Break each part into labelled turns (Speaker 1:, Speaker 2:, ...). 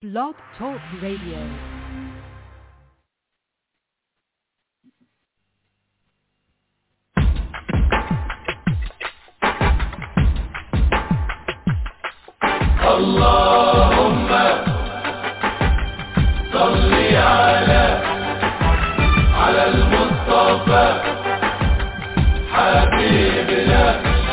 Speaker 1: Blog Talk Radio.
Speaker 2: اللهم صل على المصطفى حبيبنا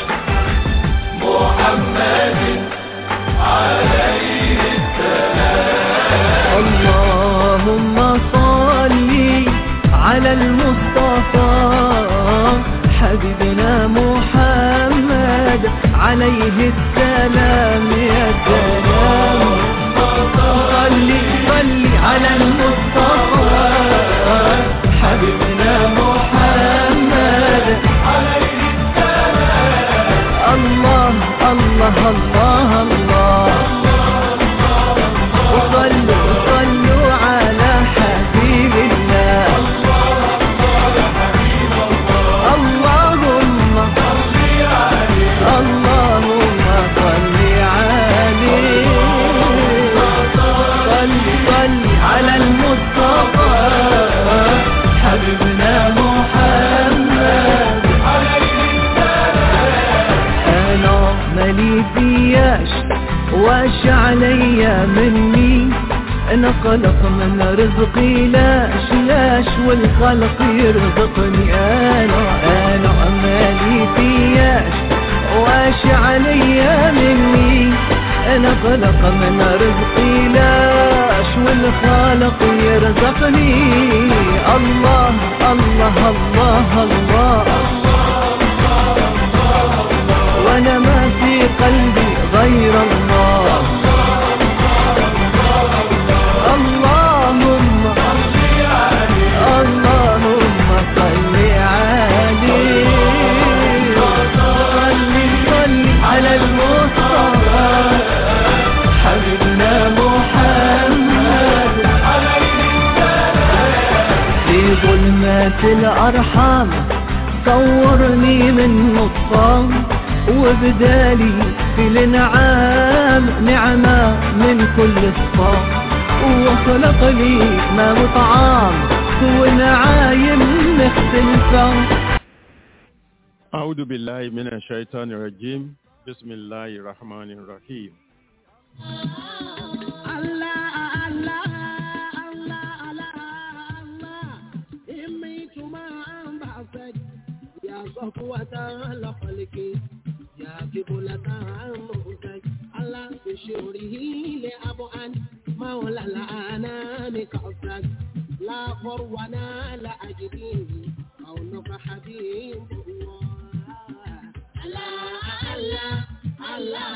Speaker 2: محمد عليه السلام.
Speaker 3: اللهم صل على المصطفى حبيبنا محمد عليه السلام. يا سلام صل على المصطفى حبيبنا محمد عليه السلام. الله الله الله الله وصلوا على حبيب الله. اللهم صل عليه صل على المصطفى حبيبنا محمد. أنا مالي فياش واش عليا مني، أنا خلق من رزقي لاش والخلق يرزقني. أنا مالي فياش واش عليا مني، أنا خلق من رزقي لاش والخالق يرزقني. الله الله الله الله وأنا ما في قلبي غير الله. اللهم صل عليه صل على المصطفى حبيبنا محمد في ظلمات الأرحام صورني من نطفان وبدالي في الانعام نعمة من كل صفاء وخلق لي ما وطعام ونعايم مختلفة.
Speaker 4: أعوذ بالله من الشيطان الرجيم. بسم الله الرحمن الرحيم.
Speaker 5: صفوة الخلق يا قبلة عمرك على بشوره لأبعد مولى الأنام كأسك لا فرونا لا أجدين قولك حبيب الله الله الله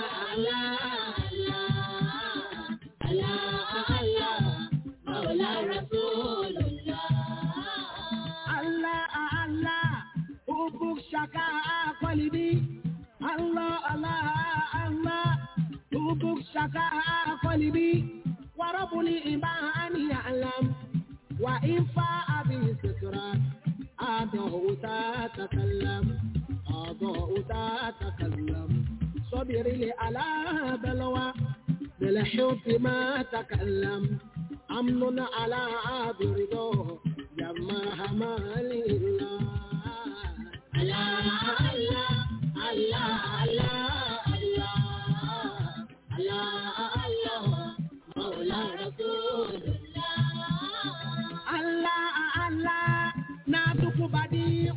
Speaker 5: الله الله الله مولى رسول الله. الله الله حبك شكا قلبي الله الله الله حبك شكا قلبي ورب الإيمان يعلم وإن فاء بسكرات أضاء تتكلم صبر لي على بلوى بالحب ما تكلم أمن على برضاه يا مرحمة لله. الله الله الله الله الله الله مولى رسول الله. الله الله ناتك بديع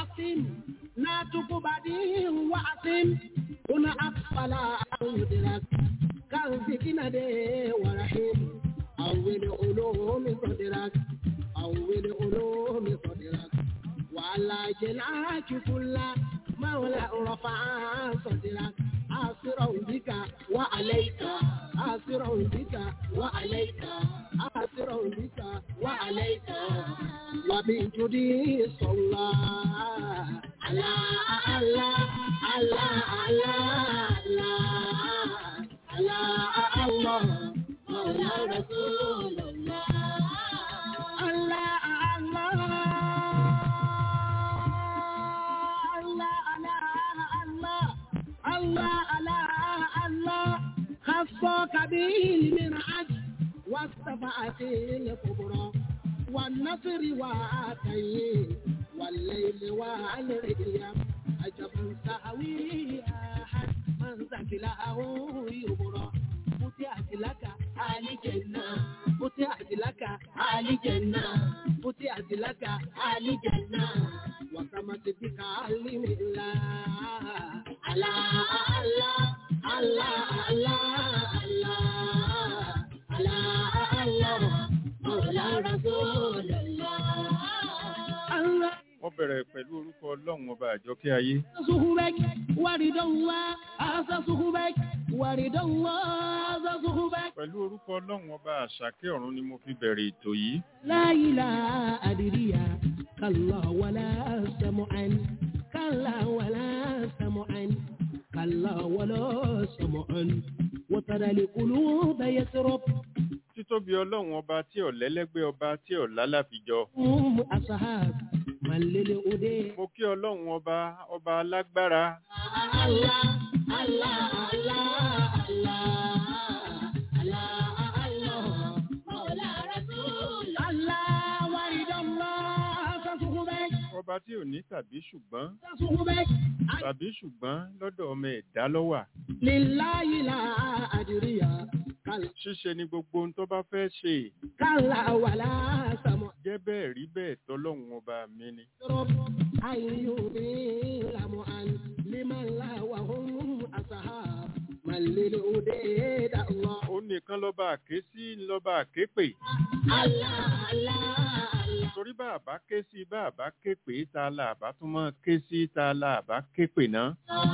Speaker 5: وعصم هنا أطفال أودرك كان سكينة ورحيم أول علوم صدرك وعلى جناك كل مولى رفع صدرك آسرا بك وعليك وبجدي صلى على الله مولى رسول الله. الله الله الله الله الله خصك به المنعج والشفاعة الكبرى والنصر والتأييد والليل والأيام عجبا سهوي أحد من ذكره يبرى فتحت لك آل جنة فتحت لك آل جنة فتحت لك آل جنة وسمت بك علم الله الله الله الله الله الله مولى رسول الله
Speaker 4: wọ́n bẹ̀rẹ̀ pẹ̀lú orúkọ ọlọ́run ọba àjọkẹ́ ayé.
Speaker 5: صحبك ورد الله هذا صحبك ورد الله هذا صحبك.
Speaker 4: pẹ̀lú orúkọ ọlọ́run ọba àṣàkẹ́ ọ̀run ni mo fi bẹ̀rẹ̀ ètò yìí.
Speaker 5: لا إله أدريا كلا ولا سمعا كلا ولا سمعا كلا ولا سمعا وترى القلوب يسرب.
Speaker 4: títóbi ọlọ́run ọba tí ò lẹ́lẹ́gbẹ́ ọba tí ò lálàfijọ.
Speaker 5: أصحاب من للأودي.
Speaker 4: mo kí ọlọ́run ọba alágbára.
Speaker 5: الله الله الله الله الله مولى رسول الله ورد الله تصحبك
Speaker 4: ọba tí ò ní tàbí ṣùgbọ́n
Speaker 5: تصحبك
Speaker 4: lọ́dọ̀ ọmọ ẹ̀dá ló wà.
Speaker 5: لله لا أدري
Speaker 4: ṣíṣe ni gbogbo ohun tó bá fẹ́ ṣe.
Speaker 5: كلا ولا سمع
Speaker 4: jẹ́ bẹ́ẹ̀ rí bẹ́ẹ̀ tọ́lọ́run ọba mi ni.
Speaker 5: أن يضل معا لمن لا وهم أصحاب من للأودي الله.
Speaker 4: ó nìkan lọ́ba àké sí lọ́ba àké pè.
Speaker 5: الله الله
Speaker 4: torí bàbá ké sí bàbá ké pè ta la àbá tún mọ́ ké sí ta la àbá ké pè náà.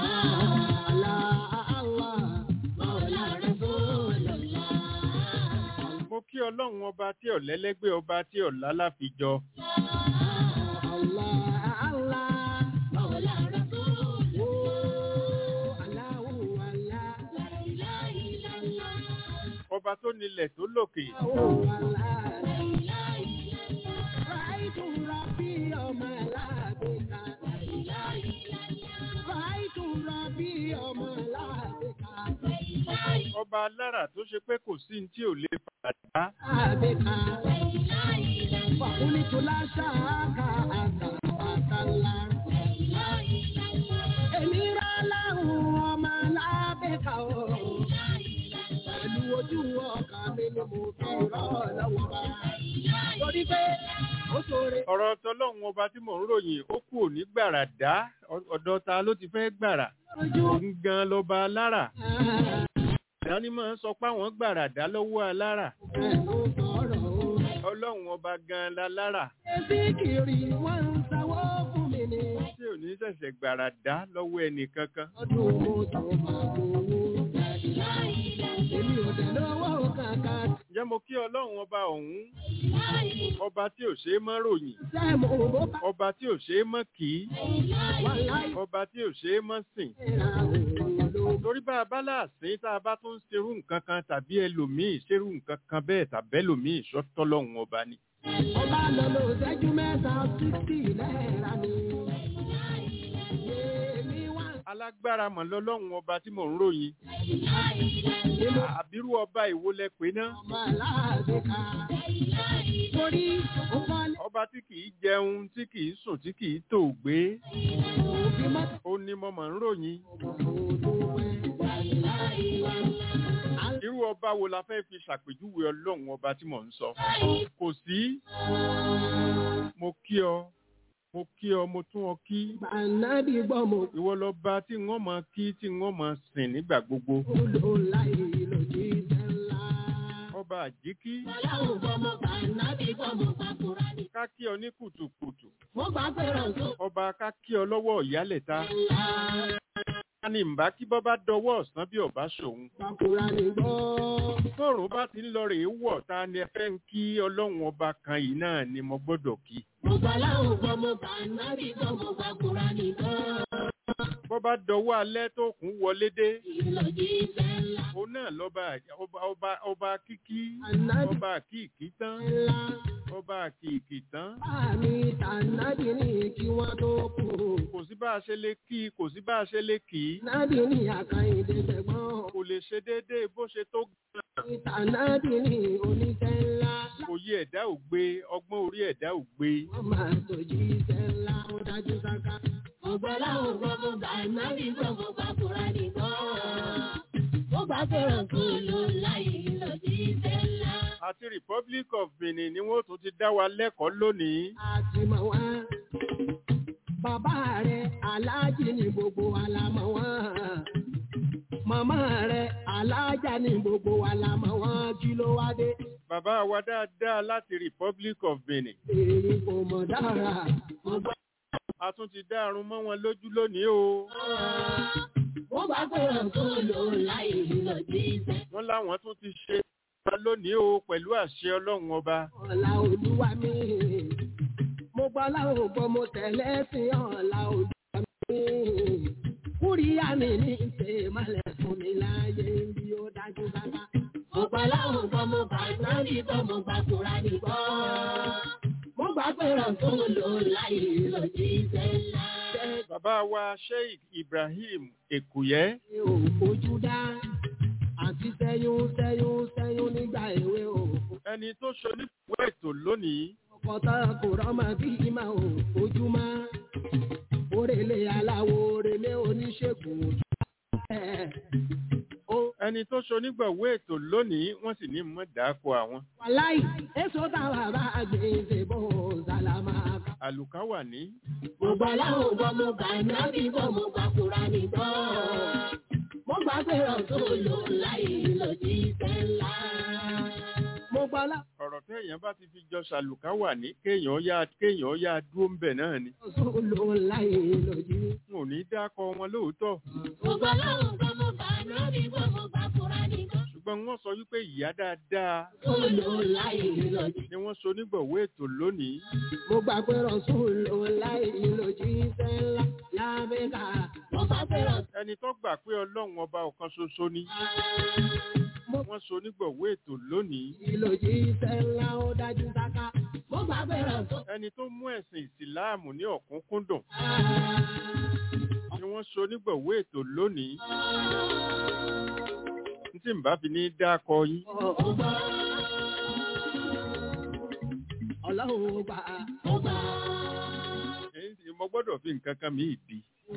Speaker 4: mo kí ọlọ́run ọba tí ò lẹ́lẹ́gbẹ́ ọba tí ò lálàfijọ. ọba tó nílẹ̀ tó lókè. ọba alára tó ṣe pé kò sí ní tí ò lè padà.
Speaker 5: Ojú ọkà mi ni mo fi rọ́ lọ́wọ́ bá. Torí pé ó ṣoore.
Speaker 4: ọ̀rọ̀ tọlọ́run ọba tí mò ń ròyìn ó kù ní gbàràdá ọ̀dọ̀ ta ló ti fẹ́ gbàrà. òun gan lọ́ba alára. ìdáni máa ń sọ pé àwọn gbàràdá lọ́wọ́ alára. ọlọ́run ọba gan lálára.
Speaker 5: Ẹbí kiri wọ́n ń sanwó fún mi ni.
Speaker 4: tí ò ní ṣẹ̀ṣẹ̀ gbàràdá lọ́wọ́ ẹnì kankan.
Speaker 5: Ọdún mo tó máa gbowó. Èmi ò dẹ̀ lọ́wọ́ kankan.
Speaker 4: ǹjẹ́ mo kí ọlọ́run ọba ọ̀hún. ọba tí ò ṣe é mọ́ ròyìn.
Speaker 5: Ṣé mo bó bá
Speaker 4: ọba tí ò ṣe é mọ́ kì í.
Speaker 5: wà láì
Speaker 4: ọba tí ò ṣe é mọ́ sìn.
Speaker 5: ra òun ló.
Speaker 4: torí bá a bá láàsín tá a bá tún ń ṣerú nǹkan kan tàbí ẹlòmíì ṣerú nǹkan kan bẹ́ẹ̀ tàbí ẹlòmíì sọ́tọ́lọ́run ọba ni.
Speaker 5: Ọba lọ lò ṣẹ́jú mẹ́ta 60 náírà ni. Èmi wá
Speaker 4: alágbára mọ̀ lọ́lọ́run ọba tí mò ń ròyìn.
Speaker 5: nínú
Speaker 4: àbírú ọba ìwo lẹ pé ná.
Speaker 5: ọmọ aláàbí ká. Torí ó kọ́ ní
Speaker 4: ọba tí kì í jẹun tí kì í sùn tí kì í tò gbé.
Speaker 5: òbí mọ́tò
Speaker 4: ó ní mo mọ̀ ń ròyìn. irú ọba wo la fẹ́ fi ṣàpèjúwe ọlọ́run ọba tí mò ń sọ. kò sí. mo kí ọ mo tún ọ kí.
Speaker 5: Bànábì gbọ́ mo
Speaker 4: ìwọ lọba tí wọ́n mọ kí tí wọ́n mọ sìn nígbà gbogbo.
Speaker 5: kúlò láì lòdì sẹ́la.
Speaker 4: ọba àjíkí.
Speaker 5: Ọlọ́run gbọ́ mo bànábì gbọ́ mo pàkúrà ní.
Speaker 4: ká kí ọ ní kùtùkùtù.
Speaker 5: Mo gbà pé rọ̀sùn.
Speaker 4: ọba ká kí ọ lọ́wọ́ ìyálẹ̀ta. ká ní mbà kí bọ́ bá dọwọ́ ọ̀sán bí ọba ṣòun.
Speaker 5: Pàkúrà ní gbọ́.
Speaker 4: tóòrùn bá ti ń lọ rèé wọ̀ ta ni ẹ fẹ́ ń kí ọlọ́run ọba kan yìí náà ni mo gbọ́dọ̀ kí.
Speaker 5: Mo gbà láwọn gbọ́ mo bànábì gbọ́ mo pàkúrà ní gbọ́.
Speaker 4: bọ́ bá dọwọ́ alẹ́ tó kún wọlé dé.
Speaker 5: Ìlòdì sẹ́la.
Speaker 4: òun náà lọ́ba ọba kíkí
Speaker 5: Ànábì
Speaker 4: ọba àkíkí tán
Speaker 5: ńlá.
Speaker 4: ọba àkíkí tán.
Speaker 5: Àmì tànábì ní kí wọ́n tó kú.
Speaker 4: kò sí bá a ṣe lè kí kò sí bá a ṣe lè kì í.
Speaker 5: Nábì ní àkàìdé gbẹ̀gbọ́n.
Speaker 4: kò lè ṣe déédéé bó ṣe tó.
Speaker 5: Tànábì ní oníṣẹ́
Speaker 4: òye ẹ̀dá ò gbé, ọgbọ́n orí ẹ̀dá ò gbé.
Speaker 5: Wọ́n máa tọ́jú iṣẹ́ ńlá ó dájú sáká. Ọgbọ́n láwọn gbọ́ mo gbà náà bí gbọ́ mo gbà kúrò nìkan. Mo gbà fẹ́ràn kó ló láyé lòdì iṣẹ́ ńlá.
Speaker 4: Àti Republic of Benin ni wọ́n tún ti dá wa lẹ́kọ̀ọ́ lónìí.
Speaker 5: Àti mọ̀ wá. Bàbá rẹ̀ aláàjì ní gbogbo wa la mọ̀ wọ́n. Màmá rẹ̀ aláàjà ní gbogbo wa la mọ̀ wọ́n. Kí ló wá dé?
Speaker 4: Bàbá wa dáadáa láti Republic of Benin.
Speaker 5: Èyí kò mọ̀ dára.
Speaker 4: A tún ti dá arun mọ́ wọn lójú lónìí o.
Speaker 5: Wọ́n bá fẹ́ràn tó lò láyé lòdì iṣẹ́.
Speaker 4: Wọ́n láwọn tún ti ṣe lónìí o pẹ̀lú àṣẹ Ọlọ́run ọba.
Speaker 5: Ọ̀la Olúwa mi. Mo gbọ́ láwọn ògbọ́n mo tẹ̀lé sí ọ̀la Olúwa mi. Kúríyá mi ní ìṣe ìmọ̀lẹ̀ fún mi láyé bí ó dájú bàbá. Mo gbọ́ láwọn ògbọ́n mo bá náà nígbọ́ mo gbà kúrò nígbọ́. Mo gbà fẹ́ràn tó lò láyé lòdì iṣẹ́ ńlá.
Speaker 4: Bàbá wa Sheikh Ibrahim Ekuyẹ.
Speaker 5: Ojú dá àti sẹ́yún nígbà èwe o.
Speaker 4: Ẹni tó ṣonífúwé ètò lónìí.
Speaker 5: Ọ̀pọ̀ta kò rọ́mọ bí ìmọ̀ ojúmọ́. Orèlé aláwo orèlé oníṣègùn.
Speaker 4: Ẹni tó ṣonígbọ̀wé ètò lónìí wọ́n sì ní mọ́ dáko àwọn.
Speaker 5: Wàláì, èso táwa bá gbèsè bó sálámà.
Speaker 4: Àlùkà wà ní.
Speaker 5: Mo gbọ́ láwọn ògbọ́n mo gbà náà bí gbọ́ mo gbà kúrò nígbọ́. Mo gbà fẹ́ràn tó lò láyé lòdì iṣẹ́ ńlá. Mo gbọ́ lá.
Speaker 4: Ọ̀rọ̀ téèyàn bá ti fi jọ ṣàlùkà wà ní kéèyàn yá dúró ń bẹ̀ náà ni.
Speaker 5: Tó lò láyé lòdì.
Speaker 4: N ò ní dákọ wọn lóòótọ́.
Speaker 5: Mo gbọ́ láwọn ògbọ́n mo gbà náà bí gbọ́ mo gbà kúrò nígbọ́.
Speaker 4: Ṣùgbọ́n wọ́n sọ wípé ìyá dáadáa.
Speaker 5: Tó lò láyé lòdì.
Speaker 4: Ni wọ́n ṣonígbọ̀wé ètò lónìí.
Speaker 5: Mo gbà pé Rọ̀sùn lò láyé lòdì iṣẹ́ ńlá lábẹ́ka. Mo gbà pé Rọ̀sùn.
Speaker 4: Ẹni tó gbà pé Ọlọ́run ọba ọ̀kan ṣoṣo ni. Wọ́n ṣonígbọ̀wé ètò lónìí.
Speaker 5: Ìlòdì iṣẹ́ ńlá ó dájú sáká. Mo gbà pé Rọ̀sùn.
Speaker 4: Ẹni tó mú ẹ̀sìn ìsìláàmù ní ọ̀kúnkúndùn. Ni wọ́n ṣonígbọ̀wé ètò lónìí. Tí n bá fi ní dákọ yín.
Speaker 5: Ọlọ́run gbà.
Speaker 4: Mo gbọ́dọ̀ fi nǹkan kan mí ìdí.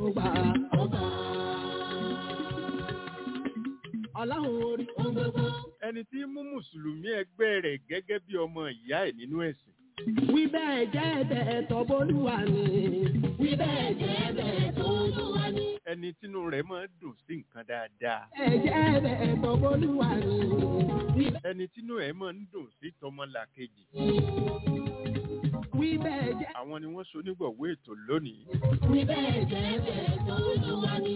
Speaker 5: Ọlọ́run orí.
Speaker 4: Ẹni tí mú Mùsùlùmí ẹgbẹ́ rẹ̀ gẹ́gẹ́ bí ọmọ ìyá ẹ̀ nínú ẹ̀sìn.
Speaker 5: Wí bẹ́ẹ̀ jẹ́ bẹ́ẹ̀ tọ́bọ́lúwa ni. Wí bẹ́ẹ̀ jẹ́ bẹ́ẹ̀ tọ́bọ́lúwa ni.
Speaker 4: Ẹni tínú rẹ̀ máa ń dùn sí nǹkan dáadáa.
Speaker 5: Ẹ jẹ́ bẹ́ẹ̀ tọ́bọ́lúwa ni.
Speaker 4: Ẹni tínú ẹ̀ máa ń dùn sí tọmọlàkejì.
Speaker 5: Wí bẹ́ẹ̀ jẹ́.
Speaker 4: Àwọn ni wọ́n ṣonígbọ̀wé ètò lónìí.
Speaker 5: Wí bẹ́ẹ̀ jẹ́ bẹ́ẹ̀ tọ́bọ́lúwa ni.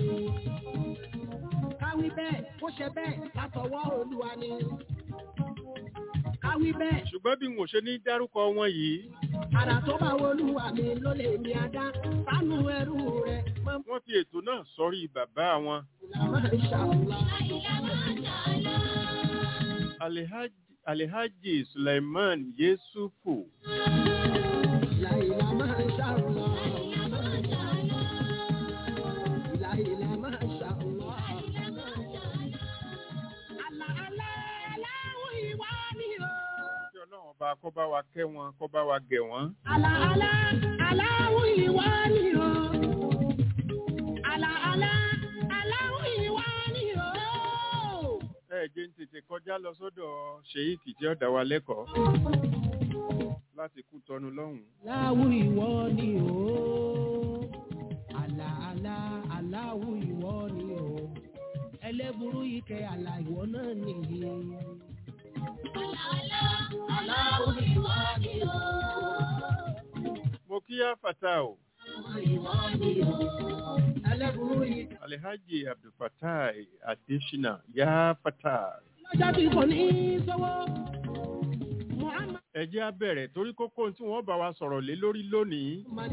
Speaker 5: Káwí bẹ́ẹ̀ kó ṣe bẹ́ẹ̀ látọwọ́ Olúwa ni. Káwí bẹ́ẹ̀.
Speaker 4: Ṣùgbọ́n bí mo ṣe ní dárúkọ wọn yìí.
Speaker 5: Àrà tó bá Olúwa mi ló lè mi adá sánú ẹrú rẹ̀.
Speaker 4: Wọ́n fi ètò náà sọrí bàbá wọn. Alhaji Sulaiman Yesufu. Ọba kó bá wa kẹ́ wọn, kó bá wa gẹ̀ wọ́n.
Speaker 5: Aláwọ̀ ìwà ni o. Aláwọ̀ ìwà ni o.
Speaker 4: Jẹ́ ń tètè kọjá lọ sọ́dọ̀ Ṣèyíkì tí ó dá wa lẹ́kọ̀ọ́ láti Kútọ́nù lọ́hùn.
Speaker 5: Aláwọ̀ ìwọ ni o. Aláwọ̀ ìwọ ni o. Ẹlẹ́burú ike àlà ìwọ náà nìyí. Aláwọ̀ ìwọ ni o.
Speaker 4: Mo kí á fàtà o.
Speaker 5: Ìwọ ni o. Ẹlẹ́burú ike.
Speaker 4: Alhaji Abdulfatai Adesina yá fàtà.
Speaker 5: Lọ́jọ́ tí kò ní sọ́wọ́.
Speaker 4: Ẹ jẹ́ á bẹ̀rẹ̀ torí kókó tí wọ́n bá wa sọ̀rọ̀ lé lórí lónìí.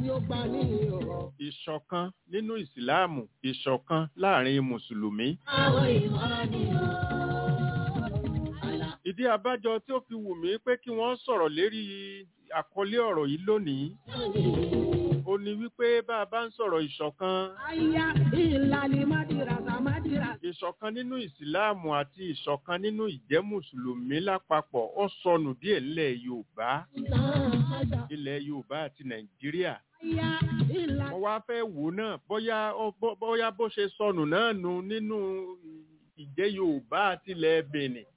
Speaker 4: Ìṣọ̀kan nínú Ìsìláàmù, ìṣọ̀kan láàrin Mùsùlùmí. Ìdí abájọ tí ó fi wù mí pé kí wọ́n sọ̀rọ̀ lérí àkọlé ọ̀rọ̀ yìí lónìí. ó ní wípé bá a bá ń sọ̀rọ̀ ìṣọ̀kan
Speaker 5: Aya ìlàlí Mádìrà.
Speaker 4: ìṣọ̀kan nínú ìsìláàmù àti ìṣọ̀kan nínú ìjẹ́ mùsùlùmí lápapọ̀ ó sọnù díẹ̀ nílẹ̀ Yorùbá ilẹ̀ Yorùbá àti Nàìjíríà
Speaker 5: Aya ìlàlí
Speaker 4: mo wá fẹ́ wò náà bóyá bó ṣe sọnù náà nù nínú ìjẹ́ Yorùbá àti ilẹ̀ Benin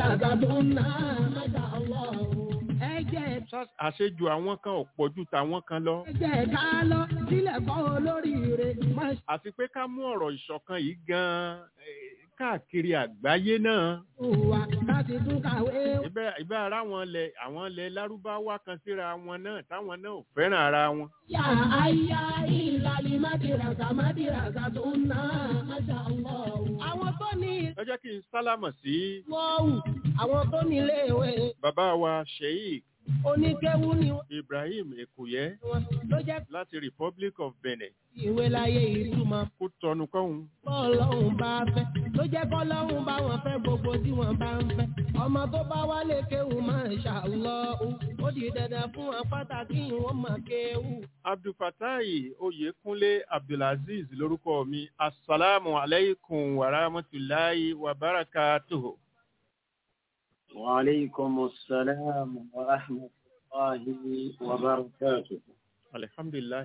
Speaker 4: àṣejù àwọn kan ò pọ̀ ju tàwọn kan lọ.
Speaker 5: ẹ̀jẹ̀ ká lọ sílẹ̀ kọ́ olóríire.
Speaker 4: àti pé ká mú ọ̀rọ̀ ìṣọ̀kan yìí gan-an káàkiri àgbáyé náà.
Speaker 5: Wà láti tún kàwé.
Speaker 4: ibẹ̀ ara àwọn ilẹ̀ lárúbáwá kan síra wọn náà táwọn náà ò fẹ́ràn ara wọn.
Speaker 5: Yà áyá ìlàlí Mádìràsà tó ń ná Masha Allah. Àwọn tó ní
Speaker 4: ẹ jẹ́ kí n sálámọ̀ sí
Speaker 5: wọ́ọ̀wù, àwọn tó ní iléèwé.
Speaker 4: bàbá wa Sheikh
Speaker 5: Oníkéwú ni
Speaker 4: Ibrahim Ekuyẹ
Speaker 5: wọ́n ló jẹ́
Speaker 4: láti Republic of Benin.
Speaker 5: ìwé láyé ìtumọ̀.
Speaker 4: kó tọnu kọ́hún.
Speaker 5: Bọ́ọ̀lọ́hún bá fẹ́ ló jẹ́ kọ́lọ́hún bá wọn fẹ́ gbogbo tí wọ́n bá ń fẹ́. Ọmọ tó bá wálé kéwù Masha Allah ó di dandan fún wọn pàtàkì wọn máa kéwù.
Speaker 4: Abdulfatai Oyekunle Abdulaziz lórúkọ mi. Assalamu alaikum wa rahmatulahi wa barakatuhu.
Speaker 1: Wa alaikumus salam wa rahmatullahi wa barakatuh.
Speaker 4: Alhamdulillah.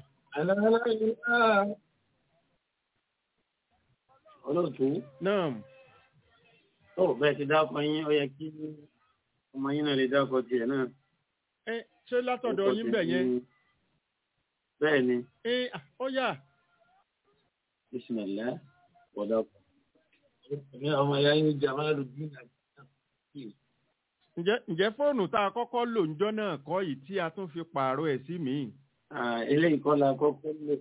Speaker 1: Olóòtú.
Speaker 4: Naam.
Speaker 1: Ó bẹ́ẹ̀ ti dákọ̀ yín, ó yẹ kí ọmọ yín náà lè dákọ̀ tiẹ̀ náà.
Speaker 4: Ṣé látọ̀dọ̀ yín bẹ̀ yẹn?
Speaker 1: Bẹ́ẹ̀ ni.
Speaker 4: Ó yá.
Speaker 1: Bismillah. Wọ́dọ̀. Ní ọmọ ìyá yín Jamaluddin
Speaker 4: Ǹjẹ́ fóònù tá a kọ́kọ́ lò ńjọ́ náà kọ́ yìí tí a tún fi pààrọ̀ ẹ̀ sí mi?
Speaker 1: Eléyìí kọ́ la kọ́kọ́ lò.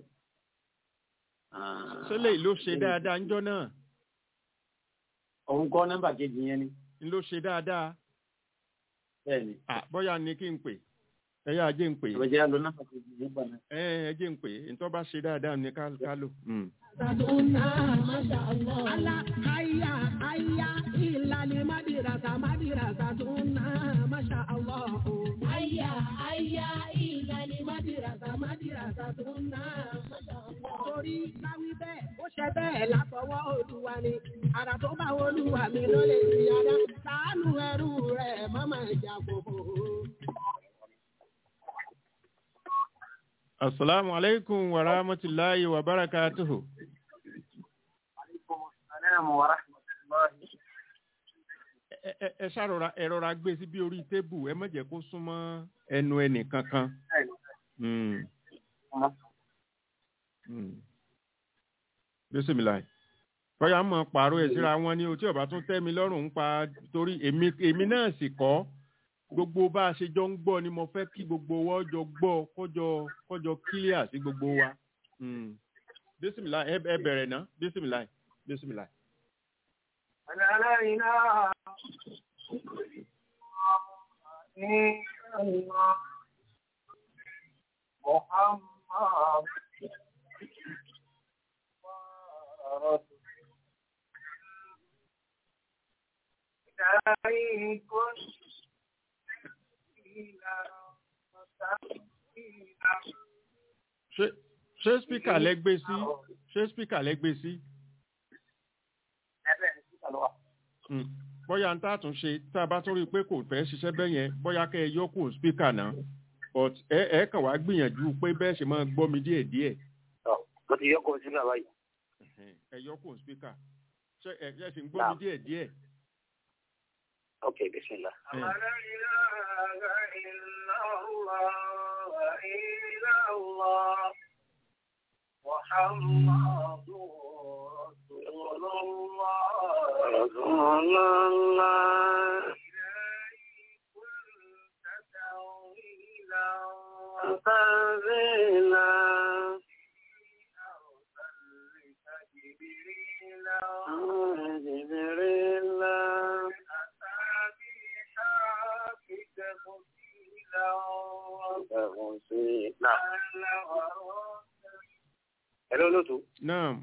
Speaker 4: Ṣé lèyí ló ṣe dáadáa ńjọ́ náà?
Speaker 1: Òun kọ́ nọ́mbà kejì yẹn ni.
Speaker 4: Ló ṣe dáadáa?
Speaker 1: Bẹ́ẹ̀ni.
Speaker 4: Bóyá ni kí n pè. Ẹyá ajé ń pè.
Speaker 1: Ìwọ́jẹ́ á lo nọ́mbà kejì yẹn gbà náà.
Speaker 4: Ẹjẹ́ ń pè. Ntọ́ bá ṣe dáadáa ni ká lò.
Speaker 5: Saduna Masha Allah. Ala aya ìlàlí Mádìràsà tó ń ná Masha Allah. Aya ìlàlí Mádìràsà tó ń ná Masha Allah. Torí káwí bẹ́ẹ̀, ó ṣe bẹ́ẹ̀ látọwọ́ Olúwa ni. Àrà tó bá Olúwa mi ló lè rí ara. Ṣàánú ẹrú rẹ̀ mọ́mọ́ ìjà gbogbo.
Speaker 4: Assalamu alaikum wa rahmatullahi wa barakatuhu. Ẹ ṣàrọ̀ra ẹ̀rọra gbé sí bí orí tébù ẹ má jẹ́ kó súnmọ́ ẹnu ẹnì kankan. Bísímìláì. Bọ́yá mọ̀ pààrọ̀ ẹ̀ síra wọn ní o tí ó bá tún tẹ́ mi lọ́rùn ń pa torí èmi náà sì kọ́. Gbogbo bá a ṣe jọ ń gbọ́ ni mo fẹ́ kí gbogbo wa jọ gbọ́ kọjọ kílíà sí gbogbo wa. Bísímìláì ẹ bẹ̀rẹ̀ ná bísímìláì. Ṣé spíkà lẹ́gbẹ́ sí? Bóyá ń tààtún ṣe tá a bá tún rí i pé kò fẹ́ ṣiṣẹ́ bẹ́ẹ̀ yẹn bóyá kẹ́ ẹ yọ kó spíkà náà but ẹ kàn wá gbìyànjú pé bẹ́ẹ̀ ṣe máa gbọ́ mi díẹ̀díẹ̀.
Speaker 1: Mo ti yọ kó spíkà báyìí.
Speaker 4: Ẹ yọ kó spíkà ṣe ẹ ṣe ń gbọ́ mi díẹ̀díẹ̀.
Speaker 1: Ok, bismillah. محمد رسول الله كنت تويلا تنزيلا أرسلت جبريلا تفصيلا Hello, lótú.
Speaker 4: Náà,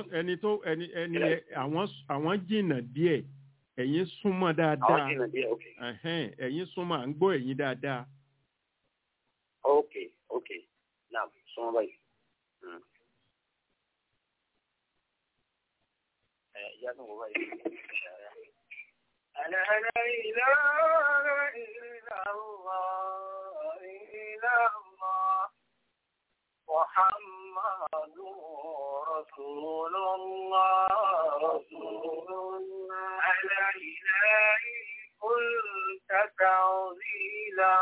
Speaker 4: àwọn jìnnà díẹ̀, ẹ̀yin súnmọ́ dáadáa.
Speaker 1: Àwọn jìnnà díẹ̀, ok.
Speaker 4: Ẹ̀yin súnmọ́, à ń gbọ́ ẹ̀yin dáadáa.
Speaker 1: Ok. Now, súnmọ́ báyìí. Ìyá tó ń wọ báyìí. ألا لا إله إلا الله إلا الله محمد رسول الله ألا إله قلت تعظيلا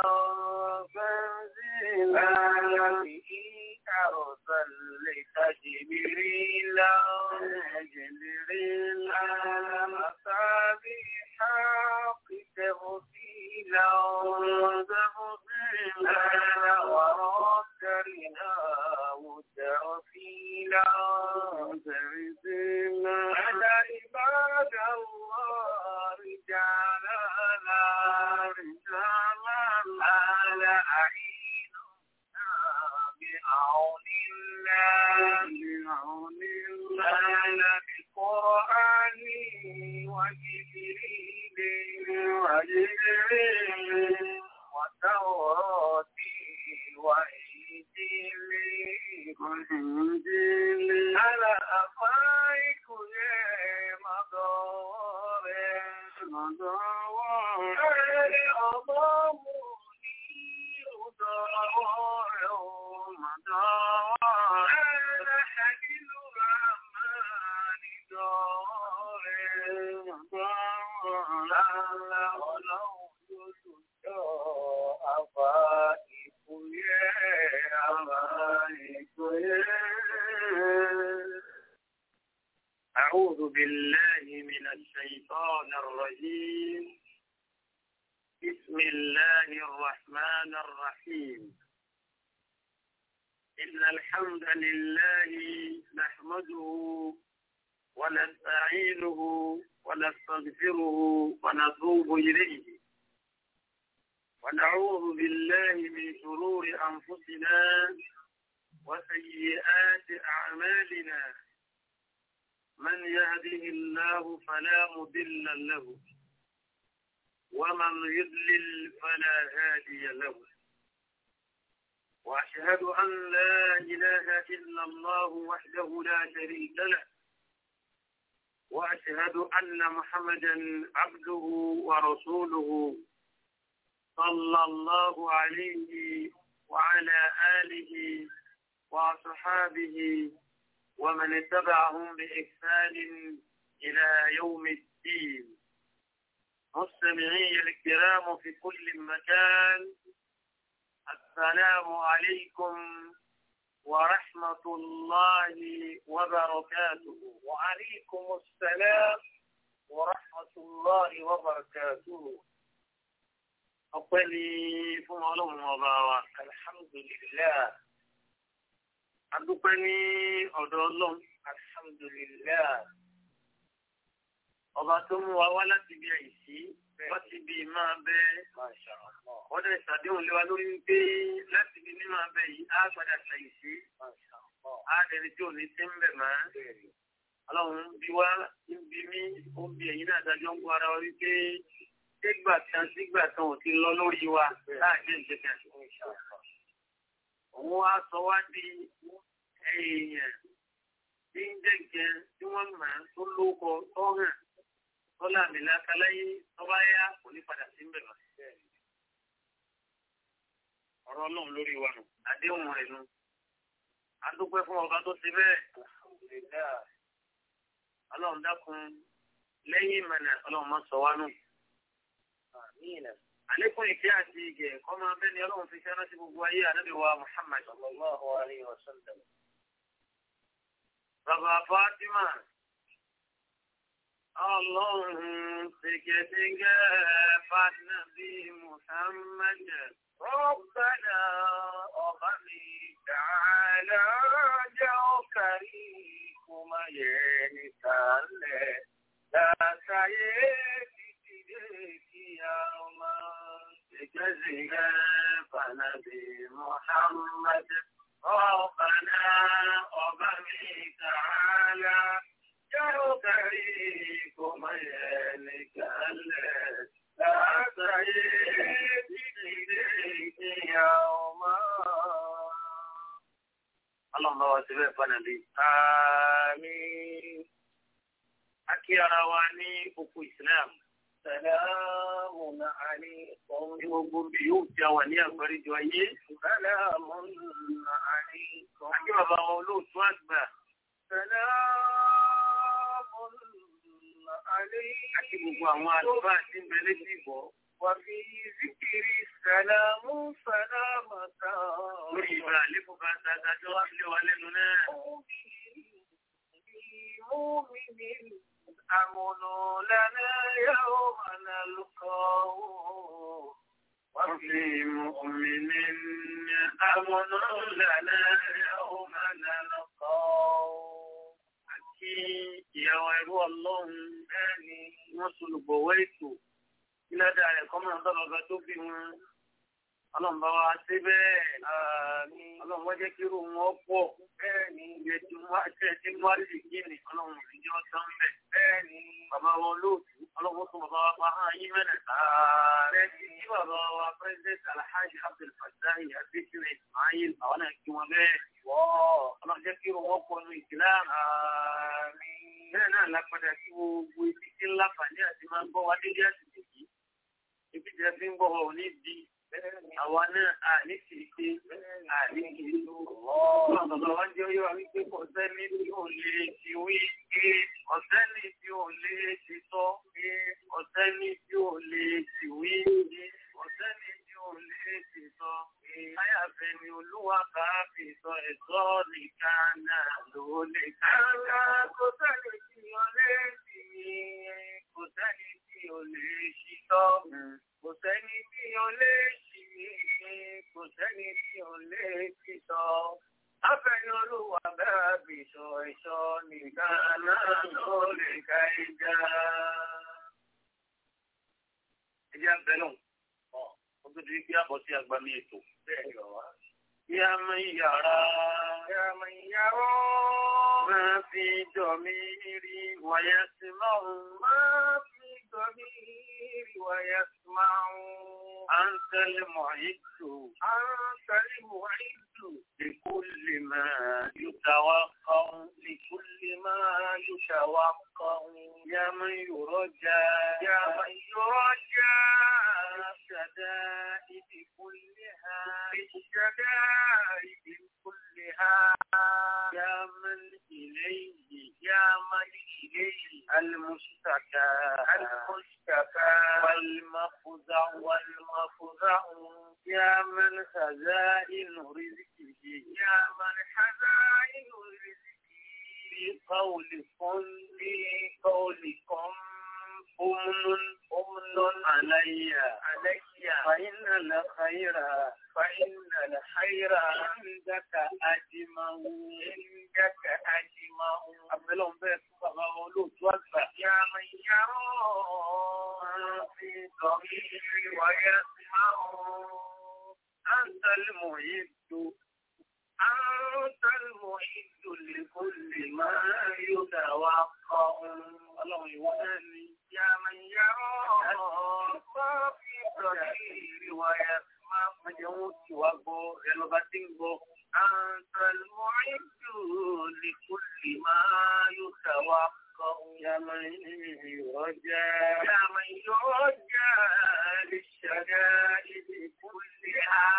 Speaker 1: فانزلا به أرسلت جبريل حق تغفيلا ورسلناه تغفيلا على عباد الله رجالا على أعيننا بعون الله بالقرآن وجبريل وتوراة وإنجيل على أفايك يا مدار أضامني أدار مدار على حليل الرحمن دار أعوذ بالله من الشيطان الرجيم. بسم الله الرحمن الرحيم. إن الحمد لله نحمده ونستعينه ونستغفره ونتوب إليه ونعوذ بالله من شرور أنفسنا وسيئات أعمالنا. من يهده الله فلا مضل له ومن يضلل فلا هادي له. وأشهد أن لا إله إلا الله وحده لا شريك له وأشهد أن محمدا عبده ورسوله صلى الله عليه وعلى آله وصحابه ومن اتبعهم بإحسان إلى يوم الدين. مستمعي الكرام في كل مكان، السلام عليكم ورحمة الله وبركاته. وعليكم السلام ورحمة الله وبركاته. أقبلي فما لهم وبارك. الحمد لله. أدوكني أدولهم. الحمد لله. ọba tó mú wa wá láti bí àìsí wá sí bí máa bẹ ọdẹ ìsàdéhùn lé wa lórí wípé láti bí mímọ̀ abẹ yìí á padà ṣàìsí á dẹni tí ò ní sí ń bẹ̀ máa ọlọ́run bí wá ń bí mí ó ń bí ẹ̀yìn náà dájọ́ ń kó ara wa wípé sígbà kan ò ti lọ lórí wa láàjẹ́ ìjẹ́kẹ̀ òun á sọ wá di èèyàn tí ń jẹ́jẹ́ tí wọ́n máa tó lóko tó hàn tọ́lá mi lákàláyé tọ́bá yá kò ní padà sí ń bẹ̀rẹ̀ ọ̀rọ̀ ọlọ́run lórí wa nù àdéhùn rẹ̀ nù adúpẹ́ fún ọba tó ti bẹ́ẹ̀ ọlọ́run dákun lẹ́yìn ìmọ̀nà ọlọ́run máa sọ wá nù àlékún ìkẹ́ àti ìgẹ̀ kọ́ máa bẹ́ ni ọlọ́run fi ṣẹ́ná sí gbogbo ayé ànábì wa Muhammad sallallahu alaihi wasallam. Bàbá Fátímà Allahun tẹ̀gẹ̀tẹ̀gẹ̀ fànàbí Muhammad Rabbana ọba mi ta'ala jẹ́ ọkàrí kó máa yẹ ní sàálẹ̀ látàyé títí dé kí a máa tẹ̀gẹ̀tẹ̀gẹ̀ fànàbí Muhammad Rabbana ọba mi ta'ala Yàrá kàrí kò máa yẹ nìkan lẹ̀ látàyé títí dé ìyá ọmọ. اللهم واسبه فنبي آمين أكي أرواني أكو إسلام سلام عليكم يوم بيوت يواني أفريد ويه سلام عليكم أكي بابا مولود واسبه سلام عليكم أكي بابا مولود واسبه وفي ذكر السلام سلامة مؤمن أمن لنا يوم نلقاه وفي مؤمن أمن لنا يوم نلقاه أكي يا ويرو الله أني نصل بويته ilé dára ẹ̀kọ́ mọ̀ lọ́dọ̀ tó bí wọn ọlọ́run bá wa ṣe bẹ́ẹ̀ ọlọ́run wọ́n jẹ́ kí irú wọn pọ̀ bẹ́ẹ̀ ni iye tí wọ́n ṣe tí wọ́n lè kí ni ọlọ́run fi jẹ́ ọ̀sán bẹ̀ bẹ́ẹ̀ ni bàbá wọn lóòtú ọlọ́run tó bàbá wa pa hàn yín mẹ́rẹ̀ bẹ́ẹ̀ ni ní bàbá wa president alhaji abdul fatai adesina ismail àwọn náà kí wọn bẹ́ẹ̀ ọlọ́run jẹ́ kí irú wọn pọ̀ ní ìsìlámù bẹ́ẹ̀ náà lápadà sí gbogbo ibi tí ńlá pàdé àti máa ń bọ́ wa dédé àsìkò yìí ibi tí a fi ń bọ̀ wọ̀ ní di àwa náà àní kìí ṣe àní kìí ṣe ọ̀rọ̀ bàbá wa jẹ́ oyè wa wípé kò sẹ́ni tí ò lè ti wí ọ̀sẹ́ni tí ò lè ti sọ ọ̀sẹ́ni tí ò lè ti wí ọ̀sẹ́ni tí ò lè ti sọ ayàfẹ́ ni olúwa bá fi sọ ẹ̀sọ́ nìkan náà ló lè ká kò sẹ́ni tí ò lè ti kò sẹ́ni tí ò lè ṣìtọ́ kò sẹ́ni tí ò lè ṣì kò sẹ́ni tí ò lè ṣìtọ́ afẹ́ni olúwa bá fi sọ ẹ̀sọ́ nìkan náà ló lè ká ìjà. ẹjẹ́ abẹ́ náà ọdún tí kí a bọ̀ sí agbami ètò bẹ́ẹ̀ ni ọ̀wá. Yá máa yàrá máa fi jọ mí rí wáyé sí máa máa fi jọ mí rí wáyé sí máa أنت المعد لكل ما يتوقع يا من يرجى الشدائد كلها يا من إليه المشتكى والمفزع يا من خزائن رزقه في قولكم أمن علي فإن الخير عندك أجمع أبلون بيت فغولوت وزا يا من يرى في ضميري ويسمع أنت المعد لكل ما يتوقع الله يواني يا من يرى ما في ضميري ويسمع مجهود وابو يلبتنبو أنت المعد لكل ما يتوقع يا من يرجى للشدائد كلها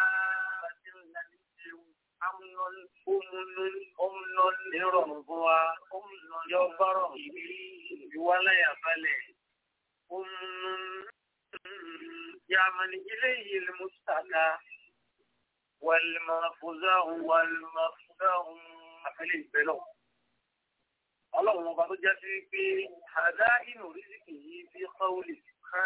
Speaker 1: أمن لربها يوبر ولا يفلح يا من إليه المستقى والمفزع أفلح بلو اللهم بارك في خزائن رزقه في قوله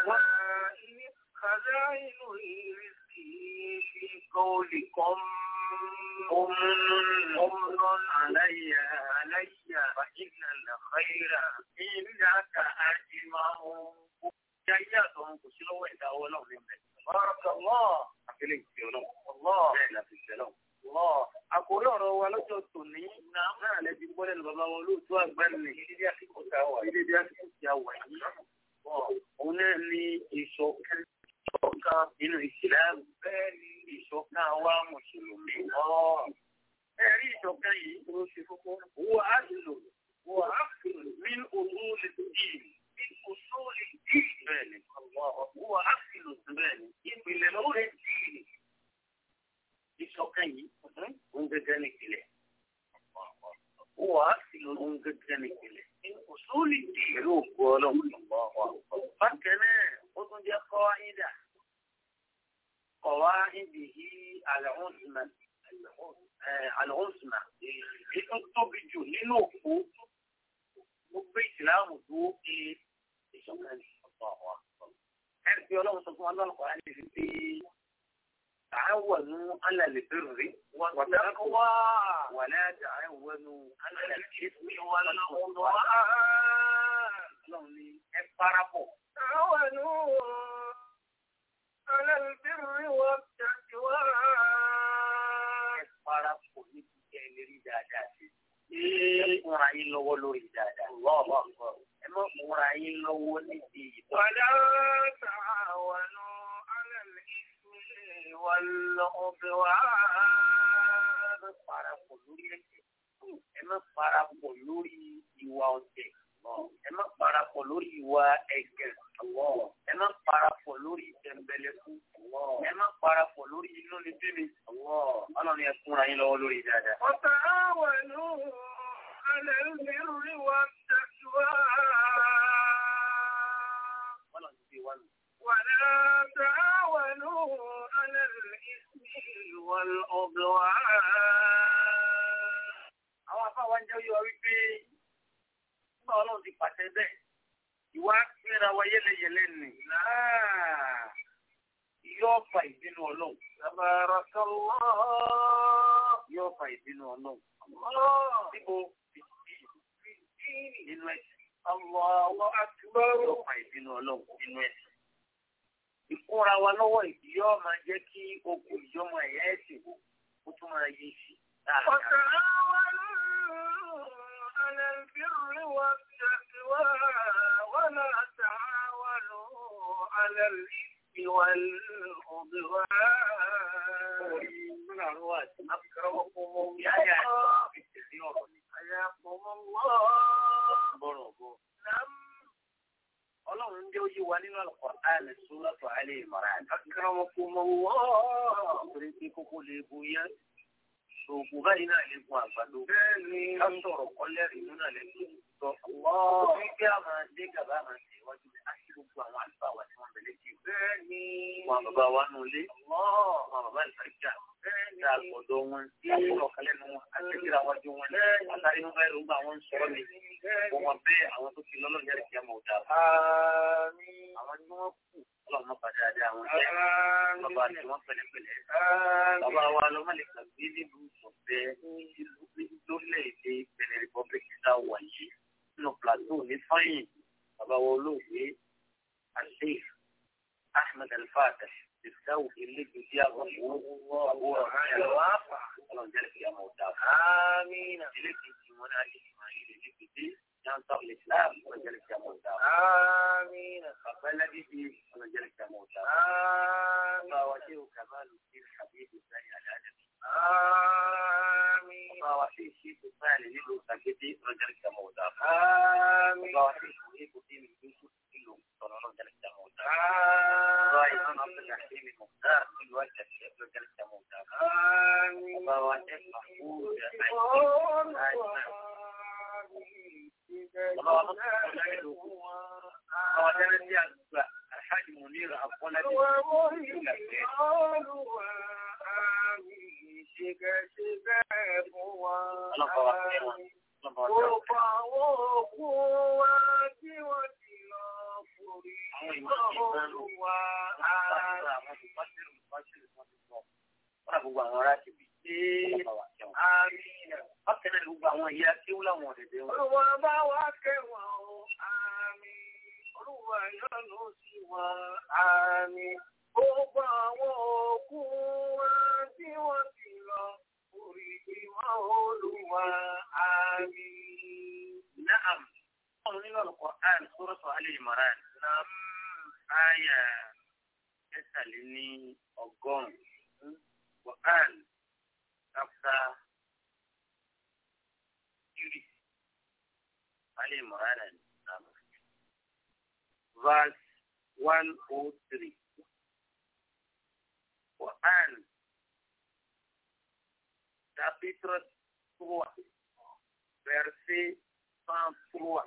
Speaker 1: خزائن رزقه في قولكم أمن علي فإن الخير إنك أجمع جاياتهم كسلوا إذا أولوا لهم بارك الله أفلح بلو الله لا في السلام الله àkórí ọ̀rọ̀ wa lọ́jọ́ tòní náà lẹ́bi gbọ́dẹ̀ bàbá wọn lóòótọ́ àgbáni ìdílé àsìkò tí a wà yìí òun náà ní ìṣọ̀kan nínú ìsìlámù bẹ́ẹ̀ ni ìṣọ̀kan wa mùsùlùmí ẹ̀rí ìṣọ̀kan yìí ló ṣe kókó. Owó àdìlò, owó àfìlò ní òṣòlù dìí. Ní òṣòlù dìí bẹ́ẹ̀ ni. Owó àfìlò bẹ́ẹ̀ ni. Ìpìlẹ̀ lórí dìí. Ìṣọ̀kan yìí, òun gẹ́gẹ́ ní ìpìlẹ̀. Owó àfìlò òun gẹ́gẹ́ ní ìpìlẹ̀. Ní òṣòlù dìí yóò gbọ́ ọlọ́run. Bákan náà, ó tún jẹ́ kọ́ قواعده العظمى ètò tóbi jù nínú òkú gbogbo ìsìláàmù tó fi ìṣọ̀kan ọ̀pọ̀ ẹ̀rí pé ọlọ́run sọ fún ọlọ́run àti ìfi تعاونوا على البر والتقوى ولا تعاونوا على الإثم والعدوان تعاونوا على البر والتقوى parapọ̀ níbi jẹ́ ìlérí dáadáa sí. Múra yín lọ́wọ́ lórí dáadáa. Ẹ má múra yín lọ́wọ́ níbi ìbọn. Wàlá ta'awanu 'ala al-ithmi wal-'udwan. Ẹ má parapọ̀ lórí ẹ̀ṣẹ̀. Ẹ má parapọ̀ lórí ìwà ọ̀tẹ̀. Ẹ má parapọ̀ lórí ìwà ẹ̀gẹ̀. Ẹ má parapọ̀ lórí ìtẹ̀mbẹ̀lẹ̀kú. Ẹ má parapọ̀ lórí inú ní bíbí. Ọlọ́run ẹ fúnra yín lọ́wọ́ lórí dáadáa. Wata'awanu 'ala al-birri wat-taqwa. Ọlọ́run ti wá lù. Wala ta'awanu 'ala al-ithmi wal-'udwan. Àwọn afáwọn jẹ́ yọ wípé nígbà ọlọ́run ti pàṣẹ bẹ́ẹ̀. Ìwà kíra wa yẹlẹyẹlẹ nì. Yóò fa ìbínú ọlọ́run. Yóò fa ìbínú ọlọ́run. Síbo nínú ẹ̀sìn. Yóò fa ìbínú ọlọ́run nínú ẹ̀sìn. Ìkúnra wa lọ́wọ́ ìdí yóò máa jẹ́ kí okùn ìjọmọ ẹ̀yà ẹ̀sìn ó tún máa yé sí. على البر والتقوى ولا تعاونوا على الإثم والعدوان. أكرمكم الله. Ọlọ́run jẹ́ oyé wa nínú Al-Qur'an Suratu Ali Imran. Akramakumullah. Torí pé kókó lè bóyá. Ṣògùn báyìí náà lè gun àgbàdo. Bẹ́ẹ̀ni. Ká sọ̀rọ̀ kọ́lẹ́rì inú náà lè gun ìtọ́. Bí kí a máa dé gàbá máa tẹ̀ wájú rẹ̀ láti gbogbo àwọn àlùfáà wa tí wọ́n bẹ̀rẹ̀ jù. Bẹ́ẹ̀ni. Wọn bàbá wa nù lé. Wọn bàbá ìfàjà. Bẹ́ẹ̀ni. Ṣé àgbọ̀dọ̀ wọn? Àkúrọ̀ kalẹ̀ nu wọn. Àtẹ̀síra wájú wọn. Àtàrí wọn bẹ́ẹ̀ ló ń bá wọn sọ̀rọ̀ mi. Wọ́n bẹ́ẹ̀ àwọn tó ti lọ́lọ́ yẹrì kí a mọ̀ dà. Àwọn tí wọ́n kù ọlọ́run náà padà dé àwọn jẹ́. Bàbá àti wọn pẹ̀lẹ́pẹ̀lẹ́. Bàbá wa lọ má lè gbàgbé nílùú ìsọ̀fẹ́ lórílẹ̀-èdè Benin Republic tá a wà yìí nínú plateau ní fáyìn. Bàbá wa olóògbé Sheikh Ahmed Al-Fatah ìsáwò elégbèdé àbọ̀wò àbúrò ẹ̀rọ ọlọ́run jẹ́ kí a mọ̀ dà. Elégbèdé wọn náà lè máa yẹ elégbèdé. ينصر الإسلام ونجل الجموت. آمين. فقبل به ونجل الجموت. آمين. فوشيه كمال الدين حبيب الثاني الأدبي. آمين. فوشيه الشيخ الثاني لله سكتي ونجل الجموت. آمين. فوشيه الشيخ الدين يوسف كله ونجل الجموت. آمين. فوشيه عبد الحكيم المختار كل وجه الشيخ ونجل الجموت. آمين. فوشيه محمود الحاج منير أقول Ọ̀kẹ́ náà gbogbo àwọn ìyá tí ó láwọn ọ̀dẹ̀dẹ̀ wọn. Olúwa bá wá kẹwàá o, àmín. Olúwa yọ́nú sí wa, àmín. Gbogbo àwọn òkú wa tí wọ́n ti lọ, orí ìwọ̀n Olúwa, àmín. Naam. Ọ̀run nínú Al-Qur'an Suratu Ali Imran. Naam. Àyà ẹ̀tàléní ọgọ́rùn-ún. Quran chapter Ali Imran verse 103. Quran chapitre 3 verset 103.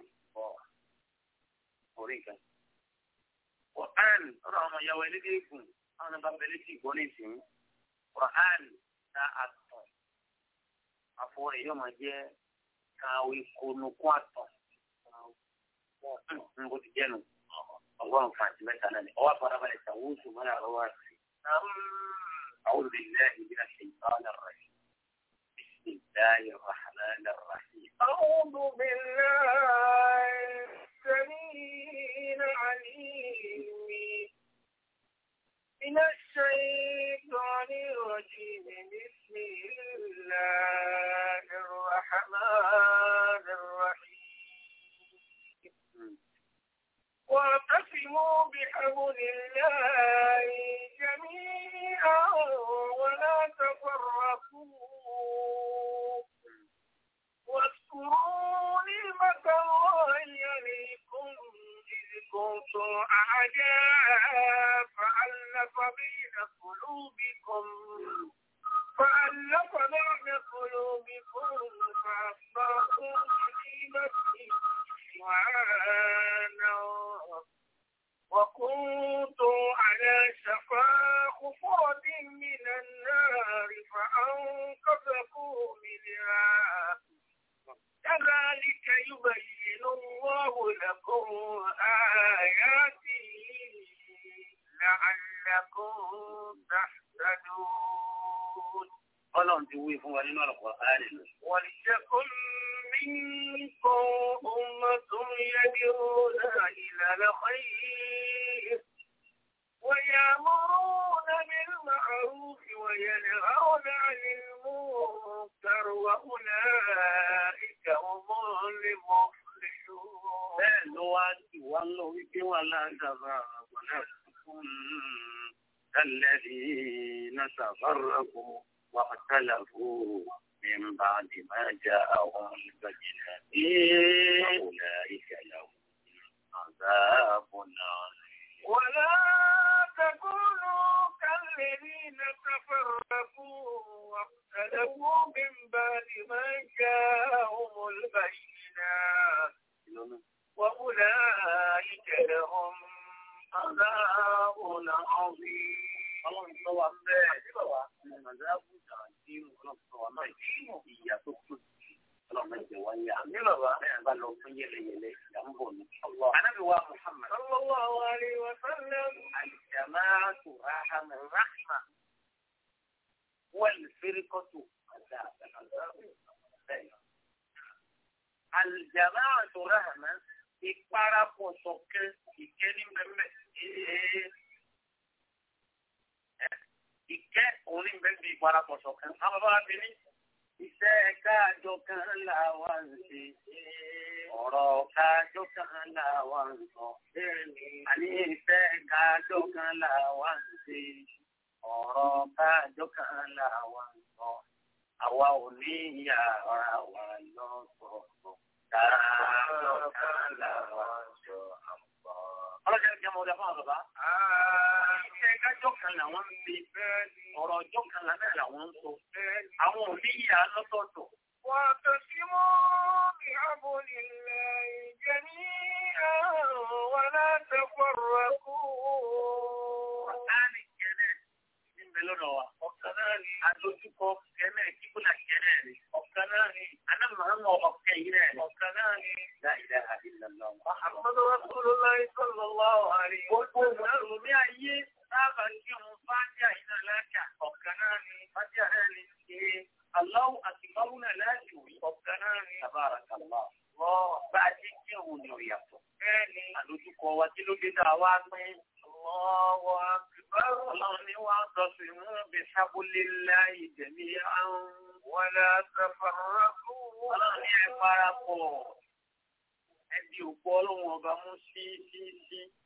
Speaker 1: Oríkan. Quran ọ̀rọ̀ àwọn ìyàwó ẹlẹ́dẹ̀ ìgùn àwọn ọba bẹ̀rẹ̀ sí ìgbọ́n nìsín. Quran ta àtọ̀. Àfọwọ́rẹ́ yóò máa jẹ́ kàwé konokun àtọ̀. Bó ti jẹ́ nu. Ọgbọ́n fàǹtì mẹ́ta náà ni. Ọwọ́ àfọwọ́rábalẹ̀ ṣàwùsù mọ́ra ọwọ́ àti. أعوذ بالله من الشيطان الرجيم. بسم الله الرحمن الرحيم.
Speaker 6: أعوذ بالله السميع العليم من الشيطان الرجيم. بسم الله الرحمن الرحيم. واعتصموا بحبل الله جميعا ولا تفرقوا واذكروا نعمة الله عليكم إذ كنتم أعداء فألف بين قلوبكم فأصبحتم بنعمته إخوانا وكنتم على شفا حفرة من النار فأنقذكم منها كذلك يبين الله لكم آياته لعلكم تهتدون.
Speaker 1: Ọlọ́run ti wí fún wa nínú Al-Qur'an.
Speaker 6: ولتكن منكم أمة يدعون إلى الخير ويأمرون بالمعروف وينهون عن المنكر وأولئك هم المفلحون.
Speaker 1: Bẹ́ẹ̀ ló wá sí wa lọ wípé wà láǹdàbà àgbọ̀nà fún الذين تفرقوا واختلفوا من بعد ما جاءهم البينات أولئك لهم عذاب عظيم.
Speaker 6: ولا تكونوا كالذين تفرقوا واختلفوا من بعد ما جاءهم البينات وأولئك لهم عذاب عظيم.
Speaker 1: Ọlọ́run tó wà bẹ́ẹ̀ sí bàbá màdáàbù tàbí ọlọ́run tó wà náà ìyá tó kù ọlọ́run ẹ̀jẹ̀ wáyé àmì bàbá bẹ́ẹ̀ bá lọ fún yẹlẹyẹlẹ ìyá ń bọ̀ ní. Ànábì wa Muhammad
Speaker 6: sallallahu alaihi wa sallam.
Speaker 1: Al-jama'atu rahma wal firqatu azab. Al-jama'atu rahma ìparapọ̀ sọ̀kẹ́ ìkẹ́ni mẹ́mẹ́. Ìkẹ́ òun ní bẹ́ẹ̀ bí ìparapọ̀ sọ̀kan. Àwọn bàbá mi ní iṣẹ́ káàjọ kan làwa ń ṣe. Ọ̀rọ̀ káàjọ kan làwa ń sọ. Àní iṣẹ́ káàjọ kan làwa ń ṣe. Ọ̀rọ̀ káàjọ kan làwa ń sọ. Àwa ò ní ìyá ara wa lọ sọ̀rọ̀. Káàjọ kan làwa ń sọ. Ọlọ́jà ìjọba ọmọdé fún àwọn bàbá. Iṣẹ́ kájọ́ kan làwọn ń ṣe. Ọ̀rọ̀ ọjọ́ kan làwọn ń sọ. Àwọn òbí ìyá lọ́tọ̀ọ̀tọ̀.
Speaker 6: واعتصموا بحبل الله جميعا ولا تفرقوا.
Speaker 1: Ọ̀sánì kẹ́nẹ̀ ní Bẹ́lọ́dọ̀ wa. Ọ̀kan náà ni adójúkọ kẹ́nẹ̀ kíkúnà kẹ́nẹ̀ ni. Ọ̀kan náà ni Anámọ̀ọ́mọ̀ ọ̀kẹ́ yìí náà ni. Ọ̀kan náà ni La ilaha illallah.
Speaker 6: Muhammadu Rasulullah sallallahu alaihi wa sallam.
Speaker 1: Gbogbo Mùsùlùmí ayé sábà kí òun Fátíà yìí náà láṣà. Ọ̀kan náà ni Fátíà náà ni ṣe Allahu Akbar náà láṣì wí. Ọ̀kan náà ni Tabarakallah. Bá a ti kí òun ni òyàtọ̀. Bẹ́ẹ̀ ni àlójúkọ wa kí ló dé dáa wá pín.
Speaker 6: Allahu akbar.
Speaker 1: Ọlọ́run ni wọ́n sọ sí mú bí hablillahi jami'an
Speaker 6: wala tafarraqu.
Speaker 1: Ọlọ́run ni ẹ parapọ̀. Ẹbí òpó ọlọ́run ọba mú sí.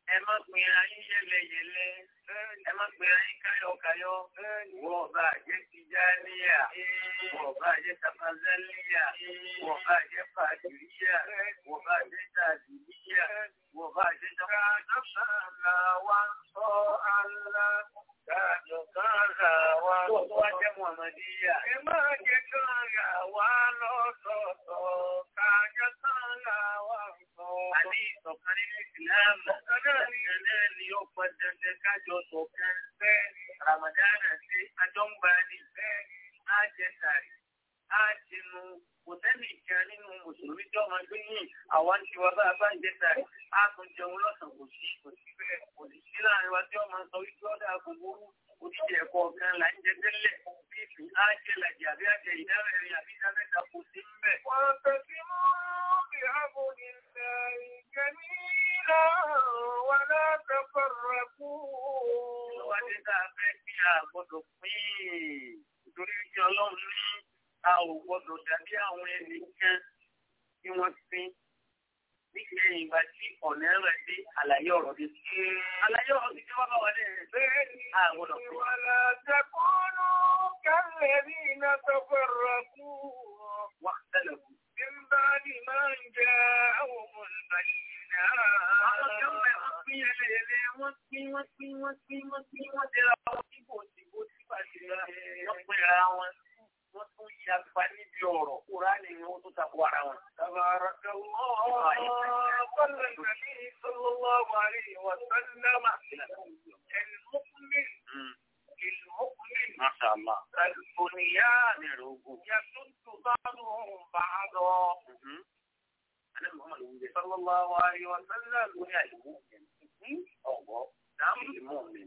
Speaker 1: ẹ má pín ayé yẹlẹyẹlẹ, ẹ má pín ayé káyọ̀káyọ̀, wọ́n bá jẹ́ Tìjàníyà, wọ́n bá jẹ́ Tàbázálíyà, wọ́n bá jẹ́ Fàdìríyà, wọ́n bá jẹ́ Tàdìríyà, wọ́n bá jẹ́ Tàbázálíyà, wà ń sọ àlá. Kájọ̀kára wa tó wá jẹ́ Muhammadiyya. Ẹ má jẹ́ kára wa lọ́sọ̀ọ̀sọ̀, kájọ̀kára wa sọ. Àní ìṣọ̀kan nínú ìsìlámù. Ọ̀kan náà ni ó pọn dandan kájọ ṣọ̀kan. Bẹ́ẹ̀ ni Ramadan ṣe àjọ ń gbà ní bẹ́ẹ̀ ni á jẹ sàrí, á tinú. Kò sẹ́ni ìkan nínú Mùsùlùmí tí ọmọ ẹgbẹ́ yìí àwọn ti wá bá a bá ń jẹ sàrí. Á tún jẹun lọ́sàn-án kò sí bẹ́ẹ̀. Kò sí sí láàrin wa tí ọmọ sọ wípé ọ̀dà àgbègbè odidi ẹ̀kọ́ kan là ń jẹ tẹ́lẹ̀ fífi ájẹ làjẹ àbí àjẹ ìdárẹ̀rin àbí ìdámẹ́ta kò sí ń bẹ̀. Wọ́n tẹ̀sí mú bí ààbò nílẹ̀ ìjẹ̀mí náà wà látẹ̀fọ̀rọ̀ kú. Ìwádìí tá a fẹ́ kí a gbọ́dọ̀ pín nítorí kí Ọlọ́run ní a ò gbọ́dọ̀ dàbí àwọn ẹnìkan tí wọ́n pín. Nígbà ìgbà tí ọ̀nà ẹ̀rọ dé àlàyé ọ̀rọ̀ dé. Àlàyé ọ̀rọ̀ ti tí wọ́n bá wà ní bẹ́ẹ̀ ni àgbọ̀dọ̀ pé. Wàlá tẹkùnú kálẹ̀ ní iná tọkọrọ kú. Wà tẹ́lẹ̀ kú. Nígbà ní máa ń jẹ àwọn ọmọ ìbàdí náà. Àwọn tí ó mẹ́ wọ́n pín ẹlẹ́yẹlé, wọ́n dẹ́ra wọn síbò wọ́n pín ara wọn. Wọ́n tún yàgbá níbi ọ̀rọ̀ Kùránì ni wọ́n tún takò ara wọn. قال النبي صلى الله عليه وسلم المؤمن ما شاء الله البنيان يشد بعضهم بعضا. أنا محمد صلى الله عليه وسلم بنيان المؤمن نعم المؤمن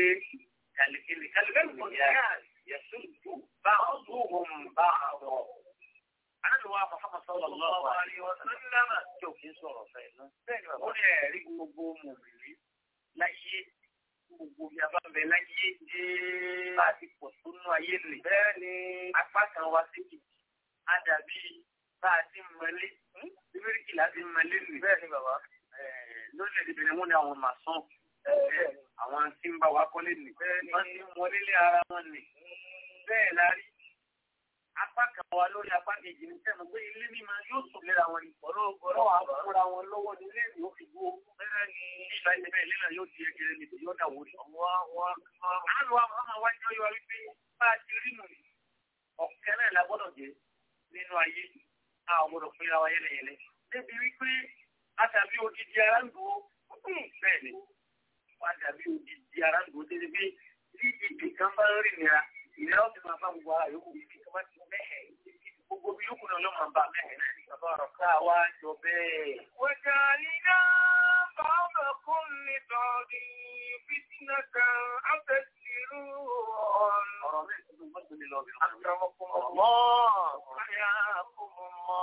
Speaker 1: كالبنيان يشد بعضهم بعضا. أنا محمد صلى الله عليه وسلم شوف يسوع فعلا. ó ní ẹ̀rí gbogbo mòmìnì láyé gbogbo yaba ń bẹ láyé láti pọ̀ tó nú ayé lè. bẹ́ẹ̀ ni apá kan wá sí kìkì á dàbí bá a ti mọ̀lé bíbélì láti mọ̀lé lè. bẹ́ẹ̀ ni bàbá lórílẹ̀-èdè Benin wọ́n ní àwọn màsán àwọn tí ń bá wa kọ́lé nì. wọ́n ti mọ̀lé lé ara wọn nì. bẹ́ẹ̀ la rí apá kan wa lórí apá kejì ní sẹ́nu pé ilé mímọ yóò sùn léra wọn ní ọ̀rọ̀ àbúrò wọn lọ́wọ́ ní ilé ìlú fi gbó. bẹ́ẹ̀ ni ìgbà ìṣẹ̀bẹ̀ ilé náà yóò di ẹgbẹ̀rẹ̀ níbi yóò dà wò rí. àlọ́ àwọn ọmọ wa jọ yọ wípé bá a ti rí nù ní ọ̀kẹ́ náà la gbọ́dọ̀ jẹ́ nínú ayé a ò gbọ́dọ̀ pín ara wa yẹlẹyẹlẹ. débi wípé a tàbí odidi ara ń dúró bẹ́ẹ̀ ni wọ́n tàbí odidi ara ń dúró débi pé tí ìdè kan bá ń rìn nira ìlera ọ̀sìn máa bá gbogbo ara yòókù yìí kí wọ́n ti mẹ́hẹ̀ gbogbo bí yòókù náà ló máa bá mẹ́hẹ̀ náà ní bàbá ọ̀rọ̀ ká wá jọ bẹ́ẹ̀. wọ́jà nígbà bàbá kún ní tọ́ọ̀dì fìtínà kan àfẹ́sìrú ọ̀rọ̀ mi ti dùn mọ́tò nílò ọ̀bìnrin. àtàràmọ́kùnmọ́ ọ̀rẹ́ àkùnmọ́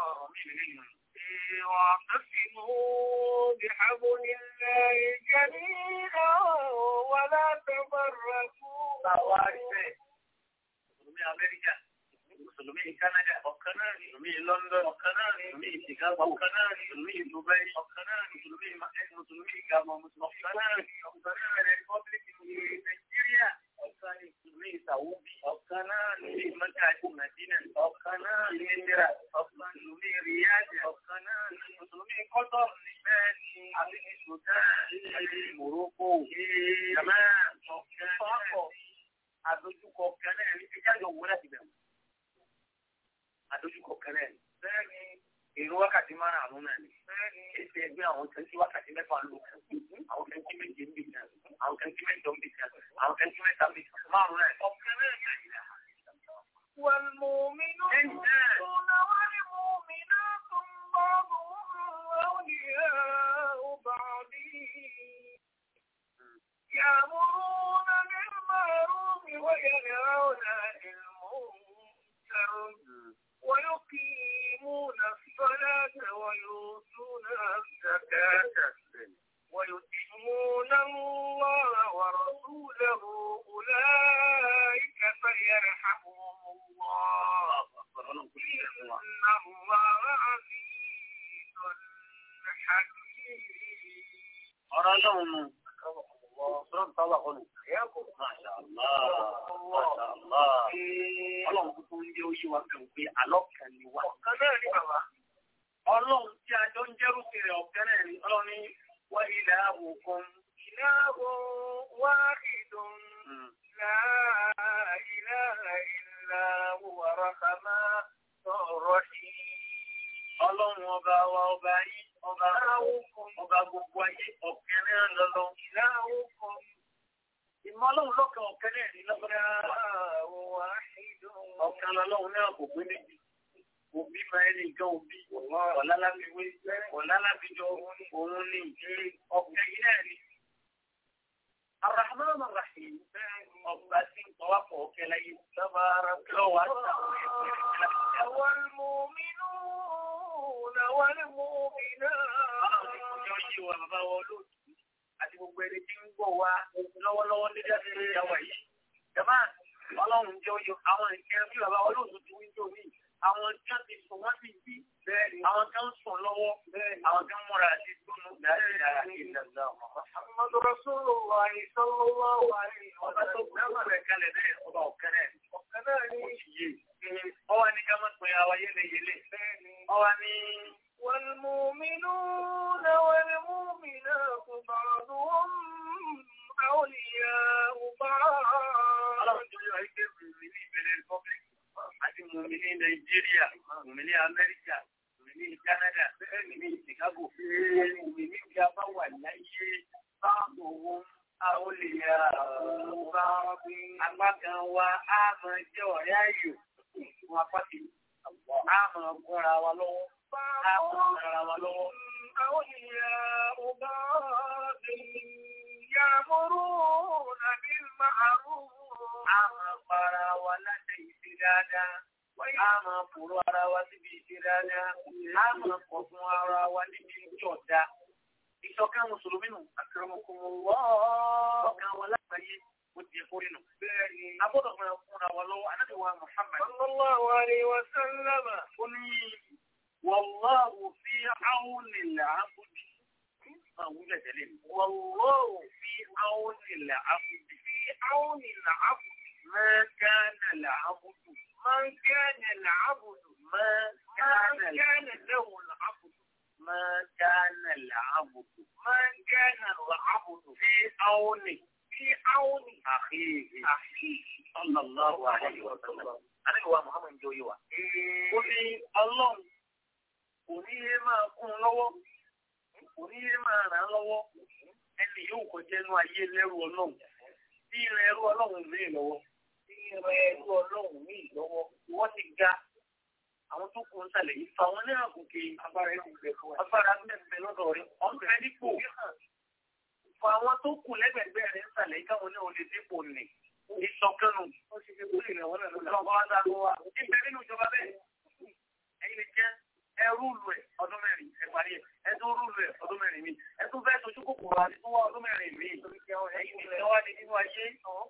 Speaker 1: واعتصموا بحبل الله جميعا ولا تفرقوا. Mùsùlùmí Amẹ́ríkà, Mùsùlùmí Kánádà, ọ̀kan náà ni, Mùsùlùmí London, ọ̀kan náà ni, Mùsùlùmí Chicago, ọ̀kan náà ni, Mùsùlùmí Dubai, ọ̀kan náà ni, Mùsùlùmí Gabon, ọ̀kan náà ni, ọ̀kan náà ni, Republic Nigeria, ọ̀kan ni, Mùsùlùmí Saudi, ọ̀kan náà ni, Mẹ́kà àti Mẹ́dínà, ọ̀kan náà ni, Misra, ọ̀kan ni, Mùsùlùmí Riyadh, ọ̀kan náà ni, Mùsùlùmí Qatar, bẹ́ẹ̀ ni, àbí ní Sudan, àbí Morocco, Ghana, ọ̀kan náà àdójúkọ kan náà ní ìjájọ owó láti bẹ̀rù àdójúkọ kan náà ní bẹ́ẹ̀ ni èrò wákàtí márùn-ún náà ní bẹ́ẹ̀ ni èsì ẹgbẹ́ àwọn kan tí wákàtí mẹ́fà ló kàn àwọn kan tí méje ń bì kan àwọn kan tí mẹ́jọ ń bì kan àwọn kan tí mẹ́ta ń bì kan márùn-ún náà ọ̀kan náà ní àyíká. والمؤمنون والمؤمنات بعضهم أولياء بعض يأمرون بالمعروف وينهون عن المنكر ويقيمون الصلاة ويؤتون الزكاة ويطيعون الله ورسوله أولئك فيرحمهم الله إن الله عزيز حكيم. ọ̀rọ̀ ọlọ́run nù. Ọlọ́run tó wà kọ́nù. Masha Allah. Ọlọ́run tó ń jẹ́ oyé wa fẹ́ pé alọ́kàn ni wà. Ọ̀kan náà ní bàbá. Ọlọ́run tí a jọ ń jẹ́rù sí rẹ̀ ọ̀kan náà ní ọlọ́run ní wá ilẹ̀ àwòkọ́n. Ìlàwó wá ìdùn. La ilaha illa huwa rahmanur-rahim. Ọlọ́run ọba wa ọba yìí. Ọba gbogbo ayé ọ̀kẹ́rẹ́ lọ́lọ́. Ìlàwó kan. Ìmọ̀ ọlọ́run lọ́kàn ọ̀kẹ́rẹ́ ní lọ́gbọ́dá. Ọ̀kan lọ́lọ́run náà kò gbé méjì. Òbí máa ń nìkan òbí. Ọ̀lálábíwé. Ọ̀lálábíjọ òun ní ọ̀kẹ́ yìí náà ni. Ar-Rahman Ar-Rahim. Ọba tí ń pọ̀wápọ̀ ọ̀kẹ́ láyé. Lọ́wọ́ àti gbogbo ẹni tí ń gbọ́ wa lọ́wọ́lọ́wọ́ nígbà tí ó yà wà yìí. Jàmá ọlọ́run jẹ́ oyè àwọn ìkẹrẹ bí bàbá olóòtú ti wíńdò ní àwọn tí wọ́n ti sùn wọ́n ti jí àwọn tí wọ́n sùn lọ́wọ́ àwọn tí wọ́n múra àti tónú dáadáa ìdàgbà Muhammadu Rasulullah sallallahu alaihi wa sallam. Ọba tó gbẹ́wọ̀ rẹ̀ kalẹ̀ bẹ́ẹ̀ ọba ọ̀kẹ́rẹ́ ní òṣìyè. Ọwọ́ ni ká máa pè àwa yẹlẹyẹlẹ. Ọwọ́ ni والمؤمنون والمؤمنات بعضهم أولياء بعض. Ọlọ́run tó yọ ayé mùmí ní ìbẹ̀rẹ̀ republic àti mùmí ní Nàìjíríà, mùmí ní Amẹ́ríkà, mùmí ní Canada, mùmí ní Chicago, mùmí ní ìjà bá wà láyé báwọn أولياء بعض. Apá kan wa á máa jẹ́ ọ̀rẹ́ ayò fún apá kejì. Á máa gúnra wa lọ́wọ́. أولياء بعض يأمرون بالمعروف. أما فرا ولا تيسيرانا أما فرا ولا تيسيرانا أما فرا ولا تيسيرانا. Ìṣọ̀kan Mùsùlùmí nù, akramakumullah. Ọ̀kan wọn lágbàáyé, ó ti ẹ̀kọ́ nínú. Abọ́dọ̀ máa fúnra wa lọ́wọ́, Ànábì wa Muhammad sallallahu alaihi wa sallam. Ó ní والله في عون العبد. والله في عون العبد. في عون العبد ما كان العبد. ما كان العبد. ما كان له العبد. ما كان العبد. ما كان العبد في عون. في عون أخيه. صلى الله عليه وسلم. أنا هو محمد جويوا. قل الله òní yé máa kún lọ́wọ́, òní yé máa ràn lọ́wọ́, ẹni yóò kọ jẹ́nu ayé lẹ́rù ọlọ́run, tí ìrìn ẹrú ọlọ́run mí lọ́wọ́, tí ìrìn ẹrú ọlọ́run mí lọ́wọ́, wọ́n ti ga àwọn tó kún sàlẹ̀ yìí, fa wọn ní àgùnkè agbára mẹ́fẹ́ lọ́dọ̀ rẹ̀, ọ̀n fẹ́ dípò, fa àwọn tó kù lẹ́gbẹ̀gbẹ̀ rẹ̀ sàlẹ̀ yìí káwọn náà lè dípò nì, ìṣọ̀kanu, ó sì fi kúrò ìrìn àwọn náà lọ́wọ́ ẹrú lu ẹ ọdún mẹ́rin ẹgbàrí ẹ ẹdún rú lu ẹ ọdún mẹ́rin mi ẹdún fẹẹ sojú kòkòrò àti tó wá ọdún mẹ́rin mi ẹ̀yin ni ẹ wá ní nínú ayé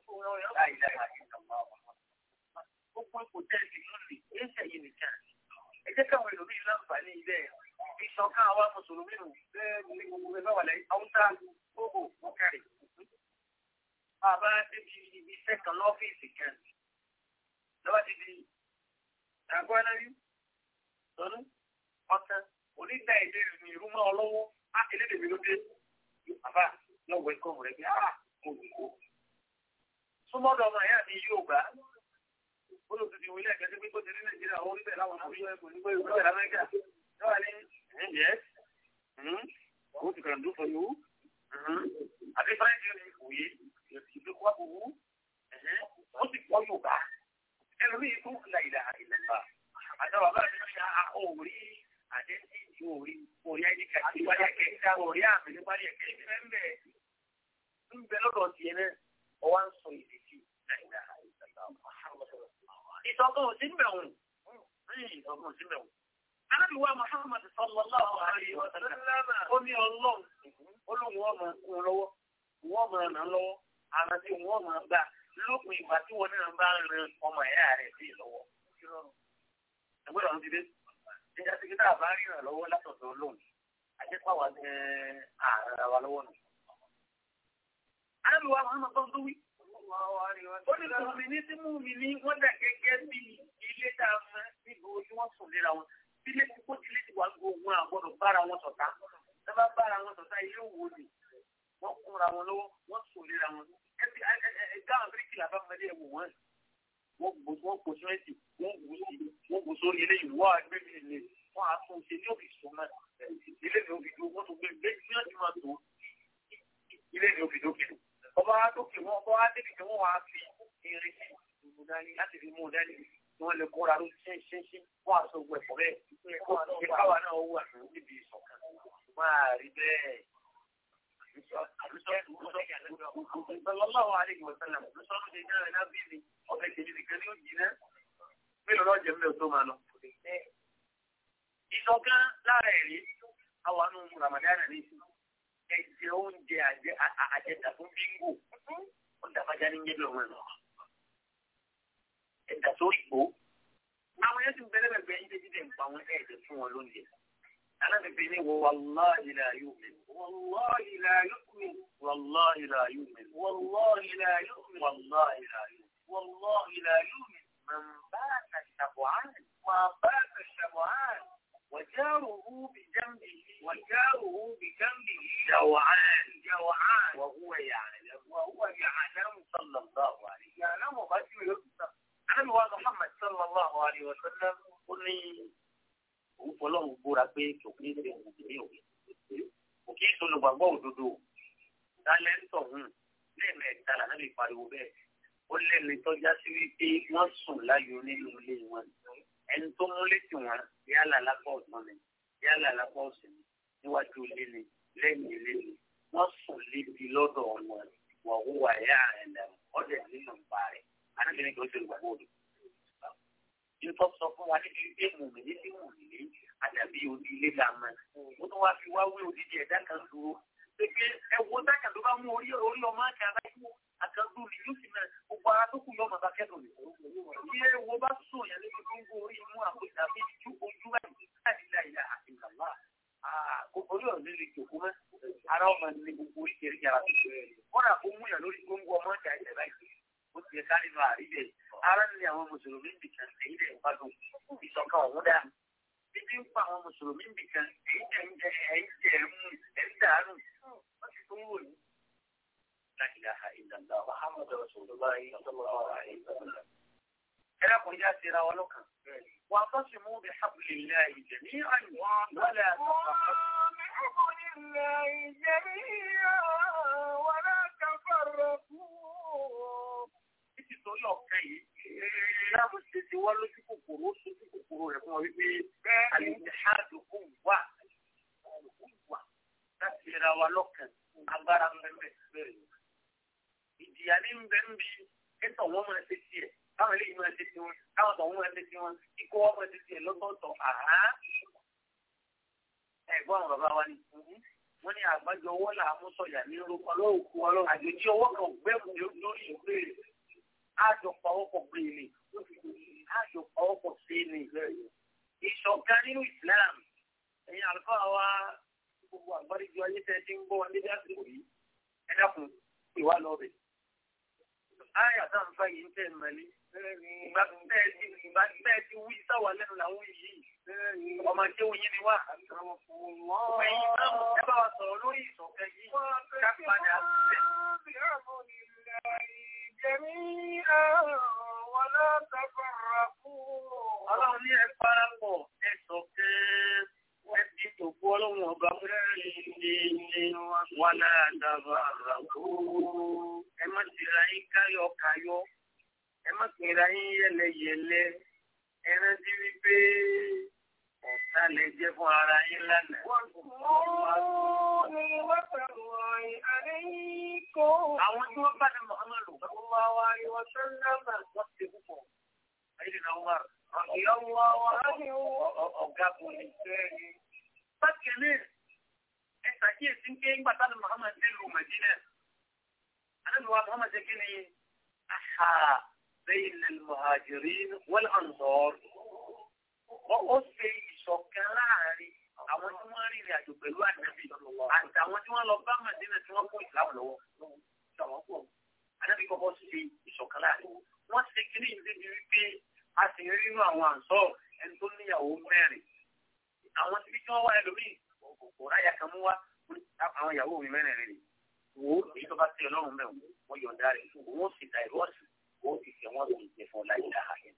Speaker 1: gbogbo ipò tẹ́ẹ̀sì lónìí ẹ ṣẹ̀yìn nìkan ẹ jẹ́ káwọn èlòmí láǹfààní ilẹ̀ ìṣọ̀kan àwa mùsùlùmí nù bẹ́ẹ̀ ní gbogbo ẹgbẹ́ wà lẹ́yìn haúsá gbogbo mọ́kàrí bàbá débi iṣẹ́ kan lọ́fíìsì kan lọ́wọ́ ti di àgọ́ ẹlẹ́rí lọ́dún ọ̀tán onídàá èdè ní ìrúmọ́ ọlọ́wọ́ á elédè mi ló dé bàbá lọ́wọ́ ẹ̀kọ́ rẹ̀ bí kò ní kó. súnmọ́dọ̀ ọmọ ẹ̀yà ni yóò gbà olóòtú ti wọlé ẹ̀gẹ́ tó ti ní Nàìjíríà ó rí bẹ́ẹ̀ láwọn ọmọ orí ẹ̀kọ́ nígbà ìwé ìwé Amẹ́ríkà lọ́wọ́ ní yes what you can do for you àbí fáìlì ní òye ìlú wà owó ó sì pọ̀ yóò gbà ẹ̀rọ ní ikú làyìlà ìlẹ̀fà àtàwọn bàbá mi ní àórí àdéhùn orí ẹ̀díkà àti wáyé kẹta orí àmì ní wáyé kẹta ń bẹ lọ́dọ̀ tiẹ̀ náà ọwá ń sọ ìdíjì làyìlà ìlẹ̀fà ìtọ́kùn sí mẹ́wọ̀n ìtọ́kùn sí mẹ́wọ̀n. Alábìwá Muhammad sallallahu alaihi wa sallam ó ní ọlọ́run olóhùn ọmọ kún lọ́wọ́ wọ́n máa ràn lọ́wọ́ àrà tí wọ́n máa gbà lópin ìgbà tí wọ́n náà bá ń ran ọmọ ẹ̀yà rẹ̀ sí lọ́wọ́. Ẹgbẹ́ ọ̀run ti dé. Ìjà sí kíkà bá rí ìrànlọ́wọ́ látọ̀dọ̀ Ọlọ́run. Àjẹpá wa ní ààrẹ wa lọ́wọ́ nù. Àlùwà Muhammad tó wí. Ó ní mùmínì tí mùmínì wọ́n dà gẹ́gẹ́ bí ilé tá a mọ̀ níbo tí wọ́n sùn léra wọn. Ilé tí kò tilé ti wà gbogbo àgbọ̀dọ̀ bára wọn ṣọ̀tá. Tá bá bára wọn ṣọ̀tá ilé òwò ni. Wọ́n kúnra wọn lọ́wọ́, wọ́n sùn léra wọn. Ẹgbẹ́ bíríkìlà bá mọdé ẹ̀wò wọn. Wọ́n kò sọ́ọ̀tì, wọ́n kò sórí ilé ìwọ́ àgbẹ̀mí ilé. Wọ́n á tún ṣe ní òfìsì wọn. Ilé ni òfìsì wọ́n tún gbé bí wọ́n ti máa tó. Ilé ni òfìsì òkè. Ọba àtòkè wọn, ọba àtẹ̀kẹ̀ tí wọ́n wá fi irin sí ìlú dání láti fi mú dání. Wọ́n lè kóra ló ṣe wọ́n á sọ gbọ́ ẹ̀fọ́ bẹ́ẹ̀. Ìkáwá náà wà níbi ìṣọ̀kan. Máa rí bẹ́ẹ̀. Sallallahu alaihi wa sallam. Lọ́sọ̀rọ̀ ṣe jẹ́ ẹ̀dá bí mi. Ọ̀fẹ́ kejì nìkan ní òjì náà. Mélòó lọ́jọ́ mẹ́rin tó máa lọ. Ìṣọ̀kan lára ẹ̀rí, àwọn anú Ramadan ní ẹ̀jẹ̀ oúnjẹ àjẹta fún bíngò. Ó dàbájá ní yẹ́bẹ̀ wọn lọ. Ẹ̀dà sórí ìgbó. Àwọn yẹn ti bẹ̀rẹ̀ bẹ̀rẹ̀ yín dédé ń pa wọn ẹ̀jẹ̀ fún wọn lóúnjẹ. Alábẹ̀bẹ̀ ní wallahi la yu'min. Wallahi la yu'min. Wallahi la yu'min. Wallahi la yu'min. Wallahi la yu'min. Wallahi la yu'min. Man bata shab'an. Ma bata shab'an. وجاره بجنبه جوعان وهو يعلم صلى الله عليه يعلم أنا محمد صلى الله عليه وسلم قل لي Ọlọ́run búra pé kòkí ṣe òkùnkùn òkè òkè ìṣolùgbàgbọ́ òdodo tálẹ́ńtọ̀ lẹ́ẹ̀mẹ́ta lànà lè pariwo bẹ́ẹ̀ ó lẹ́nu tọ́já sí wípé wọ́n sùn láyọ̀ nínú ilé wọn ẹni tó múlé tì wọ́n yálà lápá ọ̀tún ni yálà lápá òsì ni níwájú ilé ni lẹ́yìn ilé ni wọ́n sùn lébi lọ́dọ̀ wọn wọ́n hùwà ẹ̀yà ẹ̀dá ọ̀dẹ̀ nínú ìpa rẹ̀ anábìrin kò ṣe olùgbàgbọ́ òdodo. Nítorí sọ fún wa níbi ilé mùmìnì tí mùmìnì àdàbí onílé la mọ̀. Ó tún wá fi wá wí odidi ẹ̀dá kan dúró. Pépé ẹ̀wọ́ dákà tó bá mú orí ọmọ àti aráyé àkàndú ni yóò sì mẹ́ gbogbo ara tó kù yọ ọmọ bá kẹ́dùn ni. Ilé wo bá sùn yẹn lójú tó ń gbó orí mú àpòjà bí ojú báyìí láti ilé àyà àti ìgbàlá. Orí ọ̀rẹ́ lè jòkó mẹ́. Ara ọmọ ní gbogbo orí kẹrí yàrá tó ṣe. Wọ́n rà kó mú yàn lórí gbóngbó ọmọ àti àìsàn báyìí. Ó ti yẹ ká nínú àríyẹ. Ara ní àwọn mùsùlùmí nìkan èyí lè ń gbádùn ìṣọ̀kan ọ̀hún dáa. Bíbí ń pa àwọn mùsùlùmí nìkan èyí tẹ̀ ń jẹ ẹ̀yìn mú ẹ̀yìn dàánù. Wọ́n ti tún wò ní. La ilaha illallah Muhammadu Rasulullah sallallahu alaihi wasallam. Ẹ̀rọ kò yá sí ra wọn lọ́kàn. واعتصموا بحبل الله جميعا ولا تفرقوا. Torí ọ̀kẹ́ yìí, láàmú ṣe ti wá lójú kòkòrò ó sojú kòkòrò rẹ̀ fún ọ wípé àlejò kò wà láti ra wa lọ́kàn agbára mẹ́mẹ́. Ìjìyà ní ń bẹ ń bi ẹ̀tọ́ wọn máa ṣe tiẹ̀, káwọn eléyìí máa ṣe tiwọn, káwọn tó wọn máa ṣe tiwọn, kíkọ́ wọn máa ṣe tiẹ̀ lọ́tọ̀ọ̀tọ̀. Ẹ̀gbọ́n àwọn bàbá wa ni wọ́n ní àgbájọ ọwọ́ là á mú sọ̀yà ní orúkọ ọlọ́ọ̀kú ọlọ́ọ̀ àjòjì ọwọ́ kan gbẹ́mù lórí ìgbéèrè. Àjọ pàwọ́pọ̀ gbèrè, àjọ pàwọ́pọ̀ sí ní ìṣọ̀kan nínú Islam. Ẹ̀yin àlùfáà wa gbogbo àgbáríjọ ayé tẹ́ ti ń gbọ́ wọn níbi àsìkò yìí. Ẹ dákun ìwà lọ́bẹ̀. Áyà tá ń fa yìí ń tẹ̀ mẹ́lí. Ìgbà bẹ́ẹ̀ ti wí sáwà lẹ́nu làwọn yìí. Ọmọ tí ó yín ni wá. Ẹ̀yin náà ẹ bá wa sọ̀rọ̀ lórí ìṣọ̀kan yìí. Ká padà جميعا ولا تفرقوا. Ọlọ́run ní ẹ parapọ̀ ẹ ṣọ̀kan ẹ ti tòkú ọlọ́run ọba múlẹ̀ wà láàdàbà àràkó. Ẹ má ti ra yín káyọ̀káyọ̀, ẹ má ti ra yín yẹlẹyẹlẹ, ẹ rántí wípé ọ̀tá lè jẹ́ fún ara yín lánàá. Àwọn tí wọ́n bá ní Muhammadu sallallahu alaihi wa sallam wọ́n ti púpọ̀. Ayélujára Umar, ọ̀gá kò ní sẹ́ẹ̀ni. Bákan náà, ẹ ṣàkíyèsí ń ké ńgbà tá ní Muhammad nílùú Madina. Àdébùwà Muhammad ṣe kí ni? Aha, bayna al-muhajirin wal-ansar. Ó ṣe ìṣọ̀kan láàrin àwọn tí wọ́n rìnrìn àjò pẹ̀lú ànábì àti àwọn tí wọ́n lọ bá Mádínà tí wọ́n kó ìsìlámù lọ́wọ́. dà wọ́n pọ̀ anábì kọ́kọ́ ṣe ìṣọ̀kan láàrin wọ́n ṣe kí ní ìdíbi wípé a sì rí nínú àwọn àǹsọ́ ẹni tó níyàwó mẹ́rin àwọn tí wọ́n wá ẹlòmíì kò ráyà kan mú wá àwọn ìyàwó mi mẹ́rin rẹ̀ wò ó èyí tó bá tẹ̀ ọlọ́run mẹ́rin wọ́n yọ̀ǹda rẹ̀ wọ́n sì ta ìrọ́ọ̀sì wọ́n sì fẹ́ wọ́n sì jẹ fún láyé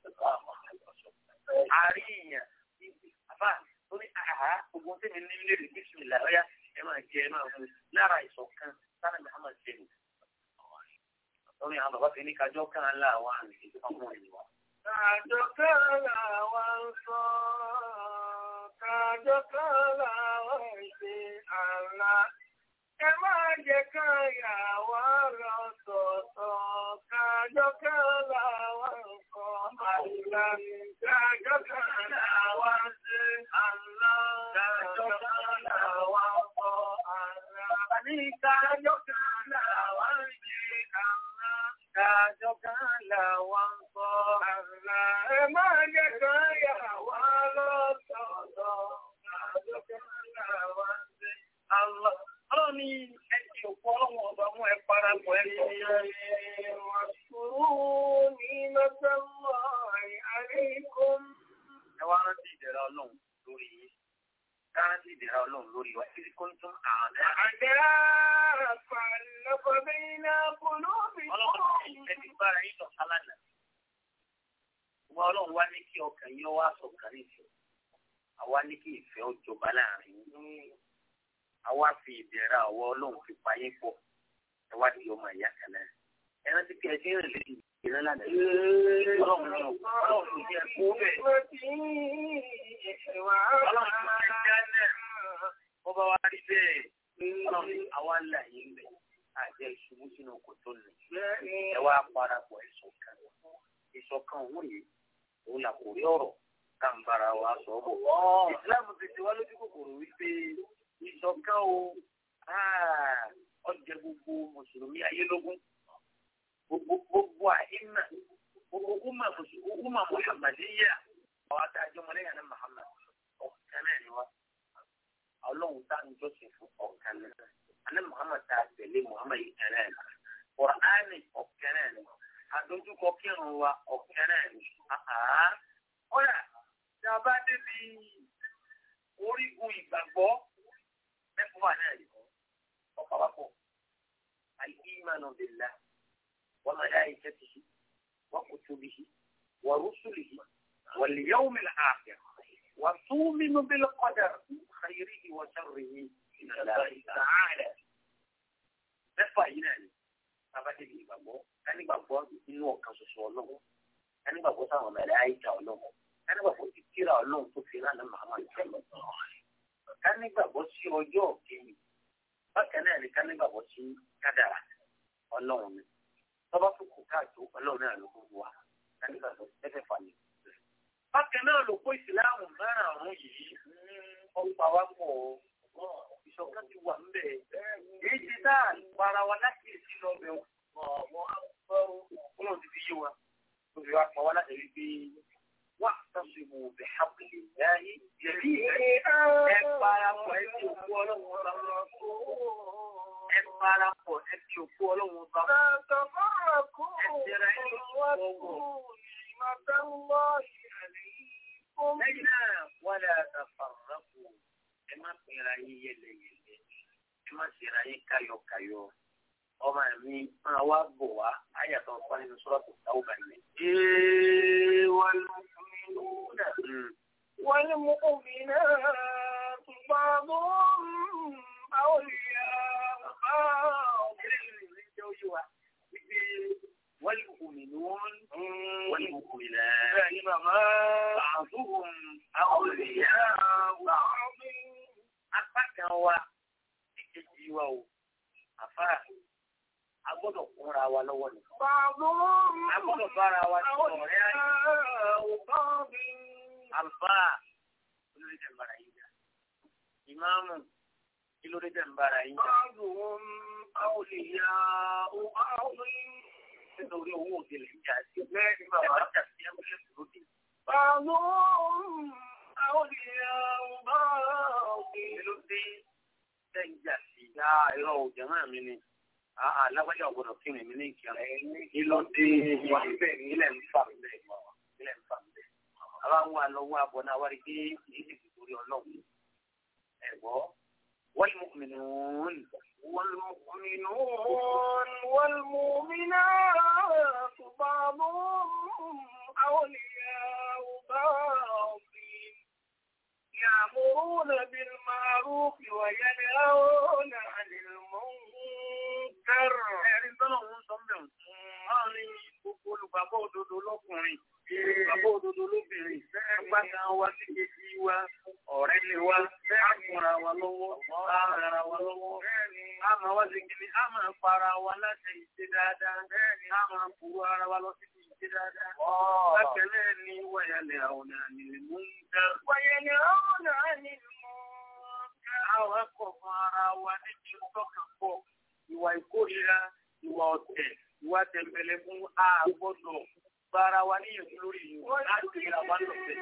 Speaker 1: àárín èèyàn àbá ó ní àhá ogun tèmi ní ilé rẹ̀ bísí ìlà ọ̀yá ẹ máa jẹ ẹ máa mú lára ìṣọ̀kan sára Muhammad sẹ́nu lórí àwọn bàbá fi ní kájọ́ kan láwọn àmì ọmọ ìlú wa.
Speaker 6: Kájọ́ kan làwọn ń sọ, kájọ́ kan làwọn ń ṣe àlá. Ẹ máa jẹ kan yà wá lọ sọ̀tọ̀, kájọ́ kan làwọn ń kọ́ àlá. Kájọ́ kan làwọn ń ṣe àlá. Kájọ́ kan làwọn ń kọ́ àlá. Àní kájọ́ kan làwọn ń ṣe àlá. Kájọ́ kan làwọn ń kọ́ àlá. Ẹ máa jẹ kan yà wá lọ sọ̀tọ̀, kájọ́ kan làwọn ń ṣe àlá. Ọlọ́run ní ẹ̀kì òkú ọlọ́run ọba mú ẹ parapọ̀ ẹ sọ. Wàṣúrú ní mẹ́sàn-án àríkùn. Ẹ wá rántí ìdẹ̀ra ọlọ́run lórí yín. Rántí ìdẹ̀ra ọlọ́run lórí wa. Kí kó ń tún àádẹ́. Àdẹ́ àfàlọ́kọ̀ bí iná polóbi.
Speaker 1: Ọlọ́run ní ẹni bára yín lọ sálànà. Wọ́n ọlọ́run wá ní kí ọkàn yín wá sọ̀kan nífẹ̀ẹ́. Àwa ní kí ìfẹ́ ó jọba láàrin yín. Àwa fi ìdẹ̀ra ọwọ́ ọlọ́run fi payé pọ̀ ẹ wá di ọmọ ìyá kan náà ẹ rántí pé ẹjẹ́ rẹ̀ lè ìrẹ́ lánàá ọlọ́run náà ọlọ́run ní ẹ̀kọ́ bẹ́ẹ̀ ọlọ́run ní ẹ̀jẹ̀ náà wọ́n bá wá rí bẹ́ẹ̀ ọlọ́run àwa là yín bẹ̀ àjẹ́ ìṣubú sínú kòtò nì ẹ wá parapọ̀ ìṣọ̀kan òun yìí òun là kò rí ọ̀rọ̀ ká ń bára wa sọ bọ̀ ìsìláàmù ti ti wá lójú kòkòrò wípé ìṣọ̀kan o ọjọ́ gbogbo mùsùlùmí ayélógún gbogbo àìmà gbogbo umma muhammadiyya àwọn adájọ́ mọ́lẹ́yìn ní Muhammad ọ̀kan náà ni wá ọlọ́run tá ń jọ́sìn fún ọ̀kan náà àní Muhammad tá a tẹ̀lé Muhammad yìí kan náà ni Kùránì ọ̀kan náà ni àdójúkọ kírun wa ọ̀kan náà ni ọ̀rà tí a bá débi orígun ìgbàgbọ́ mẹ́fà náà ni ọ̀pọ̀lọpọ̀ al-imanu billah wa malaikatihi wa kutubihi wa rusulihi wal yawmil akhir wa tu'minu bil qadar khayrihi wa sharrihi min Allahi ta'ala. Mẹ́fà yìí náà ni abájẹ́ bí ìgbàgbọ́ ẹni gbàgbọ́ inú ọ̀kan ṣoṣo ọlọ́run ẹni gbàgbọ́ sáwọn màláíkà ọlọ́run ẹni gbàgbọ́ ti kíra ọlọ́run tó fi rán ní Muhammad ká nígbàgbọ́ sí ọjọ́ kejì bákan náà ni ká nígbàgbọ́ sí kádàrá ọlọ́run ni tọ́ba tó kù káàtó ọlọ́run náà ló gbogbo wa ká nígbàgbọ́ sí tẹ́tẹ́ fà ní. bákan náà ló kó ìsìláàmù márùn-ún yìí ọ̀pá wa pọ̀ ìṣọ̀kan ti wà ńbẹ̀ èyí ti dá para wa láti èsì lọ́bẹ̀ ọlọ́run ti fi yé wa tó fi wá pa wá láti rí bí واعتصموا بحبل الله جميعا ẹ̀parapọ̀ ẹ̀tì òkú ọlọ́run ọba ẹ̀parapọ̀ ẹ̀tì òkú ọlọ́run ọba ẹ̀tẹ̀rẹ̀ ẹ̀tì òkú lẹ́yìn náà wọ́n lè àtàfàràkù ẹ má pèrà yín yẹlẹyẹlẹ ẹ má ṣèrà yín káyọkáyọ ọmọ mi máa wá bọ̀ wá ayàtọ̀ ọ̀pá nínú sọ́ọ̀tù táwọn bá yẹn. والمؤمنات بعضهم أولياء بعض والمؤمنون والمؤمنات بعضهم أولياء بعض apákan wa ìkejì wa o àfa agbọ́dọ̀ kúnra wa lọ́wọ́ ni. agbọ́dọ̀ bára wa sọ̀rọ̀ rẹ̀ ayé. àlùfà olórí tẹ̀ ń bára yín jà. ìmáàmù kí lórí tẹ̀ ń bára yín jà. nítorí owó òkèlè ń jà sí bẹ́ẹ̀ ni bàbá jà sí ẹgbẹ́ lóde. kí ló dé tẹ̀ ń jà sí ìyá ìrọ̀ òjò náà mi ni. Lágbájá ọ̀gbọ́dọ̀ kí mi ní ìkíyà. Ìlọ́dẹ ilẹ̀ ń fà bẹ́ẹ̀. Àwa ń wà lọ́wọ́ àbọ̀ náà wá rí pé ìdí ìtòrí ọlọ́run. Ẹ̀gbọ́ والمؤمنون
Speaker 6: والمؤمنات بعضهم أولياء بعض يأمرون بالمعروف وينهون عن المنكر.
Speaker 1: Olùgbàgbọ́ òdodo lọ́kùnrin, olùgbàgbọ́ òdodo lóbìnrin, ẹgbàgbà wa sí kejì wa, ọ̀rẹ́ ni wa, àkùnra wa lọ́wọ́, àràrà wa lọ́wọ́, a máa wá sí kìíní, a máa para wa láti ìṣe dáadáa, a máa kúrò ara wa lọ sí ìṣe dáadáa. Lákẹ́lẹ́ ni wáyàlẹ̀ àwọn ànílè mú ń dá.
Speaker 6: Wáyàlẹ̀ àwọn ànílè mú ń dá.
Speaker 1: Àwọn ẹ̀kọ́ fún ara wa níbi tọ́kàn pọ̀, ìwà ìkórìíra, ìwà ọ̀tẹ̀, ìwà tẹ̀m̀bẹ̀lẹ̀ fún àgbọ̀dọ̀ bára wa níyànjú lórí ìlú láti ìlà wà lọ́sẹ̀.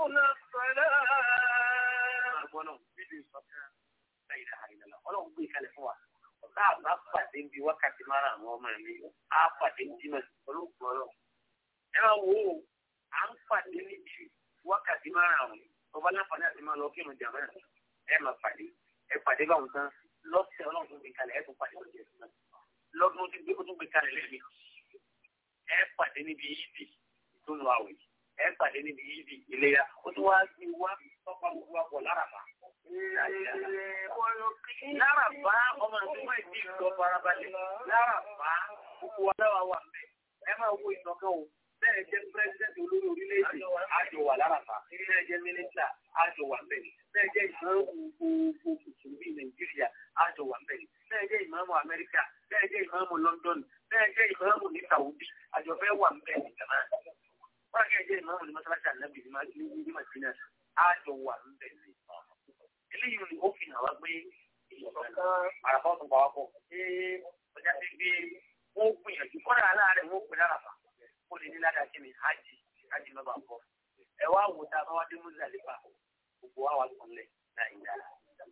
Speaker 1: Àgbọ̀nà bíbí ìsọ̀kan láìlà àìlàlà. Ọlọ́run gbé ìkàlẹ̀ fún wa. Ọ̀tá àbá pàdé bí wákàtí mara àwọn ọmọ mi. Á pàdé jímọ̀ olóògùn ọlọ́run. Ẹ máa wo à ń pàdé níbi wákàtí mara àwọn. Ọba láǹfààní àti máa lọ kírun jàmọ́ ẹ̀. Ẹ máa pàdé. Ẹ pàdé báwọn tán. Lọ́sẹ̀ ọlọ́run gbé ìkàlẹ̀ ẹ̀ tún pàdé ọjọ́ ìsìn lọ́dún ó tún gbé kalẹ̀ lẹ́bi ẹ pàdé níbi yíbi tó lu àwẹ̀ ẹ pàdé níbi yíbi ìlera ó tún wá sí wá tọ́pọ̀ gbogbo àpọ̀ lárabà. Lárabà ọmọ àti wọ́n ìdí ìlọ farabalẹ̀ lárabà gbogbo wa láwa wà mẹ́ ẹ máa wo ìtọ́kẹ́ o bẹ́ẹ̀ jẹ́ pírẹ́sidẹ́ntì olórí orílẹ̀-èdè àjọ wà lárabà bẹ́ẹ̀ jẹ́ mínísítà àjọ wà mẹ́ bẹ́ẹ̀ jẹ́ ìṣòro gbogbo mùsùlùmí Nàìjíríà àjọ wà mẹ́ bẹ́ẹ̀ jẹ́ ìmáàmù Amẹ́ríkà bẹ́ẹ̀ jẹ́ ìmáàmù London bẹ́ẹ̀ jẹ́ ìmáàmù ní Saudi àjọfẹ́ wà ń bẹ̀ nìjàmá wọ́n á jẹ́ ìmáàmù ní mọ́sálásí ànábì ní Madina àjọ wà ń bẹ̀ ní. Eléyìí ni ó fi hàn wá pé àràfà ọ̀tún pa wá pọ̀ ọjà ti gbé wọ́n gbìyànjú kọ́ra aláàárẹ̀ wọ́n pè láràfà ó lè ní ládàá kí ni hajj mẹ́bà pọ̀ ẹ wá wò tá a bá wá dé Mùsálífà gbogbo wa wà lọ́lẹ̀ Nàìjíríà.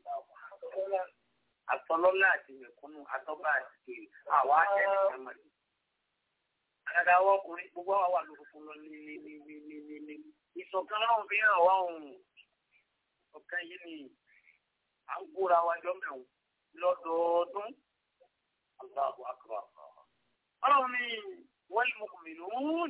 Speaker 1: Àtọ́lọ́lá àti mẹ̀kúnnù àtọ́gbà àti àwa àtẹ̀lẹ̀ kẹ́mọ̀lì. Àdàdà àwọn ọkùnrin gbogbo wa wà lókùnkùn lọ ní. Ìṣọ̀kan náà fi hàn wá ohun. Ọ̀kan yìí ni à ń gbóra wa jọ mẹ́wọ̀n lọ́dọọdún. Allahu akbar. Ọlọ́run ni والمؤمنون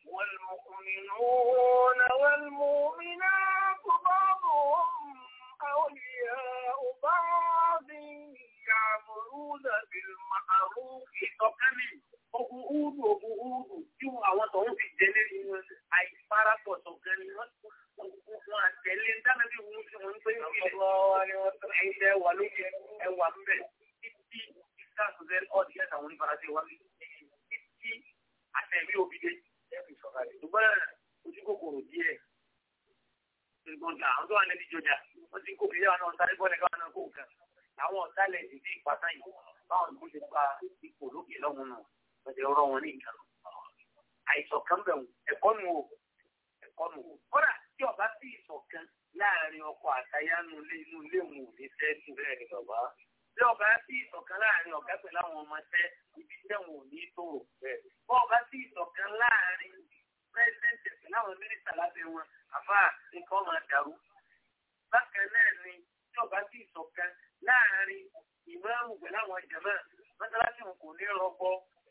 Speaker 6: والمؤمنات بعضهم أولياء بعض يأمرون بالمعروف.
Speaker 1: Ìtọ́kẹ́lì ogun úrù tí àwọn tọ̀hún fi jẹ́lé nínú àìfarapọ̀ sọ̀kẹ́lì wọn àtẹ̀lé dánábí wọn tí wọ́n ń pè ní ẹ̀yẹ wà lókè ẹwà ń bẹ̀ títí ìsáàtúnṣe ọ̀dí ẹ̀sàwọn onífarasẹ̀ wà títí àtẹ̀mí òbíde ṣùgbọ́n ojú kòkòrò díẹ̀ ìgbọ̀njà àwọn tó wà níbi ìjọjà wọ́n ti kó ìyá náà sáré bọ́ọ̀lẹ̀ káwọn náà kó nǹkan àwọn ọ̀tálẹ̀ ìdí ìpàtà yìí báwọn tó ti pa ipò lókè lọ́wọ́n náà lọ́dẹ̀ ọ̀rọ̀ wọn ní nǹkan àìṣọ̀kan bẹ̀rù ẹ̀kọ́ nù o kódà tí ọba sí ìṣọ̀kan láàrin ọkọ àtayá inú ilé òun ò ní fẹ́ tù bẹ́ẹ̀ ni bàbá tí ọba sí ìṣọ̀kan láàrin ọ̀gá pẹ̀lú àwọn ọmọọṣẹ́ ibi tẹ̀wọ̀n ò ní tòrò bẹ́ẹ̀ bọ́ ọba sí ìṣọ̀kan láàrin pírẹ́sidẹ́ǹtì pẹ̀lú àwọn mínísítà lábẹ́ wọn àbá nǹkan máa dàrú bákan náà ni tí ọba sí ìṣọ̀kan láàrin ìmáàmù pẹ̀lú àwọn jàmáà mọ́sálásí wọn kò ní rọgbọ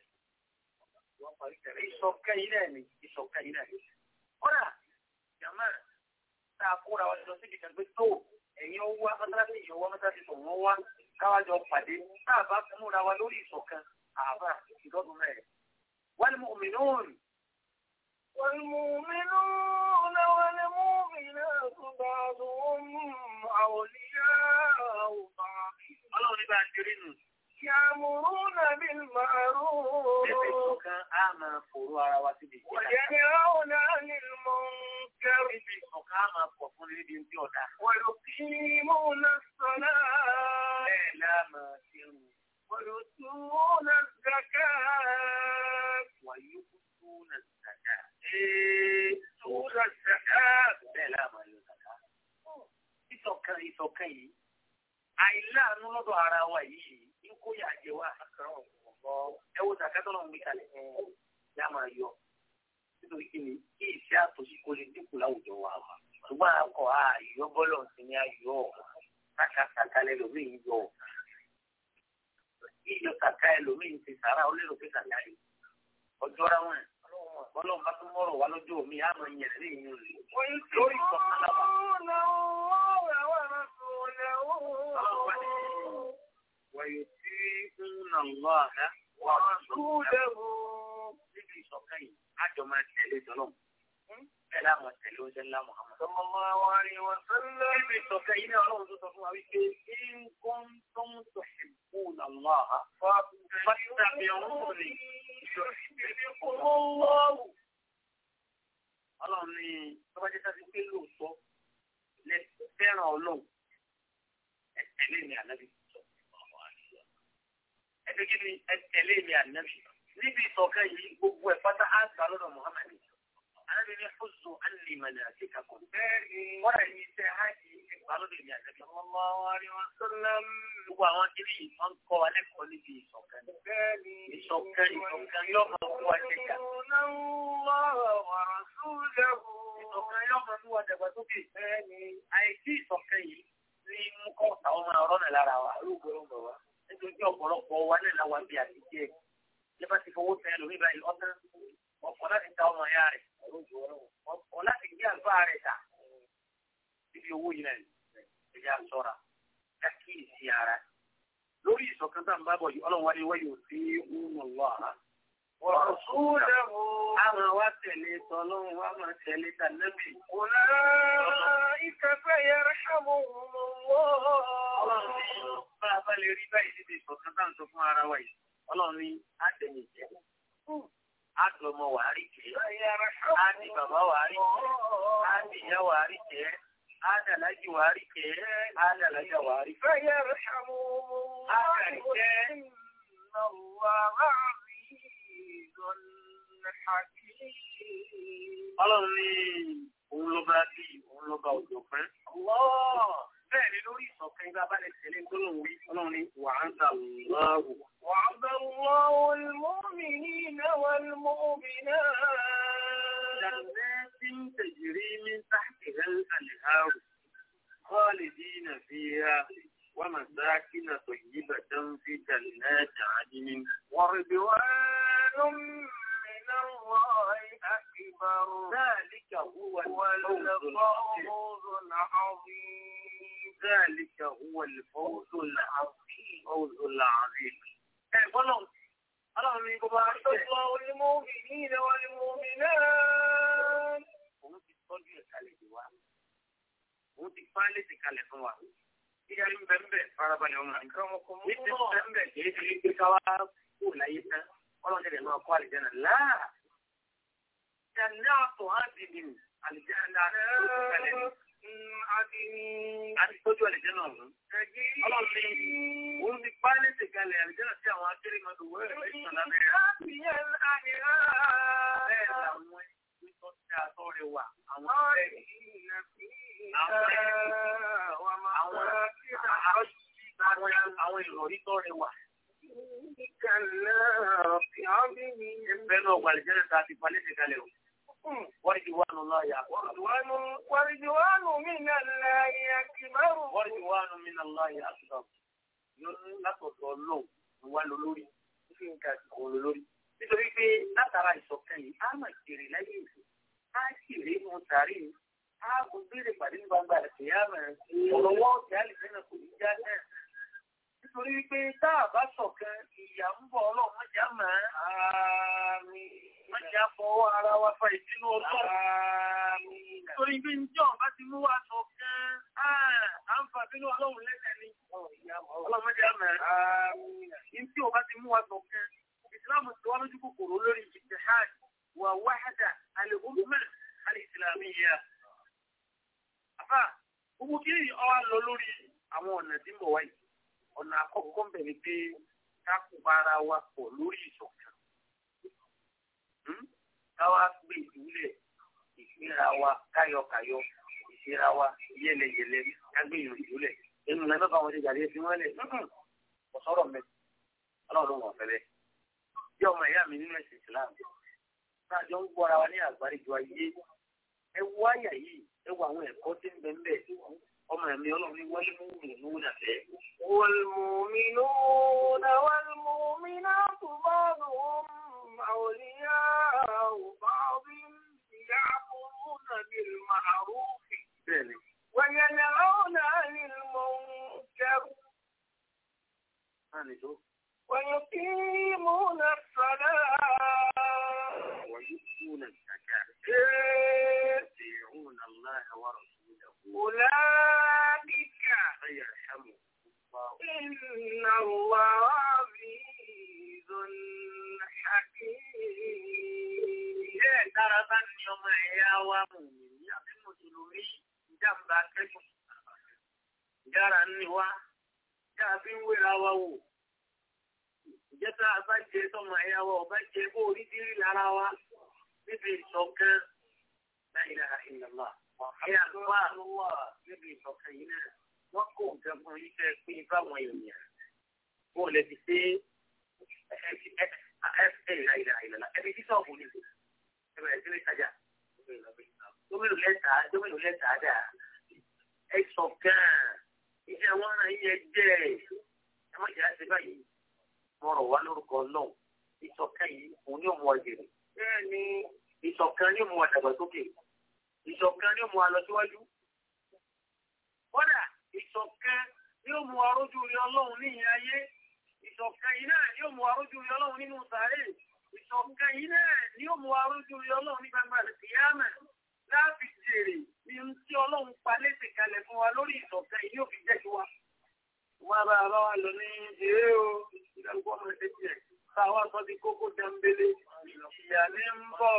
Speaker 1: ìṣọ̀kan yìí náà ni. Kódà jàmáà tá a kóra wa lọ síbi kan pé tó ẹ̀yin ó wá mọ́sálásí ìyẹn wá mọ́sálásí tó wọ́n wá káwájọ pàdé tá a bá múra wa lórí ìṣọ̀kan àbá ìdọ́dún rẹ̀. والمؤمنون
Speaker 6: والمؤمنات بعضهم أولياء بعض.
Speaker 1: Ọlọ́run ní bá ń dirí nù.
Speaker 6: يأمرون بالمعروف وينهون عن المنكر ويقيمون الصلاة ويؤتون الزكاة
Speaker 1: ويؤتون الزكاة ìṣọ̀kan yìí àìláàánú lọ́dọ̀ ara wa yìí ń kó yà jẹ wá ẹ wo sàkátọ́ náà ń gbé kalẹ̀ yá máa yọ nítorí kí ni kí ìṣe àtòsí kò lè dínkù láwùjọ wa ṣùgbọ́n akọ̀ àyọ̀ bọ́lọ̀ sí ni ayọ̀ kàkàkàkà lẹ́lòmíì yọ iyọ̀ kàkà ẹlòmíì ti sàrà ó lérò pé kàkà yìí ọjọ́ ra wọn bọ́lọ̀ bá tún mọ̀rọ̀ wá lọ́jọ́ omi á máa yẹn lé ìyún rẹ̀ lórí ìfọ̀kànláwà. ويطيعون الله ورسوله níbi ìṣọ̀kan yìí àjọ máa tẹ̀lé tọ́lọ́ ẹ láwọn tẹ̀lé oúnjẹ ńlá Muhammad. sallallahu alaihi wa sallam. níbi ìṣọ̀kan yìí ní ọlọ́run tó sọ fún wa wípé in kuntum tuhibbuna Allah fattabi'uni yuhbibkum Allah. ọlọ́run ní tó bá jẹ́ sáà ti pé lóòótọ́ lẹ fẹ́ràn ọlọ́run ẹ tẹ̀lé mi ànábì. ẹgbẹ́ kí ni ẹ̀tẹ̀lé mi ànábì níbi ìṣọ̀kan yìí gbogbo ẹ̀ pátá á gbà lọ́dọ̀ Muhammad ànábì ní fúzù ánìmọ̀nà àti kakọ̀ wọ́n rẹ̀ ní iṣẹ́ ájì ẹgbà lọ́dọ̀ mi ànábì gbogbo àwọn kiri yìí wọ́n kọ́ wa lẹ́kọ̀ọ́ níbi ìṣọ̀kan ìṣọ̀kan yóò máa fún wa ṣẹ̀ka ìṣọ̀kan yóò máa fún wa dàgbàsókè àìsí ìṣọ̀kan yìí ní mú kọ́ àwọn ọmọ ọ̀rọ̀ náà lára wa lóògbé wa nítorí ọ̀pọ̀lọpọ̀ wa náà làwọn àbí àtijọ́ ẹ̀ bá ti fowó tẹ lórí báyìí ọ̀tán ọ̀pọ̀ láti ta ọmọ ya rẹ̀ ọ̀pọ̀ láti gbé àgbà rẹ̀ ta níbi owó yìí náà ẹ̀yà sọ́ra kákìsì ara lórí ìṣọ̀kan tá à ń bá bọ̀ yìí ọlọ́run wá ní wáyé òsì ń lọ àná. Àwọn wa tẹ̀lé tọ́lọ́run wa máa tẹ̀lé tànẹ́bì. Ìkàfẹ́ yẹrẹ ṣàmù ọlọ́run ní bá a bá lè rí báyìí níbi ìṣọ̀kan tá à ń sọ fún ara wa yìí. Ọlọ́run ní àtẹ̀yìn jẹ́. Àgbọ̀mọ̀ wà á rí jẹ́. Á ní bàbá wà á rí jẹ́. Á ní ìyá wà á rí jẹ́. Á dàlájì wà á rí jẹ́. Á dàlájà wà á rí jẹ́. Á dàrí jẹ́. Ọlọ́run ní òun ló bá bí òun ló bá òjò pẹ́. Bẹ́ẹ̀ ni lórí ìṣọ̀kan ibà bá lè tẹ̀lé gbólóhùn wí ọlọ́run ní wa'ada Allahu. Wa'ada Allahu al-mu'minina wal-mu'minat. Jannatin tajri min tahtiha al-anhar khalidina fiha wa masakin tayyibatan fi jannati 'adnin wa ridwanun من الله أكبر ذلك هو الفوز العظيم ذلك هو الفوز العظيم الله من قبائل الله المؤمنين والمؤمنات òun ti tọ́jú ìkàlẹ̀ ìwà òun ti pálẹ̀ ti kalẹ̀ fún wa ìyá ń bẹ̀m̀bẹ̀ farabalẹ̀ ọmọ nǹkan ọmọkùnrin ní ti bẹ̀m̀bẹ̀ kìí ṣe pé káwá kò láyé tán ọlọ́run tẹ̀lé máa kọ́ àlìjẹ́nà láà jẹ́nà àtọ̀ àdìní àlìjẹ́nà àti tọ́jú àlìjẹ́nà ọ̀hún. ọlọ́run ní òun ti pa lẹ́sẹ̀ kalẹ̀ àlìjẹ́nà sí àwọn akéré máa dùn wẹ́rẹ̀ lẹ́sẹ̀ lábẹ́rẹ́. bẹ́ẹ̀ làwọn ẹni tó ti àtọ́ rẹ̀ wà àwọn ìrọ̀rí tó rẹ̀ wà. Bẹ́ẹ̀ni ọgbà àlìjẹ́nà ta ti palẹ́ ti kalẹ̀ o. Warjuwanu Allahi akbar. Warjuwanu minallahi akbar. Warjuwanu minallahi akbar. Látọ̀dọ̀ lọ wà lórí. Nítorí pé látara ìṣọ̀kan yìí, a máa jèrè láyé ìlú. A jèrè mú sàárè. A kò béèrè pàdé ní gbangba àti ìyá mẹ́rin. Ọ̀rọ̀ wọ́n ti àlìjẹ́nà kò ní já náà. Nítorí wípé tá a bá ṣọ̀kan ìyà ń bọ̀ ọlọ́run mọ́jà máa àmín mọ́jà fọwọ́ ara wa fa ìdínú ọlọ́run. Nítorí bí njọ́ bá ti mú wa ṣọ̀kan à ń fa bínú ọlọ́run lẹ́sẹ̀ ni. Ọlọ́run mọ́jà máa àmín. Ní tí o bá ti mú wa ṣọ̀kan, ìsìláàmù tí wọ́n lójú kòkòrò lórí ìjìtìhad wà wahda al-umma al-islamiyya. Àfà, gbogbo kí ni ọ wá lọ lórí àwọn ọ̀nà tí ń bọ̀ wáyé. Ọ̀nà àkọ́kọ́ ń bẹ̀ ni pé ká kó ara wa pọ̀ lórí ìṣọ̀kan. Káwá gbé ìdúlẹ̀ ìfira wa káyọ̀káyọ̀ ìfira wa yẹlẹyẹlẹ kágbé ìdúlẹ̀. Ẹnu náà bá wọn ṣe jàdé fi wọ́n lẹ̀. Kò sọ̀rọ̀ mẹ́. Ọlọ́run wọ̀ fẹ́lẹ́. jẹ́ ọmọ ìyá mi nínú ẹ̀sìn Islam náà jọ ń gbọ́ra wa ní àgbáríjọ ayé ẹ wo àyà yìí ẹ wo àwọn ẹ̀kọ́ tí ń bẹ ń bẹ ọmọ ẹ̀mí ọlọ́run ní wọ́n mú ìlú nàfẹ́.
Speaker 6: والمؤمنون والمؤمنات بعضهم أولياء بعض يأمرون بالمعروف وينهون عن المنكر ويقيمون الصلاة
Speaker 1: ويؤتون الزكاة يطيعون الله ورسوله
Speaker 6: أولئك
Speaker 1: فيرحمهم
Speaker 6: إن الله عزيز حكيم.
Speaker 1: ترى بني يوم يا مؤمنين àbí mùsùlùmí ìjàmbá kẹ́kọ̀ọ́ yára ní wa yára fi ń wéra wa wò ìjẹta àbájẹ tọmọ ẹ̀yà wa ọba jẹ bó orí dírí lára wa níbi ìṣọ̀kan la ilaha illallah ẹ̀yà àgbà níbi ìṣọ̀kan yìí náà wọ́n kó nǹkan fún yín fẹ́ pín fáwọn èèyàn wọ́n lè fi ṣe ẹbí títọ̀ fún mi ẹbẹ̀rẹ̀ sí ìtajà gómìnà lẹ́tà dà ẹ ṣọ̀kan iṣẹ́ wọn náà yẹ jẹ́ ẹ má jẹ́ àṣẹ báyìí mo rọ̀ wá lórúkọ náà ìṣọ̀kan yìí òun ni ó mú wa jèrè bẹ́ẹ̀ ni ìṣọ̀kan ni ó mú wa dàgbàsókè ìṣọ̀kan ni ó mú wa lọ síwájú kódà ìṣọ̀kan ni ó mú wa rójú rí ọlọ́run ní ìyẹn ayé ìṣọ̀kan yìí náà ni ó mú wa rójú rí ọlọ́run nínú sàárè ìṣọ̀kan yìí náà ni ó mú wa rójú rí ọlọ́run ní gbangba àlùkìyámà láàbì jèrè ní tí ọlọ́run pa léṣe kalẹ̀ fún wa lórí ìṣọ̀kan yìí yóò fi jẹ́ kí wa. wọ́n bá a bá wa lọ ní eré o ìdàgbọ́ ọmọ ẹ̀ṣẹ̀ tiẹ̀ táwa sọ di kókó jambele ìyá ní ń bọ̀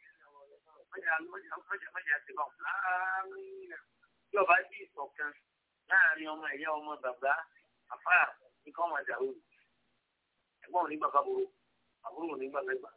Speaker 1: mọ́jà ti bọ̀ tí ọba jí ìṣọ̀kan láàrin ọmọ ẹ̀yà ọmọ bàbá àfà nǹkan ọmọ àdàrú ẹ̀gbọ́n ní bàbá burú àbúrò ní bàbá ẹgbà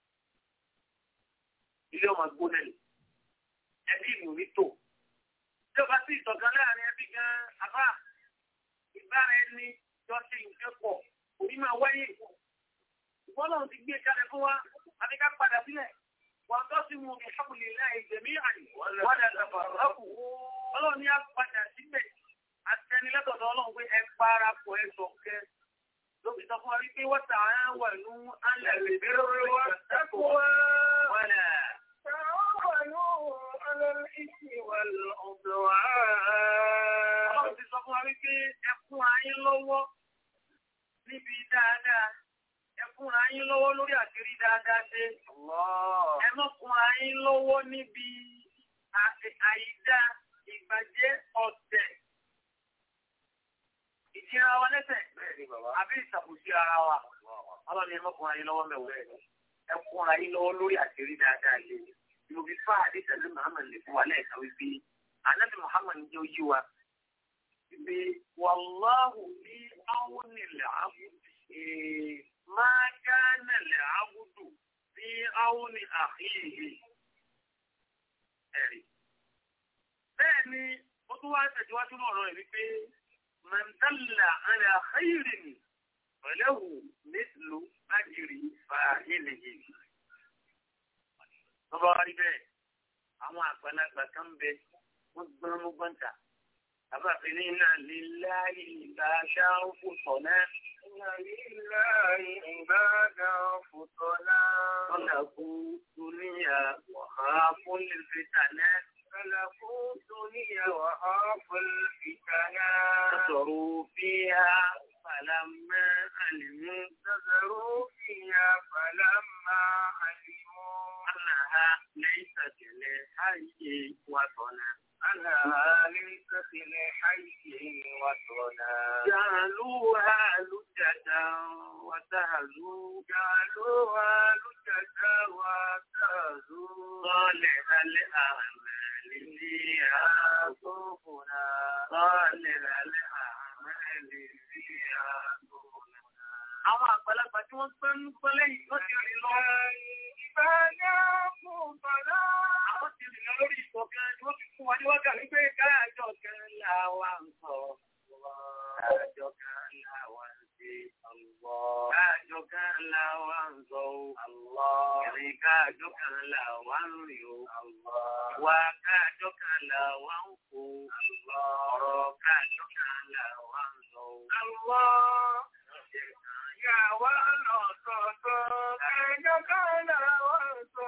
Speaker 1: ilé ọmọ gbóná ni ẹbí ìlú rí tò tí ọba sí ìṣọ̀kan láàrin ẹbí gan àfà ìbára ẹni jọ ṣe nǹkan pọ̀ òní máa wáyé ìwọ́n náà ti gbé kalẹ̀ fún wa àti ká padà sílẹ̀ wọ́n tó sì mú mi ṣàkùnlé láì jẹ̀mí àyè wọ́n dà dàbà rọ́pù ọlọ́run ní àpàdà síbẹ̀ àtẹnilẹ́tọ̀dọ̀ ọlọ́run pé ẹ para pọ̀ ẹ sọ̀kẹ́ lóbi sọ fún wa wípé wọ́n tà á wà ní alẹ́ ìbéèrè wọn dákú wọn là. Ọlọ́run ti sọ fún wa wípé ẹ fún ayé lọ́wọ́ níbi dáadáa. Ẹ fún ayé lọ́wọ́ lórí àṣírí dáadáa ṣe. Ẹ mọ́ fún ayé lọ́wọ́ níbi àìdá ìbàjẹ́ ọ̀tẹ̀. Ìjìnra wa lẹ́sẹ̀ àbí ìṣàkóso ara wa. Ọlọ́run ni ẹ mọ́ fún ayé lọ́wọ́ mẹ́wàá. Ẹ fún ayé lọ́wọ́ lórí àṣírí dáadáa ṣe. Ìmọ̀bí fáàdì tẹ̀lé Muhammad lè fún wa lẹ́ẹ̀kan wípé Ànábì Muhammad jẹ́ ojú wa. Ibi wàláhù ní àwọn ilẹ̀ àbùdí. Máa kánà lè àbùdù ní àwọn ní àhíhì. Ẹ̀rí. Bẹ́ẹ̀ ni ó tún wá tẹ̀síwájú náà rọ̀ wípé mọ̀ntàlá àlẹ́ àhíhì ni pẹ̀lẹ́wù mẹ́sìlú ájìrì fàáhìlì yìí. Bọ́bá wá rí bẹ́ẹ̀, àwọn àgbàlagbà kan bẹ, wọ́n gbọ́n mú gbọ́ǹtà. Àbáfẹ́ ní iná líláyì ìbáṣá ń fò sọ̀nà. Iná líláyì ìbáṣá ń fò sọ̀nà. Sọ́nà kú dúníyà wàhá fún ìfìtànà. Sọ́nà kú dúníyà wàhá fún ìfìtànà. Sọ̀rọ̀ bí i فلما علموا نظروا فيها فلما علموا أنها ليست لحي وطنا أنها ليست لحي وطنا جعلوها لجة وسهزوا جعلوها لجة وسهزوا صالح الأعمال فيها صوفنا صالح الأعمال فيها صوفنا. Àwọn àgbàlagbà tí wọ́n gbẹ́ ń gbọ́ lẹ́yìn tó ti rìn lọ. Ìbáyá fún bàrá. Àwọn ti rìn lọ lórí ìṣọ̀kan ni wọ́n fi fún wa ní wákà wípé káàjọ kan láwa ń sọ. Káàjọ kan láwa ń ṣe ọ̀gbọ́. Káàjọ kan láwa ń sọ. àjọ kan là wá ń rìn o. Wà káàjọ kan là wá ń kó. Ọ̀rọ̀ káàjọ kan là wá ń lọ. Yà wá lọ sọ̀tọ̀ káàjọ kan là wá ń sọ.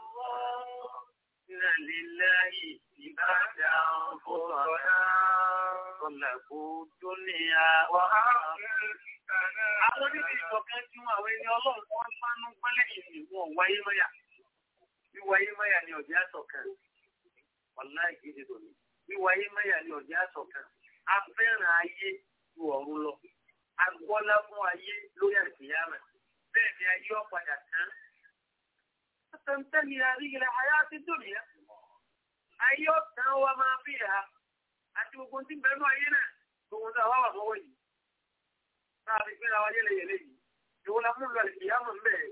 Speaker 1: Inna lillahi ibadan furada. Kọ̀lẹ̀kù dúnìyà wà á. Àwọn oníbi ìṣọ̀kan tí wọ́n àwọn ẹni ọlọ́run wọ́n fánú pẹ́lẹ̀ ìwọ̀n wáyé mọ́yà. Bí wáyé mọ́yà ni ọ̀dẹ́ àṣọ̀kan. Ọ̀lá ìgbésẹ̀ tòní. Bí wáyé mọ́yà ni ọ̀dẹ́ àṣọ̀kan. A fẹ́ràn ayé ju ọ̀run lọ. A gbọ́lá fún ayé lórí àtìyámẹ̀. Bẹ́ẹ̀ ni ayé ọ̀padà tán. Tẹ́ntẹ́ni àríyìnlẹ̀ àyá ti dúnìyà. Ayé ọ̀tán wa máa fi hà. Àti gbogbo tí bẹ̀rù ayé náà, gbogbo tí a wá wà mọ́wọ́ yìí. Táà fi gbéra wa yẹ́lẹ̀yẹ̀lẹ̀ yìí. Ìwọ́n la múlò àlè ìyámọ̀ ń bẹ̀rẹ̀.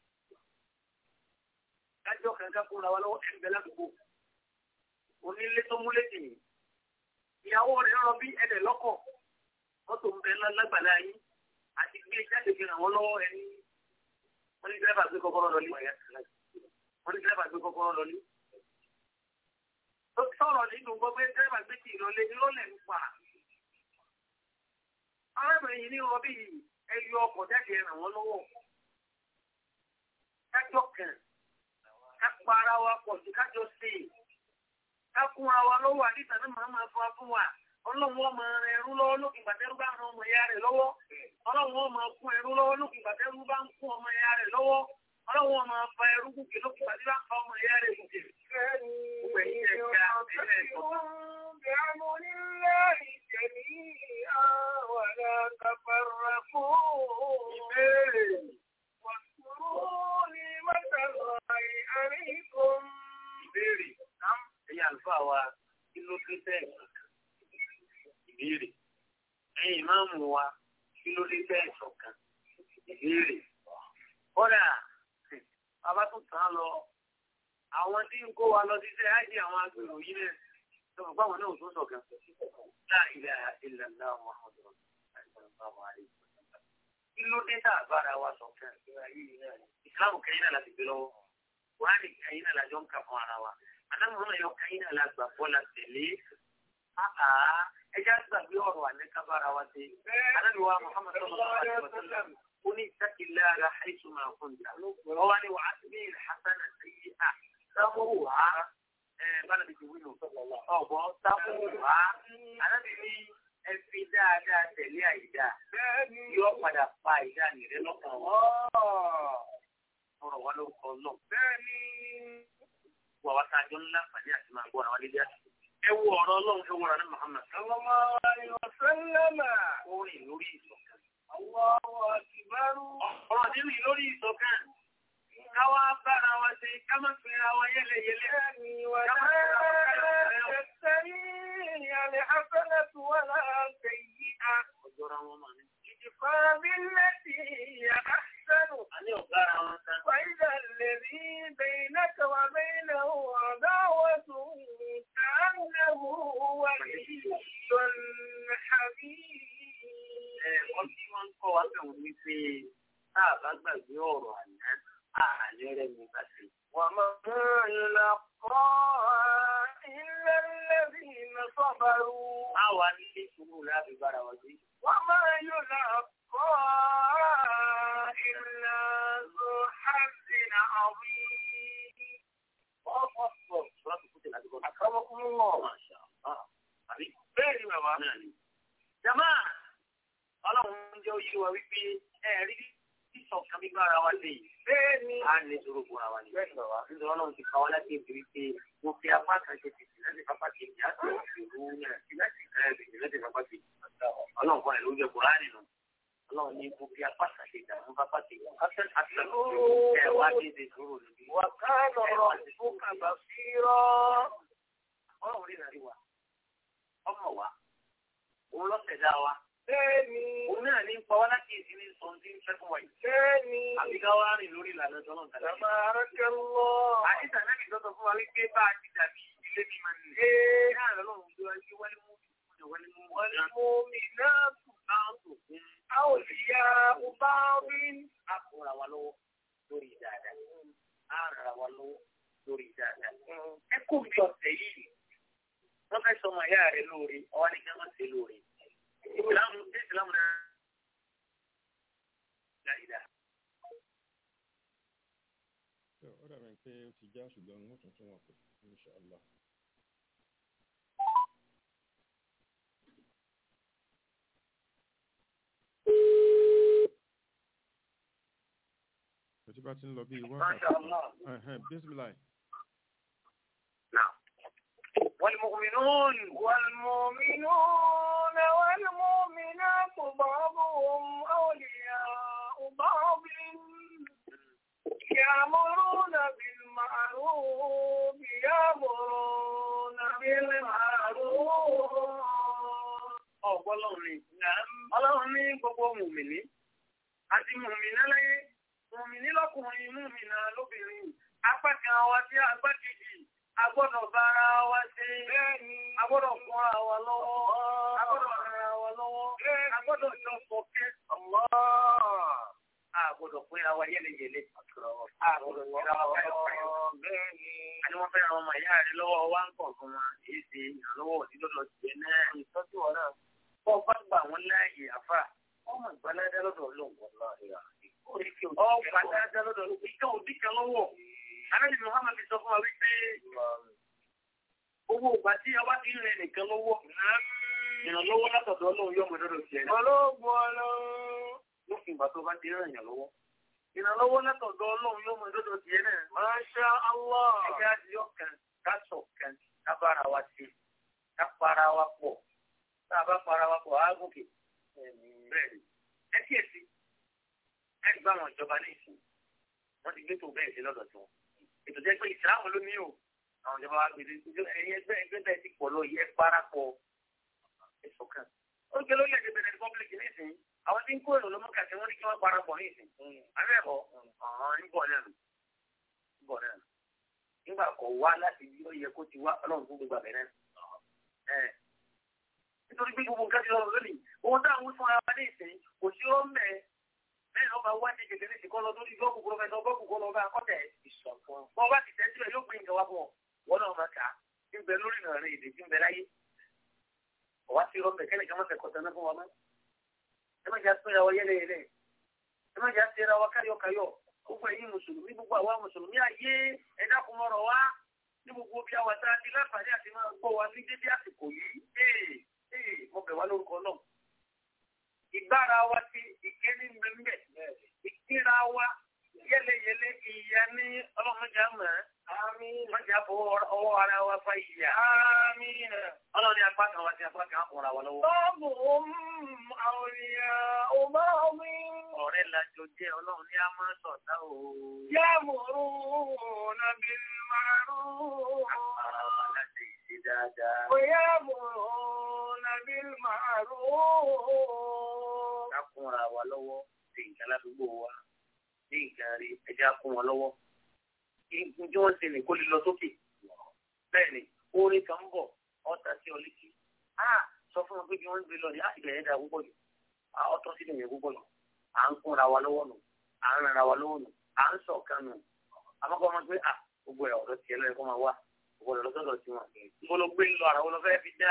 Speaker 1: Kájọ́ kankan fún wa lọ́wọ́ ẹgbẹ́ ládùúgbò. Onílé tó múlé tì yìí. Ìyàwó rẹ̀ rọ bí ẹ̀dẹ̀ lọ́kọ̀. Mọ́tò ń bẹ lágbàlá yín. Àti gbé jáde fi ràn wọ́n lọ́wọ́ ẹni. Wọ́n ní dírẹ́bà gbé kọ́kọ́rọ́ lọ ní. Sọ̀rọ̀ nínú gbogbo dírẹ́bà gbé ti ìrọ̀lẹ́ ìrọ̀lẹ́ ń pa. Arábìnrin yìí ní rọbí yìí ẹyọ ọkọ̀ jáde ràn wọ́n lọ́wọ́. Kájọ kan, ká pa ara wa pọ̀ sí kájọ sí i. Ká kún ara wa lọ́wọ́ àdìsá náà máa fún wa. Ọlọ́run ọmọ ẹrú lọ́wọ́ lókè ìgbàdẹ́rú bá ń ran ọmọ ìyá rẹ̀ lọ́wọ́. Ọlọ́run ọmọ kún ẹrú lọ́wọ́ lókè ìgbàdẹ́rú bá ń kún ọmọ ìyá rẹ̀ lọ́wọ́. Ọlọ́run ọmọ fa ẹrú gòkè lókè ìgbàdẹ́rú bá ń fa ọmọ ìyá rẹ̀ gòkè.
Speaker 6: بأمر الله جميعا ولا تفرقوا واذكروا نعمة الله عليكم.
Speaker 1: Ìbéèrè, ẹ̀yin àlùfáà wa kí ló dé bẹ́ẹ̀? Ìbéèrè, ẹ̀yin ìmáàmù wa kí ló dé bẹ́ẹ̀ ṣọ̀kan? Ìbéèrè, kódà bàbá tó tàn án lọ, àwọn tí ń kó wa lọ síṣẹ́ àìdí àwọn agbèrò yìí náà. Lọ́wọ́ báwọn náà tó sọ̀kan. La ilaha illallah Muhammadur Rasulullah. Kí ló dé tá àbára wa sọ̀kan? Ìsìláàmù kẹ́yìn náà láti gbé lọ́wọ́. Wàhálì kẹ́yìn náà lájọ́ ń kà fún ara wa. Adámọ̀ náà yọ kẹ́yìn náà lágbà bọ́lá tẹ̀lé. Ẹjá gbàgbé ọ̀rọ̀ àlẹ́kábára wa ṣe. Adámọ̀ Muhammad sallallahu alaihi wasallam. Ó ní ittaqillaha haythu ma kunta. Ọwọ́ ni wàá sí ìhásánà sayyi'a. Sáwọ́ wàá. Bára bí ti wí nù. Ọ̀bọ̀ sáfún wá. Àdábì ní ẹfi dáadáa tẹ̀lé àìdá. Yóò padà pa àìdá nìrẹ́ lọ́kàn. Ọ̀rọ̀ wa ló kọ náà. Bẹ́ẹ̀ni. Wà wá sáájọ́ ńlá pàdé àti máa gbọ́ àwọn lédè àti. Ẹ wo ọ̀rọ̀ Ọlọ́run ẹ wo ọ̀rọ̀ ní Muhammad.
Speaker 6: Sallallahu alaihi wasallam.
Speaker 1: Ó rìn lórí ìṣọ̀kan.
Speaker 6: Allahu akbar.
Speaker 1: Ọ̀rọ̀ nínú lórí ìṣọ̀kan. Káwá bára wa ṣe ká má fi ra wa yẹ́lẹ̀yẹ́lẹ́.
Speaker 6: وإذا الذي بينك وبينه عداوة كأنه ولي حميم.
Speaker 1: Wọ́n tí wọ́n ń kọ́ wa bẹ̀rù ní pé tá a bá gbàgbé ọ̀rọ̀ àná. Àlẹ́rẹ̀ mi bá ṣe.
Speaker 6: وما يلقاها إلا الذين صبروا.
Speaker 1: Àwa ní ìṣòro láti bára wa sí.
Speaker 6: وما يلقاها إلا ذو حظ عظيم.
Speaker 1: أكرمكم الله. ما شاء الله. Àbí bẹ́ẹ̀ ni bàbá náà ni. Jàmá, Ọlọ́run jẹ́ oyé wa wípé ẹ̀rí ìṣọ̀kan bí gbára wa lè yìí.
Speaker 6: Bẹ́ẹ̀ni.
Speaker 1: A ní ìṣòro bùra wa ní. Bẹ́ẹ̀ni bàbá. Nítorí Ọlọ́run ti kọ́ wa láti èdè wípé mo fi apá kan ṣe tètè láti pápá kejì àti ìṣòro náà sí láti ìṣẹ̀lẹ̀ láti pápá kejì. Ọlọ́run kọ́ ẹ̀ ló jẹ́ bùrá nínú. Ọlọ́run ní mo fi apá kan ṣe ìdààmú pápá kejì. Àti ẹ̀ wá dé ìṣòro lòdì.
Speaker 6: وكان ربك بصيرا.
Speaker 1: Ọlọ́run rí ìrìn wa. Ọmọ wa. Òun lọ́sẹ̀dá wa.
Speaker 6: Bẹ́ẹ̀ni.
Speaker 1: Òun náà ní pa wá láti ìsinmi sọ ní fẹ́kùn wáyé.
Speaker 6: Bẹ́ẹ̀ni.
Speaker 1: Àbíká wá rìn lórí ìlànà tọ́lọ̀ tàbí.
Speaker 6: Tabarakallah.
Speaker 1: Àdìsá náà ní sọ́tọ̀ fún wa wípé bá a ti dàbí ilé bí máa ń lè. Náà lọ́lọ́run tó wáyé wálé mú
Speaker 6: والمؤمنات أولياء بعض.
Speaker 1: Àkùnra wa lọ́wọ́ lórí dáadáa. Àrà wa lọ́wọ́ lórí dáadáa. Ẹ kó bí ọ̀sẹ̀ yìí. Wọ́n fẹ́ sọmọ ìyá rẹ̀ lóore, ọwọ́ ní kí wọ́n ṣe lóore. Ìsìlámù náà dáadáa.
Speaker 4: Ó dàbí pé ó ti já ṣùgbọ́n wọ́n tún tún wọn pè inshallah. Tí bá ti ń lọ bí wákàtí. Bismillah.
Speaker 6: والمؤمنون والمؤمنات بعضهم أولياء بعض يأمرون بالمعروف
Speaker 1: Ọlọ́run ní gbogbo mùmìnì àti mùmìnà láyé, mùmìnì lọ́kùnrin, mùmìnà lóbìnrin, apá kan wa sí agbá kejì, agbọ́dọ̀ bára wa ṣe, agbọ́dọ̀ fún ara wa lọ́wọ́, agbọ́dọ̀ ara wa lọ́wọ́, agbọ́dọ̀ jọ fọ́kẹ́ agbọ́dọ̀ fún ara wa yẹ́lẹyẹ̀lẹ, agbọ́dọ̀ fún ara wa àti wọ́n fẹ́ràn ọmọ ìyá rẹ̀ lọ́wọ́ wá ń kọ̀ fún wa, èyí ṣe ìrànlọ́wọ́ òdídọ́dọ̀ ti ẹ̀ náà ìtọ́jú ọ̀rọ̀. Bọ́ bá gbà wọ́n láàyè àfà, ọmọ ìgbàládá lọ́dọ̀ ọlọ́run lọ́dọ̀ ìkà òdì kan lọ́wọ́. Ànábì Muhammad sọ fún wa wípé owó ìgbà tí a bá ti ń rẹ̀ nìkan lọ́wọ́, ìrànlọ́wọ́ látọ̀dọ̀ ọlọ́run yóò mọ̀ lọ́dọ̀ tiẹ̀.
Speaker 6: Ọlọ́gbọ́n ọlọ́run.
Speaker 1: Lókè ìgbà tó bá ti rẹ̀ yàn lọ́wọ́. Ìrànlọ́wọ́ látọ̀dọ̀ ọlọ́run yóò mọ̀ lọ́dọ̀ tiẹ̀ náà.
Speaker 6: Masha Allah.
Speaker 1: Ẹgbẹ́ àdìyọ kan, ká sọ̀ kan, ká bára wa ṣe, ká para wa pọ̀. Tá a bá para wa pọ̀, á gòkè. Bẹ́ẹ̀ni, ẹ kíyèsí, ẹ gbá àwọn ìjọba ní ìsìn. Wọ́n ti gbé tó bẹ́ẹ̀ sí lọ́dọ̀ tí wọn. Ètò jẹ́ pé ìsìláàmù ló ní o. Àwọn ìjọba wa gbèdé ẹ̀yìn ẹgbẹ́ bẹ́ẹ̀ ti pọ̀ lọ yẹ parapọ̀ ẹ̀sọ̀ kan. Ó gbé lórí ẹ̀dẹ̀ Benin Republic ní ìsìn. Àwọn tí ń kó èrò lọ́mọ kàṣẹ wọ́n ní kí wọ́n parapọ̀ ní ìsìn. Àbẹ́ẹ̀kọ́ níbọ̀ náà. Nígbà kọ̀ wá láti bí ó yẹ kó ti wá ọlọ́run fún gbogbo àbẹ̀rẹ̀. Nítorí pé gbogbo nǹkan ti lọ lónìí, ohun táwọn fún ara ní ìsìn kò sí ó mẹ́ lẹ́yìn ọba wá ní kékeré sí kọ́ lọ lórí gọ́ọ̀kù kọ́ lọ́fẹ́ gọ́ọ̀kù kọ́ lọ́fẹ́ akọ́tẹ̀ ìṣọ̀kan. Wọ́n bá ti tẹ́jú ẹ̀ yóò gbé nǹkan wá bọ̀ wọ́n náà máa kà á ń bẹ lórí ìrìn èdè tí ń bẹ láyé. Ọ̀wá sí rọ́ọ̀bẹ̀ kẹ́lẹ̀ kan máa fẹ́ kọ́tà náà fún wa mọ́. Ẹ má jà sóyà wọ yẹ́lẹ́yẹ́lẹ́. Ẹ má jà sẹ́ra wa káyọ̀káyọ̀. Gbogbo ẹ̀yin mùsùlùmí, gbogbo àwa mùsùlùmí ayé ẹ̀dá kún mọ́rọ̀ wá ní gbogbo bí àwa tá a ti láǹfààní àti máa gbọ́ wa ní dédé àsìkò yìí. Mo bẹ̀ wá lórúkọ náà. Ìgbára wa ti ìkéní mbẹ́mbẹ́, ìkíra wa yẹ́lẹ́yẹ́lẹ́ ìyá ní ọlọ́mọdé àmọ́. Àmín. Mọ̀jà fọwọ́ ọwọ́ ara wa fa ìyá. Àmín. Ọlọ́ni apá kan wa ti apá kan àpọ̀ra wa lọ́wọ́.
Speaker 6: Bọ́ọ̀bù àwòrìyà ọmọ mi.
Speaker 1: Ọ̀rẹ́ lajọ jẹ́ ọlọ́run ní a máa sọ̀tá o.
Speaker 6: Yàmùrú nàbí màrú.
Speaker 1: Àpárá wa láti ṣe dáadáa.
Speaker 6: Yàmùrú nàbí màrú.
Speaker 1: Ká kúnra wa lọ́wọ́ sí nǹkan ládùúgbò wa. Ní nǹkan rí ẹja kún wọn lọ́wọ́. Ìgbìmọ̀ tí wọ́n ṣe lè kó lè lọ sókè. Bẹ́ẹ̀ni, orin kan ń bọ̀, ọ̀tá sí ọ létí. Sọ fún wọn pé bí wọ́n ń gbé lọ ní ìbẹ̀rẹ̀ dà púpọ̀ jù. Ọ̀tọ̀ sí ìbẹ̀rẹ̀ púpọ̀ jù. À ń kúnra wa lọ́wọ́ nù. À ń rara wa lọ́wọ́ nù. À ń ṣọ̀kan nù. Àmọ́kọ́ máa gbé gbogbo ẹ̀ ọ̀dọ́ tiẹ̀ lọ́yẹ̀ kó máa wá. Gbogbo ẹ̀ lọ́sọ̀dọ̀ tí wọn. Mo lọ gbé lọ àrà wọn lọ fẹ́ fi dá.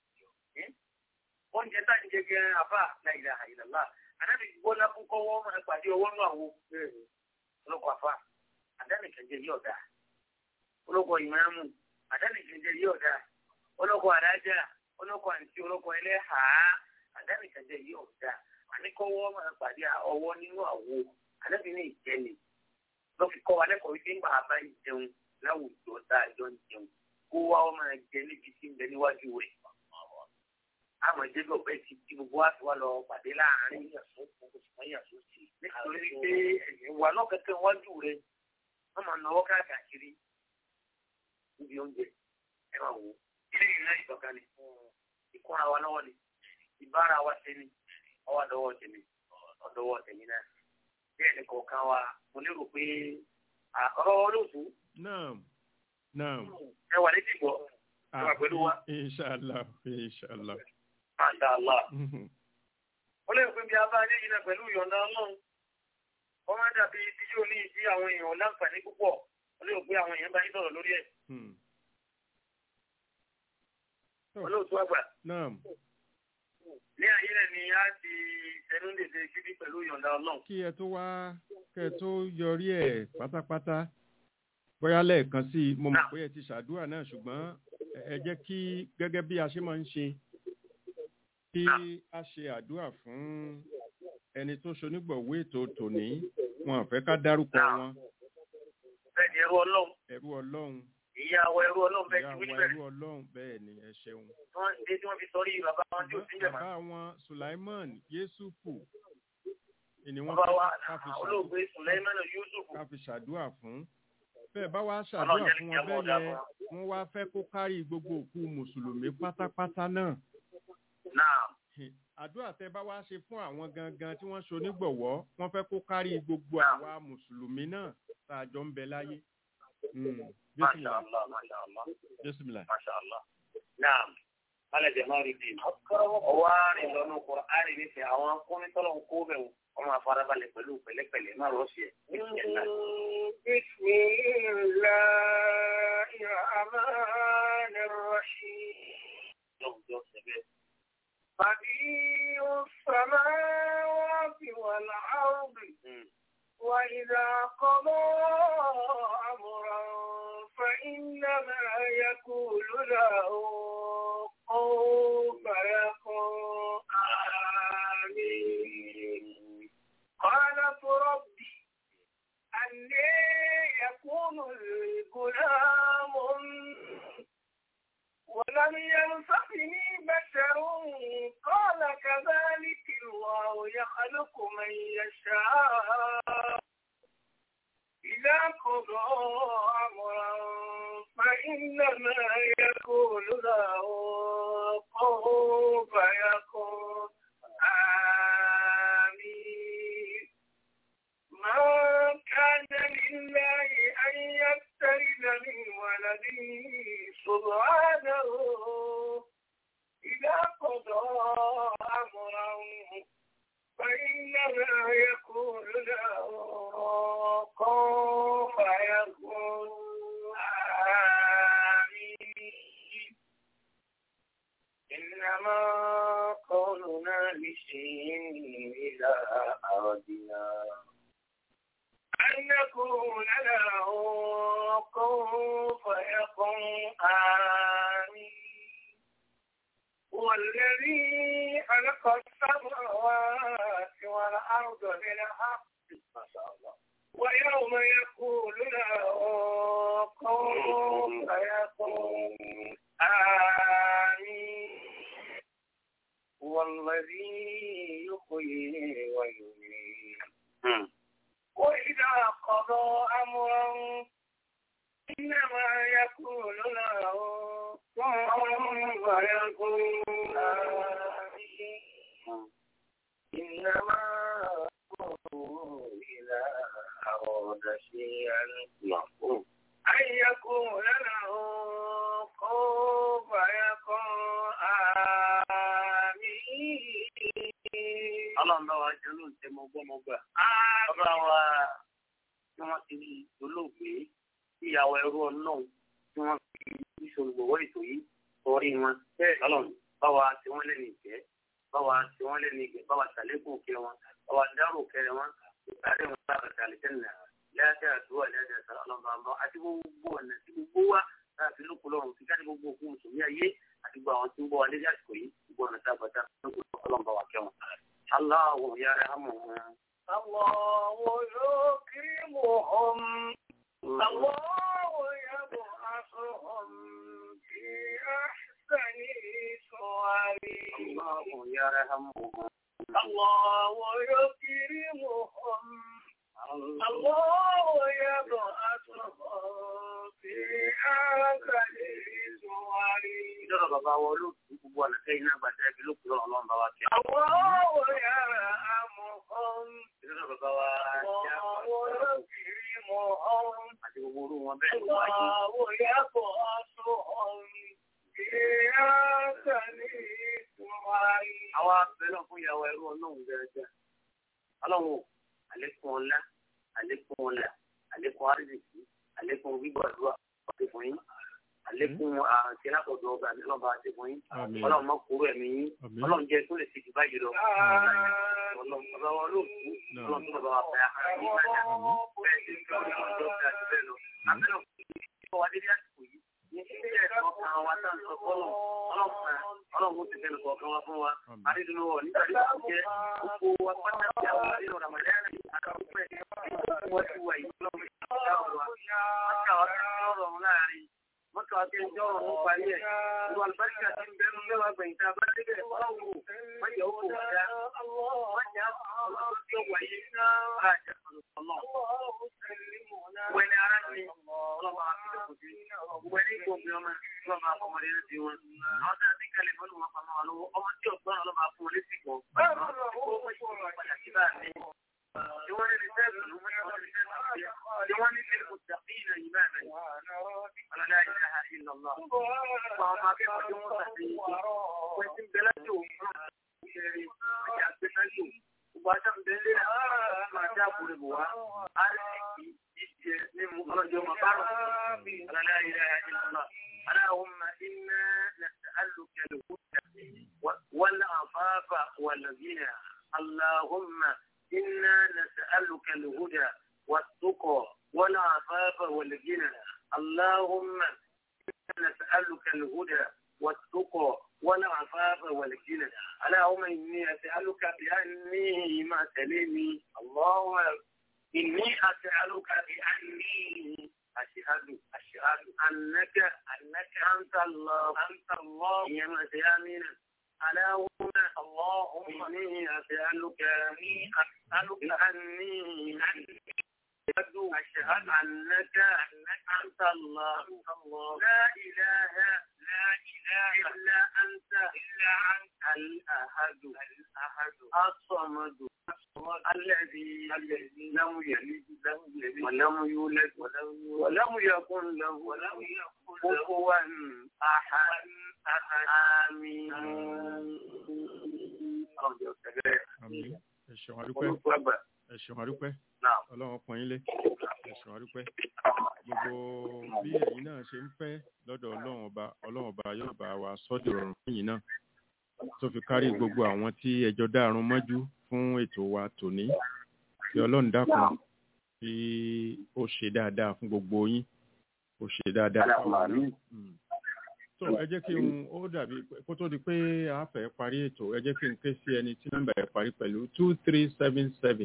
Speaker 1: Oúnjẹ tá ń jẹ gẹ́rẹ́ àbá láìlà àìlàlá. Àdáni gbọ́dá fún kọ́wọ́ máa pàdé ọwọ́ náà wo. Olóko àfà. Àdáni kẹjẹ yóò dá. Olóko ìmáàmù. Àdáni kẹjẹ yóò dá. Olóko àdájà. Olóko àǹtí. Olóko ẹlẹ́hàá. Àdáni kẹjẹ yóò dá. Àníkọ́wọ́ máa pàdé ọwọ́ nínú àwo. Àdáni ní ìjẹni. Lọ́ fi kọ́ wa lẹ́kọ̀ọ́ wípé ńgbà bá ń jẹun láwùjọ tá a jọ ń jẹun. Kó wá ọ máa jẹ níbi tí ń bẹ níwájú rẹ̀. Àwọn ìdíbò pé ti di gbogbo wa ti wá lọ pàdé láàárín ìyàsó sí. Nítorí pé ìwà náà kẹ́kẹ́ wájú rẹ̀ wọ́n máa náwó káàkiri níbi oúnjẹ. Ẹ máa wò ó. Ilé ìlú náà ìtọ́ka ni. Ìkúnra wa lọ́wọ́ ni. Ìbára wa ṣe ni. Ọwọ́ àdọ́wọ́ tèmi. Ọ̀dọ́wọ́ tèmi náà. Bẹ́ẹ̀ ni kọ̀ọ̀kan wa mo lérò pé ọ̀rọ̀ olóòtú.
Speaker 4: Naam.
Speaker 1: Ẹ wà létí gbọ́. Ẹ wà pẹ̀lú wa.
Speaker 4: Inshallah.
Speaker 1: Masha Allah. Ó lè pín bí a bá dé yìí náà pẹ̀lú ìyọ̀ǹda Ọlọ́run. Wọ́n máa dàbí tí yóò ní ìdí àwọn èèyàn láǹfààní púpọ̀ olóò pé àwọn èèyàn bá yín sọ̀rọ̀ lórí ẹ̀. olóòtú àgbà. ní ayé rẹ̀ ni a ti tẹnu dèdè síbí pẹ̀lú ìyọ̀ǹda Ọlọ́run.
Speaker 4: kí ẹ tó wá kẹ́ ẹ tó yọrí ẹ̀ pátápátá bóyá lẹ́ẹ̀kan sí i mo mọ̀ pé ẹ ti ṣàdúrà náà ṣùgbọ́n ẹ jẹ́ kí gẹ́gẹ́ bí a ṣe máa ń ṣe kí a ṣe àdúrà fún ẹni tó ṣonígbọ̀wé ètò tòní wọn ò fẹ́ ká dárúkọ wọn.
Speaker 1: bẹ́ẹ̀ni ẹrú Ọlọ́run.
Speaker 4: ẹrú Ọlọ́run.
Speaker 1: ìyàwó ẹrú Ọlọ́run bẹ́ẹ̀ ti wí bẹ́ẹ̀.
Speaker 4: ẹrú Ọlọ́run bẹ́ẹ̀ ni ẹ ṣeun.
Speaker 1: wọ́n ṣe tí wọ́n fi sọrí bàbá wọn tí ò sí jẹ̀mọ́.
Speaker 4: bàbá wọn Sulaiman Yusufu ni wọ́n
Speaker 1: olóògbé Sulaiman Yusufu
Speaker 4: ká fi ṣàdúrà fún. bẹ́ẹ̀ bá wá ṣàdúrà fún wọn bẹ́ẹ̀ yẹn wọ́n wá fẹ́ kó kárí gbogbo òkú mùsùlùmí pátápátá náà. àdúrà tẹ́ bá wá ṣe fún àwọn gangan tí wọ́n ṣonígbọ̀wọ́ wọ́n fẹ́ kó kárí gbogbo àwa mùsùlùmí náà tá a jọ ń bẹ láyé.
Speaker 1: Bismillah. Naam. Alẹ́ jẹ̀ máa rí bíi. Ọwọ́ àárín lọ́nà ọkọ̀ àárín ní sẹ́ àwọn kọ́mítọ́lọ̀ ń kó bẹ̀rù ọmọ afárábalẹ̀ pẹ̀lú pẹ̀lẹ́pẹ̀lẹ́ máa rọ́ sí ẹ̀. Bismillahir Rahmanir Rahim. بديع السماوات والأرض وإذا قضى أمرا فإنما يقول له كن فيكون. آمين. قالت ربي أني يكون لي غلام ولم يمسسني بشر قال كذلك الله يخلق من يشاء إذا قضى أمرا فإنما يقول له كن فيكون. آمين. ما كان لله أن يتخذ من ولد سبحانه إذا قضى أمرا فإنما يقول له كن فيكون. آمين. إنما قولنا لشيء إذا أردنا أن يكون له كن فيكون. آمين. هو الذي خلق السماوات والأرض بالحق ويوم يقول له كن فيكون. آمين. هو الذي يحيي ويميت وإذا قضى أمرا إنما يقول له كن فيكون. إنما يقول إذا أراد شيئا أن يكون له كن فيكون. آمين. Ọlọ́run bá wa jẹ́ ló ń tẹ mọ́gbọ́mọ́gbà. Ọba wa tí wọ́n ti rí olóògbé ìyàwó ẹrú Ọlọ́run tí wọ́n fi ìṣòlùgbọ̀wọ́ ètò yìí sọrí wọn. Bẹ́ẹ̀ lọ́lọ́run bá wa tí wọ́n lẹ́nu ìjẹ́, bá wa tí wọ́n lẹ́nu ìjẹ́, bá wa ṣàlékún òkè wọn, bá wa dárò kẹrẹ wọn, ìpàdé wọn bá bàtà lè tẹ́lẹ̀ náà. Lẹ́yìn àdúrà lẹ́yìn àtàrà Ọlọ́run bá wọn àti gbogbo ọ̀nà tí gbogbo wa láti lóko lọ́run ti jáde gbogbo òkú mùsùlùmí ayé àti gbogbo àwọn tí ń bọ̀ wá lẹ́yìn àsìkò yìí gbogbo ọ̀nà tá a bàtà Ọlọ́run bá wa kẹ́ wọn. الله يرحمهم الله يكرمهم الله يبعثهم في أحسن صور. الله يرحمهم الله يكرمهم الله يبعثهم في أحسن صور. Ìjọba bàbá wa olóòtú gbogbo ọ̀nà tẹ́yìn náà gbàtẹ́ ẹbí ló kúrò Ọlọ́run bá wa kí. Àwọn yàrá àmọ̀hún. Ìjọba bàbá wa jẹ́ àwọn olóòkìrí mọ̀hún. Àti gbogbo orú wọn bẹ́ẹ̀ ló wáyé. Àwọn yàbọ̀ aṣọ ọ̀hún. Ìyá sani ìtumari. Àwọn abẹ́lẹ̀ fún ìyàwó ẹrú Ọlọ́run gẹ́gẹ́. Ọlọ́run àlékún ọlá, àlékún ọlá, àlékún àrídìsí, àlékún gbígbàdúrà àti fún yín àlékún àṣẹ látọ̀dọ̀ ọgbà ní ọlọ́ba àti fún yín ọlọ́run mọ́ kúrò ẹ̀mí yín ọlọ́run jẹ́ tó lè ṣe jù báyìí lọ ọlọ́run bàbá wa ló kú ọlọ́run tó bàbá wa fẹ́ àkàrà yìí báyà bẹ́ẹ̀ ti ń gbọ́ ọjọ́ fẹ́ àti bẹ́ẹ̀ lọ àbẹ́rẹ́ òkú wa dédé àsìkò yìí ní ilé ẹ̀kọ́ kan wa tá à ń sọ fọ́lọ́ ọlọ́run ti fẹ́nu kọ̀ọ̀kan wa fún wa àdídùnú wọ̀ nígbà tí wọ́n jẹ́ gbogbo wa pátá sí àwọn àdínú ramadan àtàwọn wọ́n ti wà yìí lọ́wọ́ mọ́tò àti ẹjọ́ ọ̀run parí ẹ̀ ìlú àlùbáríkà ti ń bẹ́nu mẹ́wàá gbẹ̀yìn tá a bá débẹ̀ ọlọ́run wọ́n jẹ́ òkú ọ̀dá wọ́n jẹ́ ọlọ́run tí ó wáyé àjẹ́ wẹ́ni ara ní ọlọ́run àfihàn wẹ́ni gbòmí ọmọ ọlọ́run àfọmọdé ti wọn àwọn tí a ti kalẹ̀ mọ́nu wọn pamọ́ wọn lọ́wọ́ ọmọ tí ọ̀gbọ́n ọlọ́run àfọmọ létí pọ̀ للمتقين إماما ولا لا إله إلا الله اللهم أكبر المتقين ويتم بلده وبعدين بلده ما جابوا لبوا ولا لا إله إلا الله اللهم إنا نسألك الهدى والعفاف والغنى اللهم إنا نسألك الهدى والتقى والعفاف والغنى اللهم إنا نسألك الهدى والتقى والعفاف والغنى اللهم إني أسألك بأني ما سلمي اللهم إني أسألك بأني أشهد أنك أنت الله يا مسيامين اللهم إني أسألك أني أشهد أنك أنت الله لا إله إلا أنت الأحد الصمد الذي لم يلد ولم يولد ولم يكن له كفوا أحد آمين.
Speaker 4: ẹ̀sùn àdúpẹ́ ọlọ́run pọ̀ yín lé ẹ̀sùn àdúpẹ́ gbogbo bí ẹ̀yin náà ṣe ń fẹ́ lọ́dọ̀ ọlọ́run ọba yóò bá wa sọ́dọ̀ ọ̀run fún yín náà tó fi kárí gbogbo àwọn tí ẹjọ́ dárun mọ́jú fún ètò wa tòní kí ọlọ́run dákun kí ó ṣe dáadáa fún gbogbo yín ó ṣe dáadáa fún wa náà. So ẹ jẹ́ kí n ó dàbí kó tó di pé a fẹ́ parí ètò ẹ jẹ́ kí n ké sí ẹni tí nọ́mbà ẹ̀ parí pẹ̀lú 2377.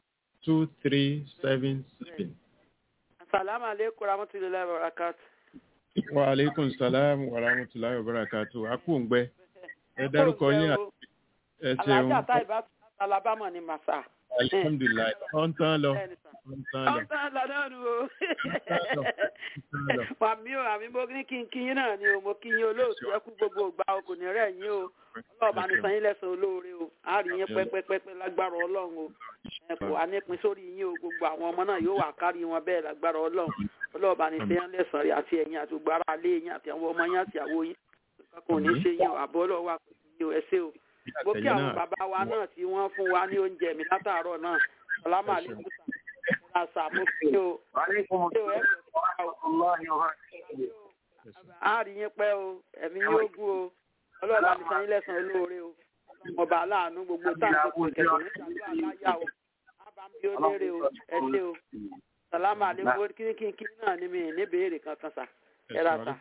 Speaker 4: 2377.
Speaker 7: Assalamu alaikum warahmatullahi wabarakatuh.
Speaker 4: Wa alaikum salam warahmatullahi wabarakatuh. Akúngbẹ. Ẹ dárúkọ yín ẹ ṣeun.
Speaker 7: Alájà Táìbá Alabama ni Màsà.
Speaker 4: Alhamdulillah. Ọ̀ntán lọ.
Speaker 7: Ọ̀ntán lọ náà nù o. Àmì mo ní kí n kí yín náà ni o, mo kí yín olóòtú ẹkú gbogbo ìgbà o kò ní rẹ̀ yín o. Ọlọ́ọ̀bá ní san yín lẹ́san olóore o. A rí yín pẹ́pẹ́pẹ́ lágbára Ọlọ́run o. Ẹ̀kọ́ anípin sórí yín o, gbogbo àwọn ọmọ náà yóò wà kárí wọn bẹ́ẹ̀ lágbára Ọlọ́run. Ọlọ́ọ̀bá ní san yín lẹ́san rẹ̀ àti ẹ̀yin àti gbogbo ará ilé yín àti àwọn ọmọ yín àti àwo yín. Kò ní ṣe yín o, àbọ̀ Ọlọ́run wà pẹ̀lú yín o, ẹ ṣé o. Mo kí àwọn bàbá wa náà tí wọ́n fún wa ní oúnjẹ mi látàárọ̀ náà. Ọlámà lè kú sà mo kí o. A rí yín pẹ́ o, ẹ̀mí yóò gún o. Ọlọ́ọ̀bá ní san yín lẹ́san olóore o. Ọba aláàánú gbogbo táàkì kẹ̀kẹ́ nígbàdúrà láyà o. Ábàmbí ó lérè o, ẹ ṣé o. Sàlámà lè kú kíníkíní náà ní mi ní béèrè kankan sà. Ẹ rà sà.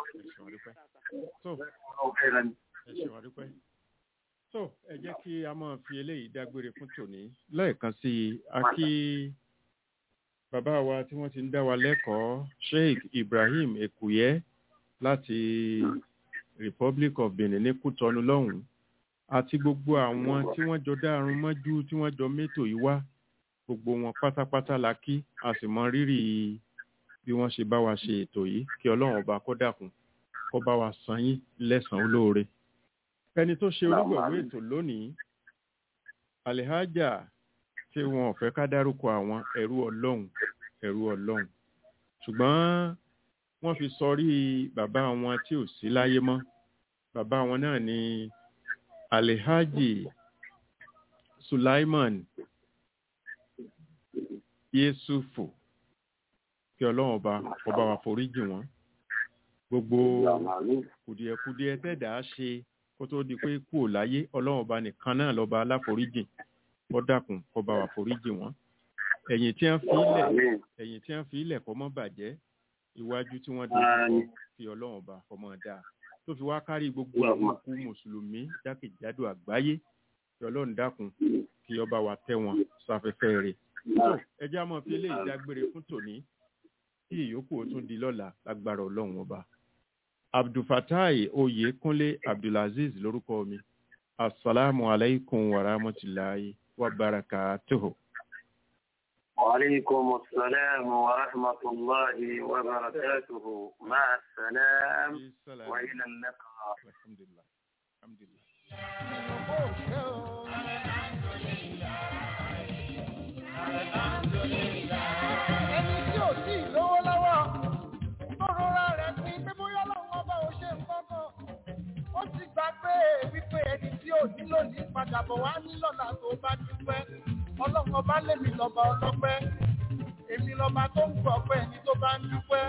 Speaker 4: So ẹ jẹ́ kí a máa fi eléyìí dágbére fún tòní lẹ́ẹ̀kan sí i a kí bàbá wa tí wọ́n ti ń dá wa lẹ́kọ̀ọ́ Sheikh Ibrahim Ekuye láti Republic of Benin ní Kútọ́nù lọ́hùn-ún àti gbogbo àwọn tí wọ́n jọ dárun mọ́jú tí wọ́n jọ mẹ́tò yìí wá gbogbo wọn pátápátá la kí a sì mọ rírì bí wọ́n ṣe bá wa ṣe ètò yìí kí Ọlọ́run ọba kó dákun kó bá wa san yín lẹ́san olóore. Ẹni tó ṣe onígbọ̀wé ètò lónìí Alhaja tí wọn ò fẹ́ ká dárúkọ àwọn ẹrú Ọlọ́run ṣùgbọ́n wọ́n fi sọrí bàbá wọn tí ò sí láyé mọ́ bàbá wọn náà ni Alhaji Sulaiman Yesufu kí ọlọ́run ọba ọba wa foríjì wọ́n gbogbo kùdìẹ̀kudiẹ tẹ̀dá ṣe kó tó di pé kú ò láyé ọlọ́run ọba nìkan náà lọ́ba aláforíjì kó dákun kó bá wa foríjì wọ́n ẹ̀yìn tí wọ́n fi ilẹ̀ kó mọ́ bàjẹ́ iwájú tí wọ́n dojú kọ fi ọlọ́run ọba kó mọ́ dáa tó fi wá kárí gbogbo àwọn òkú mùsùlùmí jákèjádò àgbáyé kí ọlọ́run dákun kí ọba wa tẹ́ wọn sáfẹ́fẹ́ rẹ̀ tó ẹjẹ́ àmọ́ fi eléyìí dágbére fún tòní tí ìyókù ó tún di lọ́la lágbára ọlọ́run ọba abdulfatai oyèkúnlé abdulaziz lórúkọ mi asalaamu alaykum wa rahmatulahi wa barakatuhu.
Speaker 1: وعليكم السلام ورحمة الله وبركاته مع السلام وإلى اللقاء.
Speaker 4: الحمد لله الحمد لله.
Speaker 6: ẹni tí ò sí lówó lọ́wọ́ tó rọra rẹ̀ pín pé bóyá lọ́wọ́ ọba ò ṣe nǹkan kan ó ti gbà pé wípé ẹni tí ò nílò ní padà bọ̀ wá ní lọ́la tó bá dúpẹ́ ọlọ́run ọba lèmi lọ́ba ọlọ́pẹ́ èmi lọ́ba tó ń gbọ́ pé ẹni tó bá ń dúpẹ́.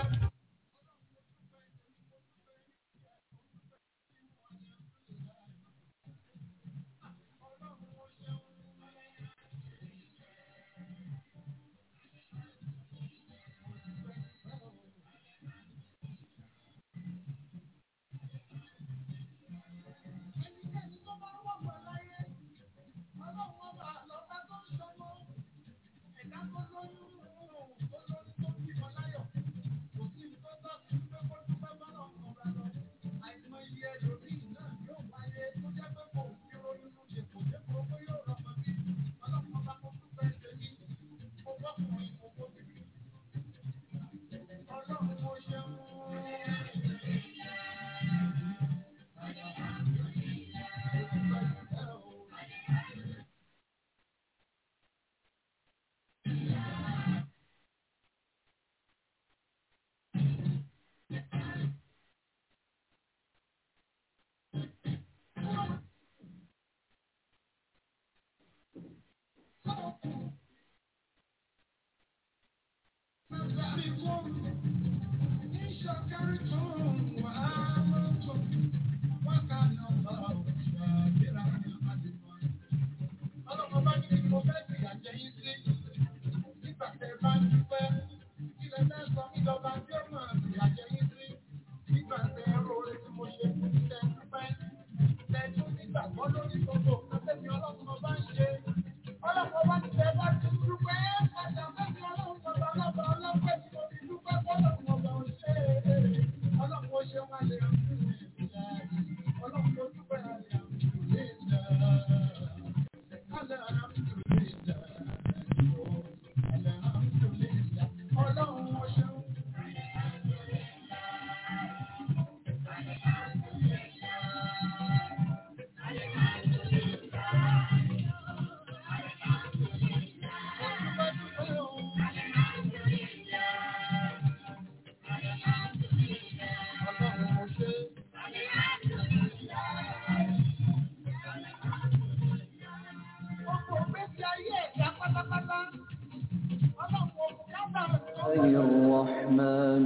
Speaker 3: الرحمن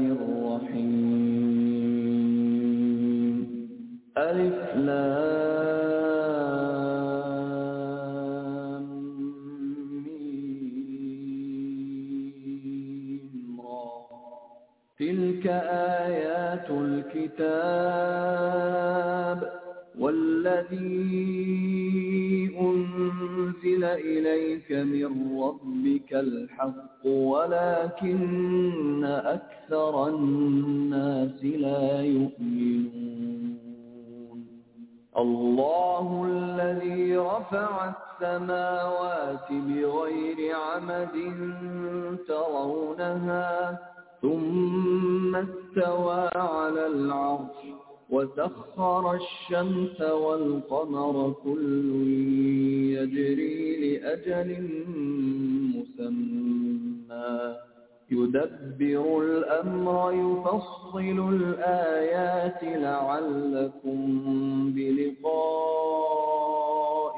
Speaker 3: الرحيم ألف لام ميم را تلك آيات الكتاب والذي أنزل إليك من ربك الحق ولكن أكثر الناس لا يؤمنون الله الذي رفع السماوات بغير عمد ترونها ثم استوى على العرش وسخر الشمس والقمر كل يجري لأجل مسمى يدبر الأمر يفصل الآيات لعلكم بلقاء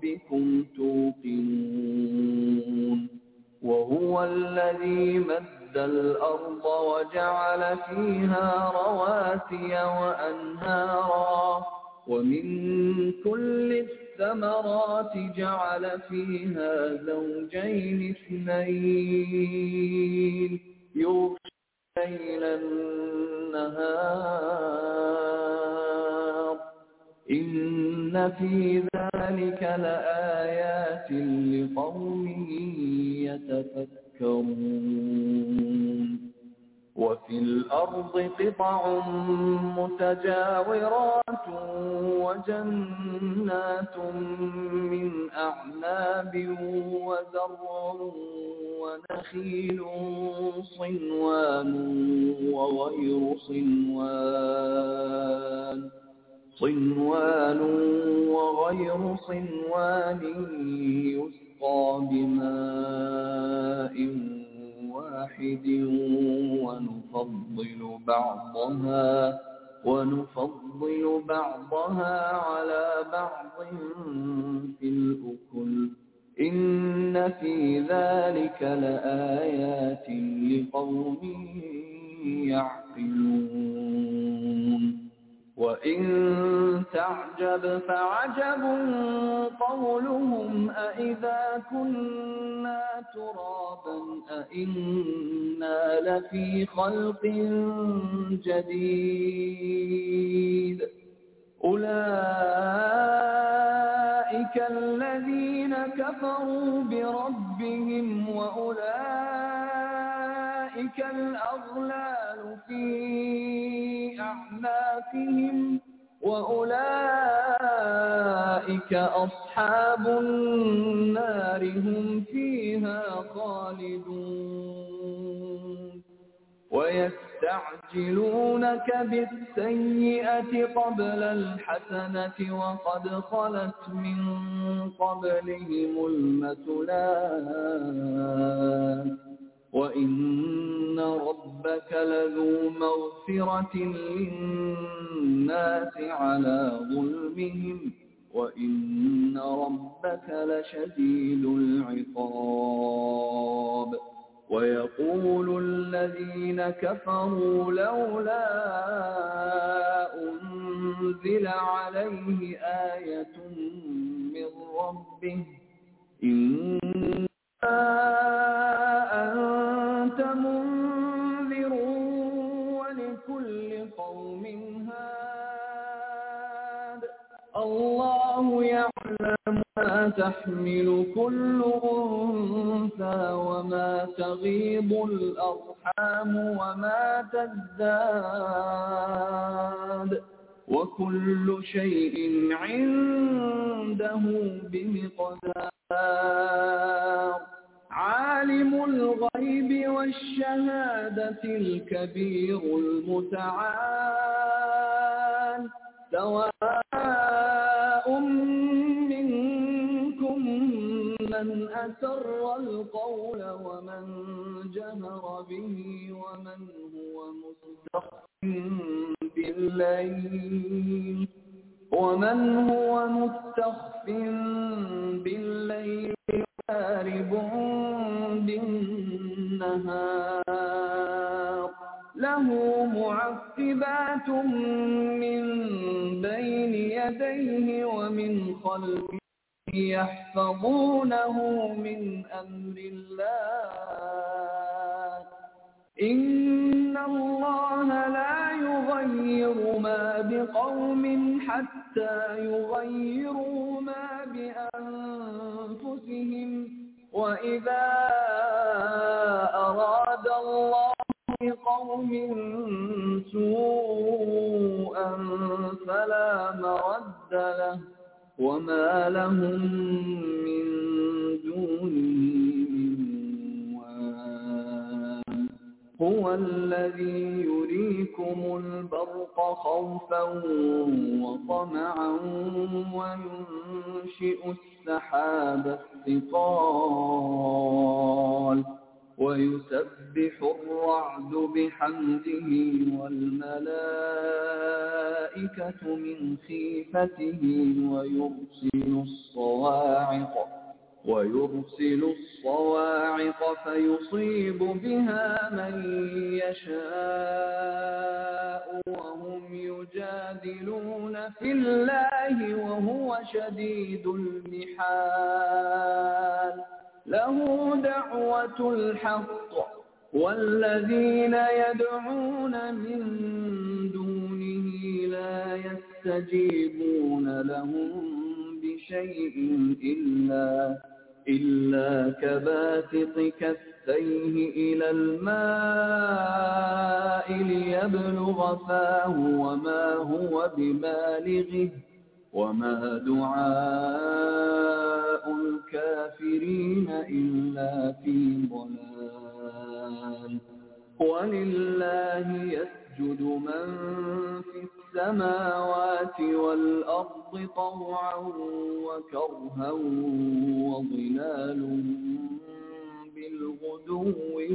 Speaker 3: ربكم توقنون وهو الذي مد الأرض وجعل فيها رواسي وأنهارا ومن كل الثمرات جعل فيها زوجين اثنين يغشي الليل النهار إن في ذلك لآيات لقوم يتفكرون وفي الأرض قطع متجاورات وجنات من أعناب وزرع ونخيل صنوان وغير صنوان يسقى بماء واحد ونفضل بعضها على بعض في الأكل إن في ذلك لآيات لقوم يعقلون وإن تعجب فعجب قولهم أإذا كنا ترابا أإنا لفي خلق جديد أولئك الذين كفروا بربهم وأولئك الأغلال في أعناقهم وأولئك أصحاب النار هم فيها خالدون ويستعجلونك بالسيئة قبل الحسنة وقد خلت من قبلهم المثلات وإن ربك لذو مغفرة للناس على ظلمهم وإن ربك لشديد العقاب ويقول الذين كفروا لولا أنزل عليه آية من ربه إنما أنت منذر ولكل قوم هاد الله يعلم ما تحمل كل أنثى وما تغيض الأرحام وما تزداد وكل شيء عنده بمقدار عالم الغيب والشهادة الكبير المتعال سواء منكم من أسر القول ومن جهر به ومن هو مستخف بالليل سارب بالنهار له معقبات من بين يديه ومن خلفه يحفظونه من أمر الله إن الله لا يغير ما بقوم حتى يغيروا ما بأنفسهم وإذا أراد الله بقوم سوءا فلا مرد له وما لهم من دونه من وال هو الذي يريكم البرق خوفا وطمعا وينشئ السحاب الثقال ويسبح الرعد بحمده والملائكة من خيفته ويرسل الصواعق ويرسل الصواعق فيصيب بها من يشاء وهم يجادلون في الله وهو شديد المحال له دعوة الحق والذين يدعون من دونه لا يستجيبون لهم بشيء إلا كباسط كفيه إلى الماء ليبلغ فاه وما هو ببالغه وما دعاء الكافرين إلا في ضلال ولله يسجد من في السماوات والأرض طوعا وكرها وظلالهم بالغدو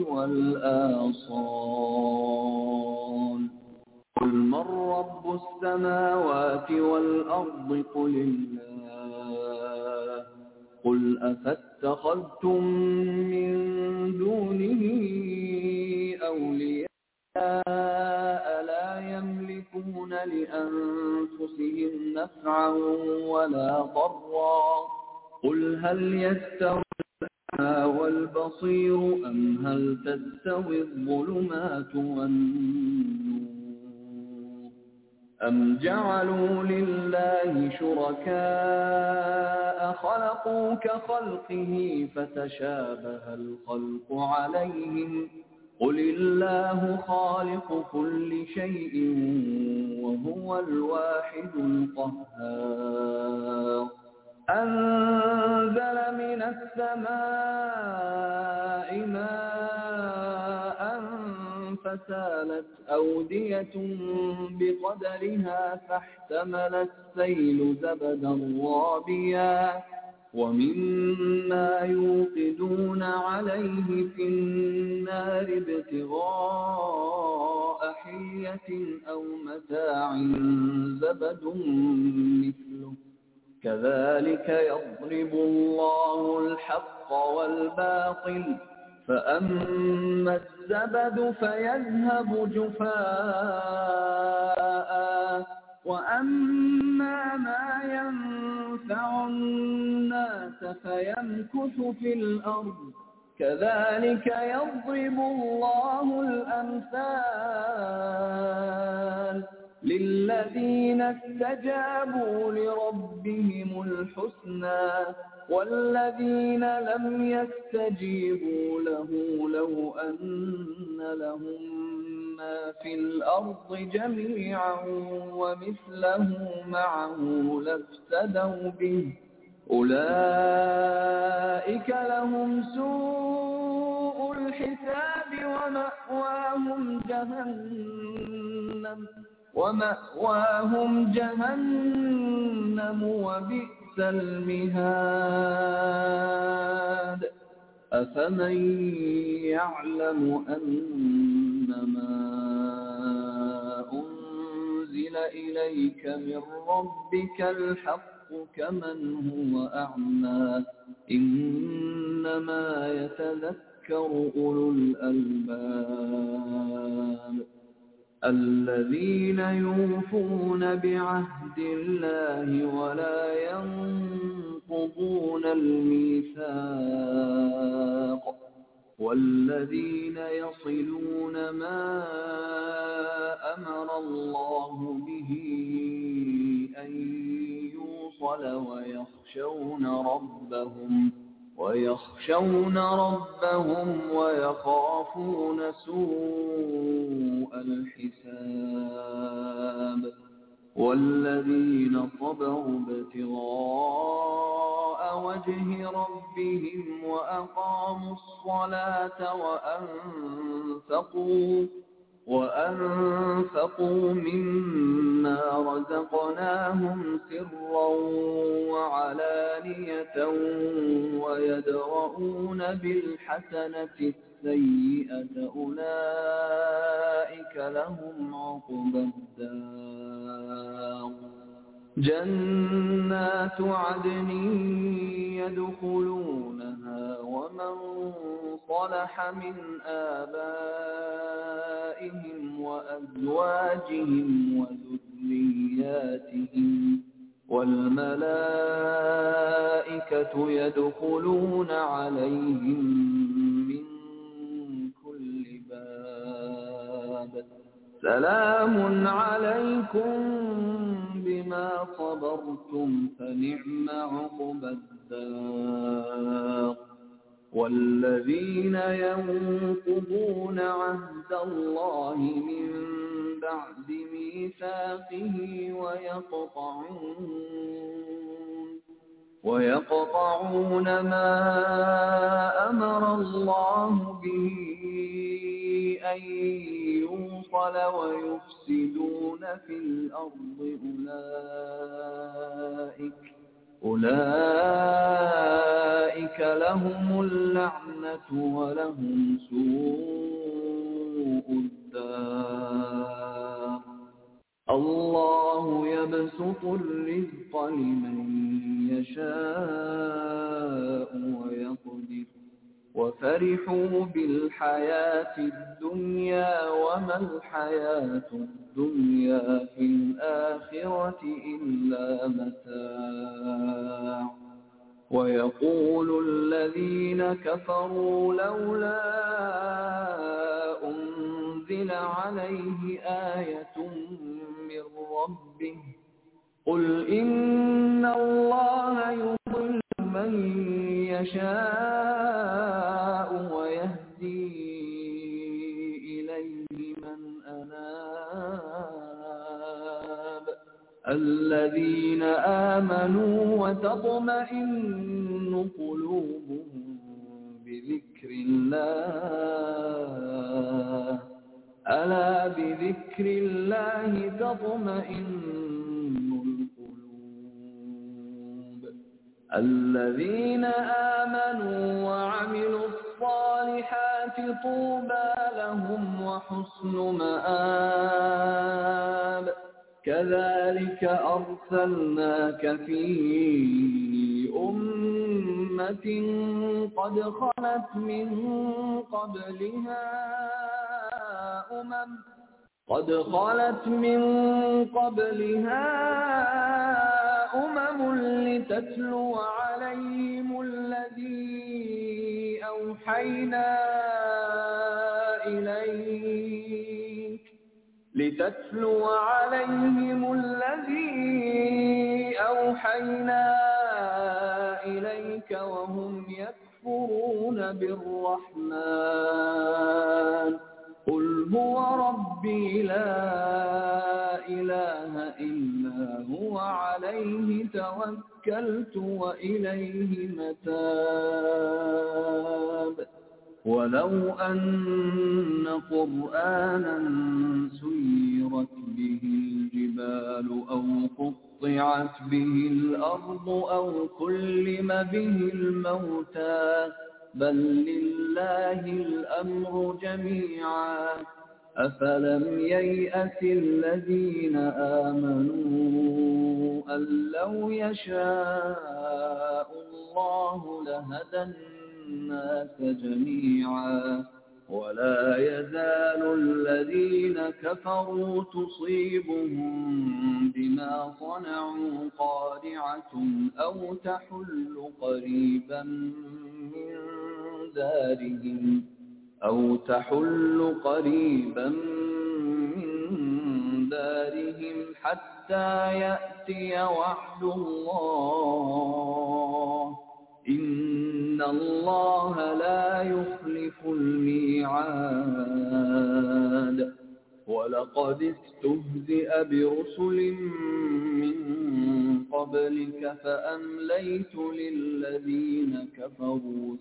Speaker 3: والآصال قل من رب السماوات والأرض قل الله قل أفاتخذتم من دونه أولياء لا يملكون لأنفسهم نفعا ولا ضرا قل هل يستوي الأعمى والبصير أم هل تستوي الظلمات والنور أم جعلوا لله شركاء خلقوا كخلقه فتشابه الخلق عليهم قل الله خالق كل شيء وهو الواحد القهار أنزل من السماء ماء فسالت أودية بقدرها فاحتمل السيل زبدا رابيا ومما يوقدون عليه في النار ابتغاء حلية أو متاع زبد مثله كذلك يضرب الله الحق والباطل فأما الزبد فيذهب جفاء وأما ما ينفع الناس فيمكث في الأرض كذلك يضرب الله الأمثال للذين استجابوا لربهم الحسنى والذين لم يستجيبوا له لو أن لهم ما في الأرض جميعا ومثله معه لافتدوا به أولئك لهم سوء الحساب ومأواهم جهنم وبئس المهاد أفمن يعلم أنما أنزل إليك من ربك الحق كمن هو أعمى إنما يتذكر أولو الألباب الذين يوفون بعهد الله ولا ينقضون الميثاق والذين يصلون ما أمر الله به أن يوصل ويخشون ربهم ويخافون سوء الحساب والذين صبروا ابتغاء وجه ربهم وأقاموا الصلاة وأنفقوا مما رزقناهم سرا وعلانية ويدرؤون بالحسنة السيئة أولئك لهم عقبى الدار جنات عدن يدخلونها ومن صلح من آبائهم وأزواجهم وذرياتهم والملائكة يدخلون عليهم من كل باب سلام عليكم بما صبرتم فنعم عقبى الدار والذين ينقضون عهد الله من بعد ميثاقه ويقطعون ما أمر الله به أن يوصل ويفسدون في الأرض أولئك لهم اللعنة ولهم سوء الدار الله يبسط الرزق لمن يشاء ويقدر وفرحوا بالحياة الدنيا وما الحياة الدنيا في الآخرة إلا متاع ويقول الذين كفروا لولا أنزل عليه آية من ربه قل إن الله يضل من يشاء ويهدي إليه من أناب الذين آمنوا وتطمئن قلوبهم بذكر الله ألا بذكر الله تطمئن القلوب الذين آمنوا وعملوا الصالحات طوبى لهم وحسن مآب كذلك أرسلناك في أمة قد خلت من قبلها أمم لتتلو عليهم الذي أوحينا إليك وهم يكفرون بالرحمن قل هو ربي لا إله إلا هو عليه توكلت وإليه متاب ولو أن قرآنا سيرت به الجبال أو قطعت به الأرض أو كلم به الموتى بل لله الأمر جميعا أفلم ييأس الذين آمنوا أن لو يشاء الله لهدى الناس جميعا ولا يزال الذين كفروا تصيبهم بما صنعوا قارعة أو تحل قريبا من دارهم حتى يأتي وعد الله إن الله لا يخلف الميعاد ولقد استهزئ برسل من قبلك فأمليت للذين كفروا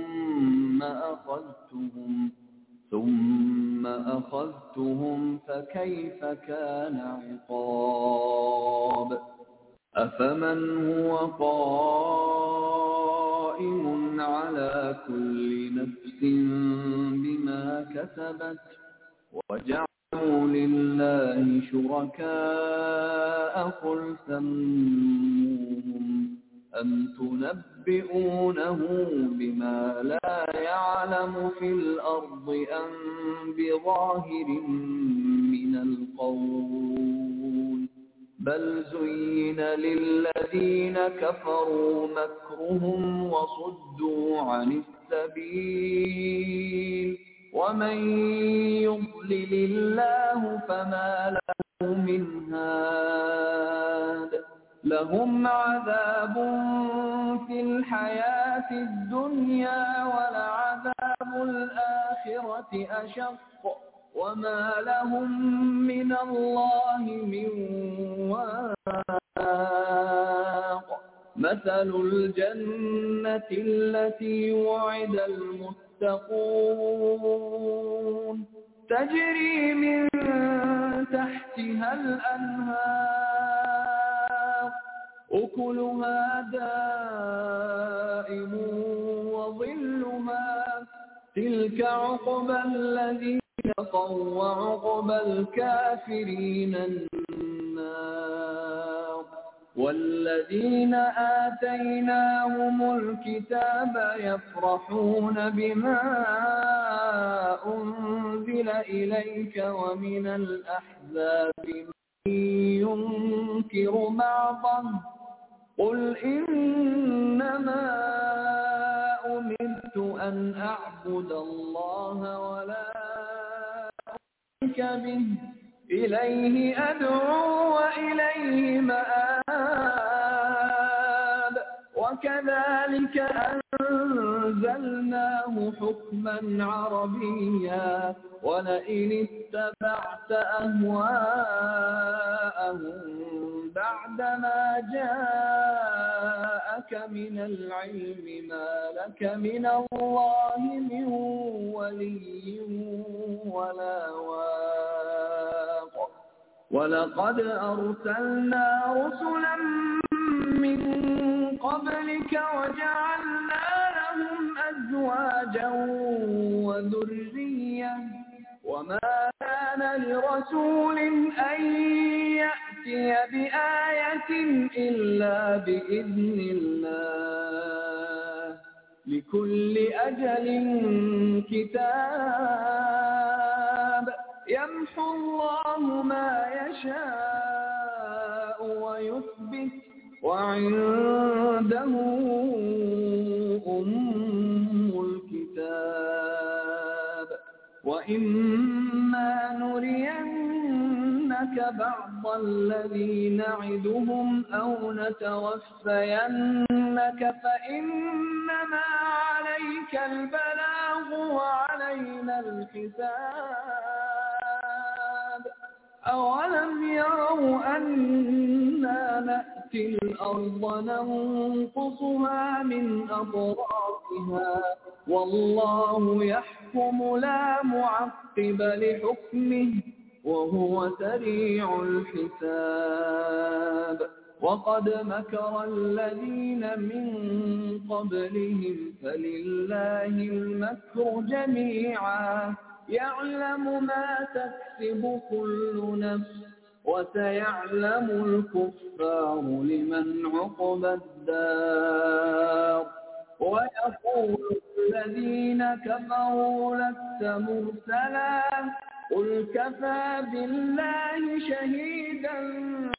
Speaker 3: ثم أخذتهم فكيف كان عقاب أفمن هو قائم على كل نفس بما كسبت وجعل جعلوا لله شركاء قل سموهم أم تنبئونه بما لا يعلم في الأرض أم بظاهر من القول بل زين للذين كفروا مكرهم وصدوا عن السبيل ومن يضلل الله فما له من هاد لهم عذاب في الحياة الدنيا ولعذاب الآخرة أشق وما لهم من الله من واق مثل الجنة التي وعد المتقون تجري من تحتها الأنهار أكلها دائم وظلها تلك عقبى الذين اتقوا وعقبى الكافرين النار والذين آتيناهم الكتاب يفرحون بما أنزل إليك ومن الأحزاب من ينكر بعضه قل إنما أمرت أن أعبد الله ولا أشرك به إليه أدعو وإليه مآب وكذلك أنزلناه حكما عربيا ولئن اتبعت أهواءهم بعدما جاءك من العلم ما لك من الله من ولي ولا واق ولقد أرسلنا رسلا من قبلك وجعلنا لهم أزواجا وذرية وما كان لرسول أن يأتي بآية إلا بإذن الله لكل أجل كتاب يمحو الله ما يشاء ويثبت وعنده أم الكتاب وإما نرينك بعض الذي نعدهم أو نتوفينك فإنما عليك البلاغ وعلينا الحساب أولم يروا أنا نأتي الأرض ننقصها من أطرافها والله يحكم لا معقب لحكمه وهو سريع الحساب وقد مكر الذين من قبلهم فلله المكر جميعا يعلم ما تكسب كل نفس وسيعلم الكفار لمن عقبى الدار ويقول الذين كفروا لست مرسلا قل كفى بالله شهيدا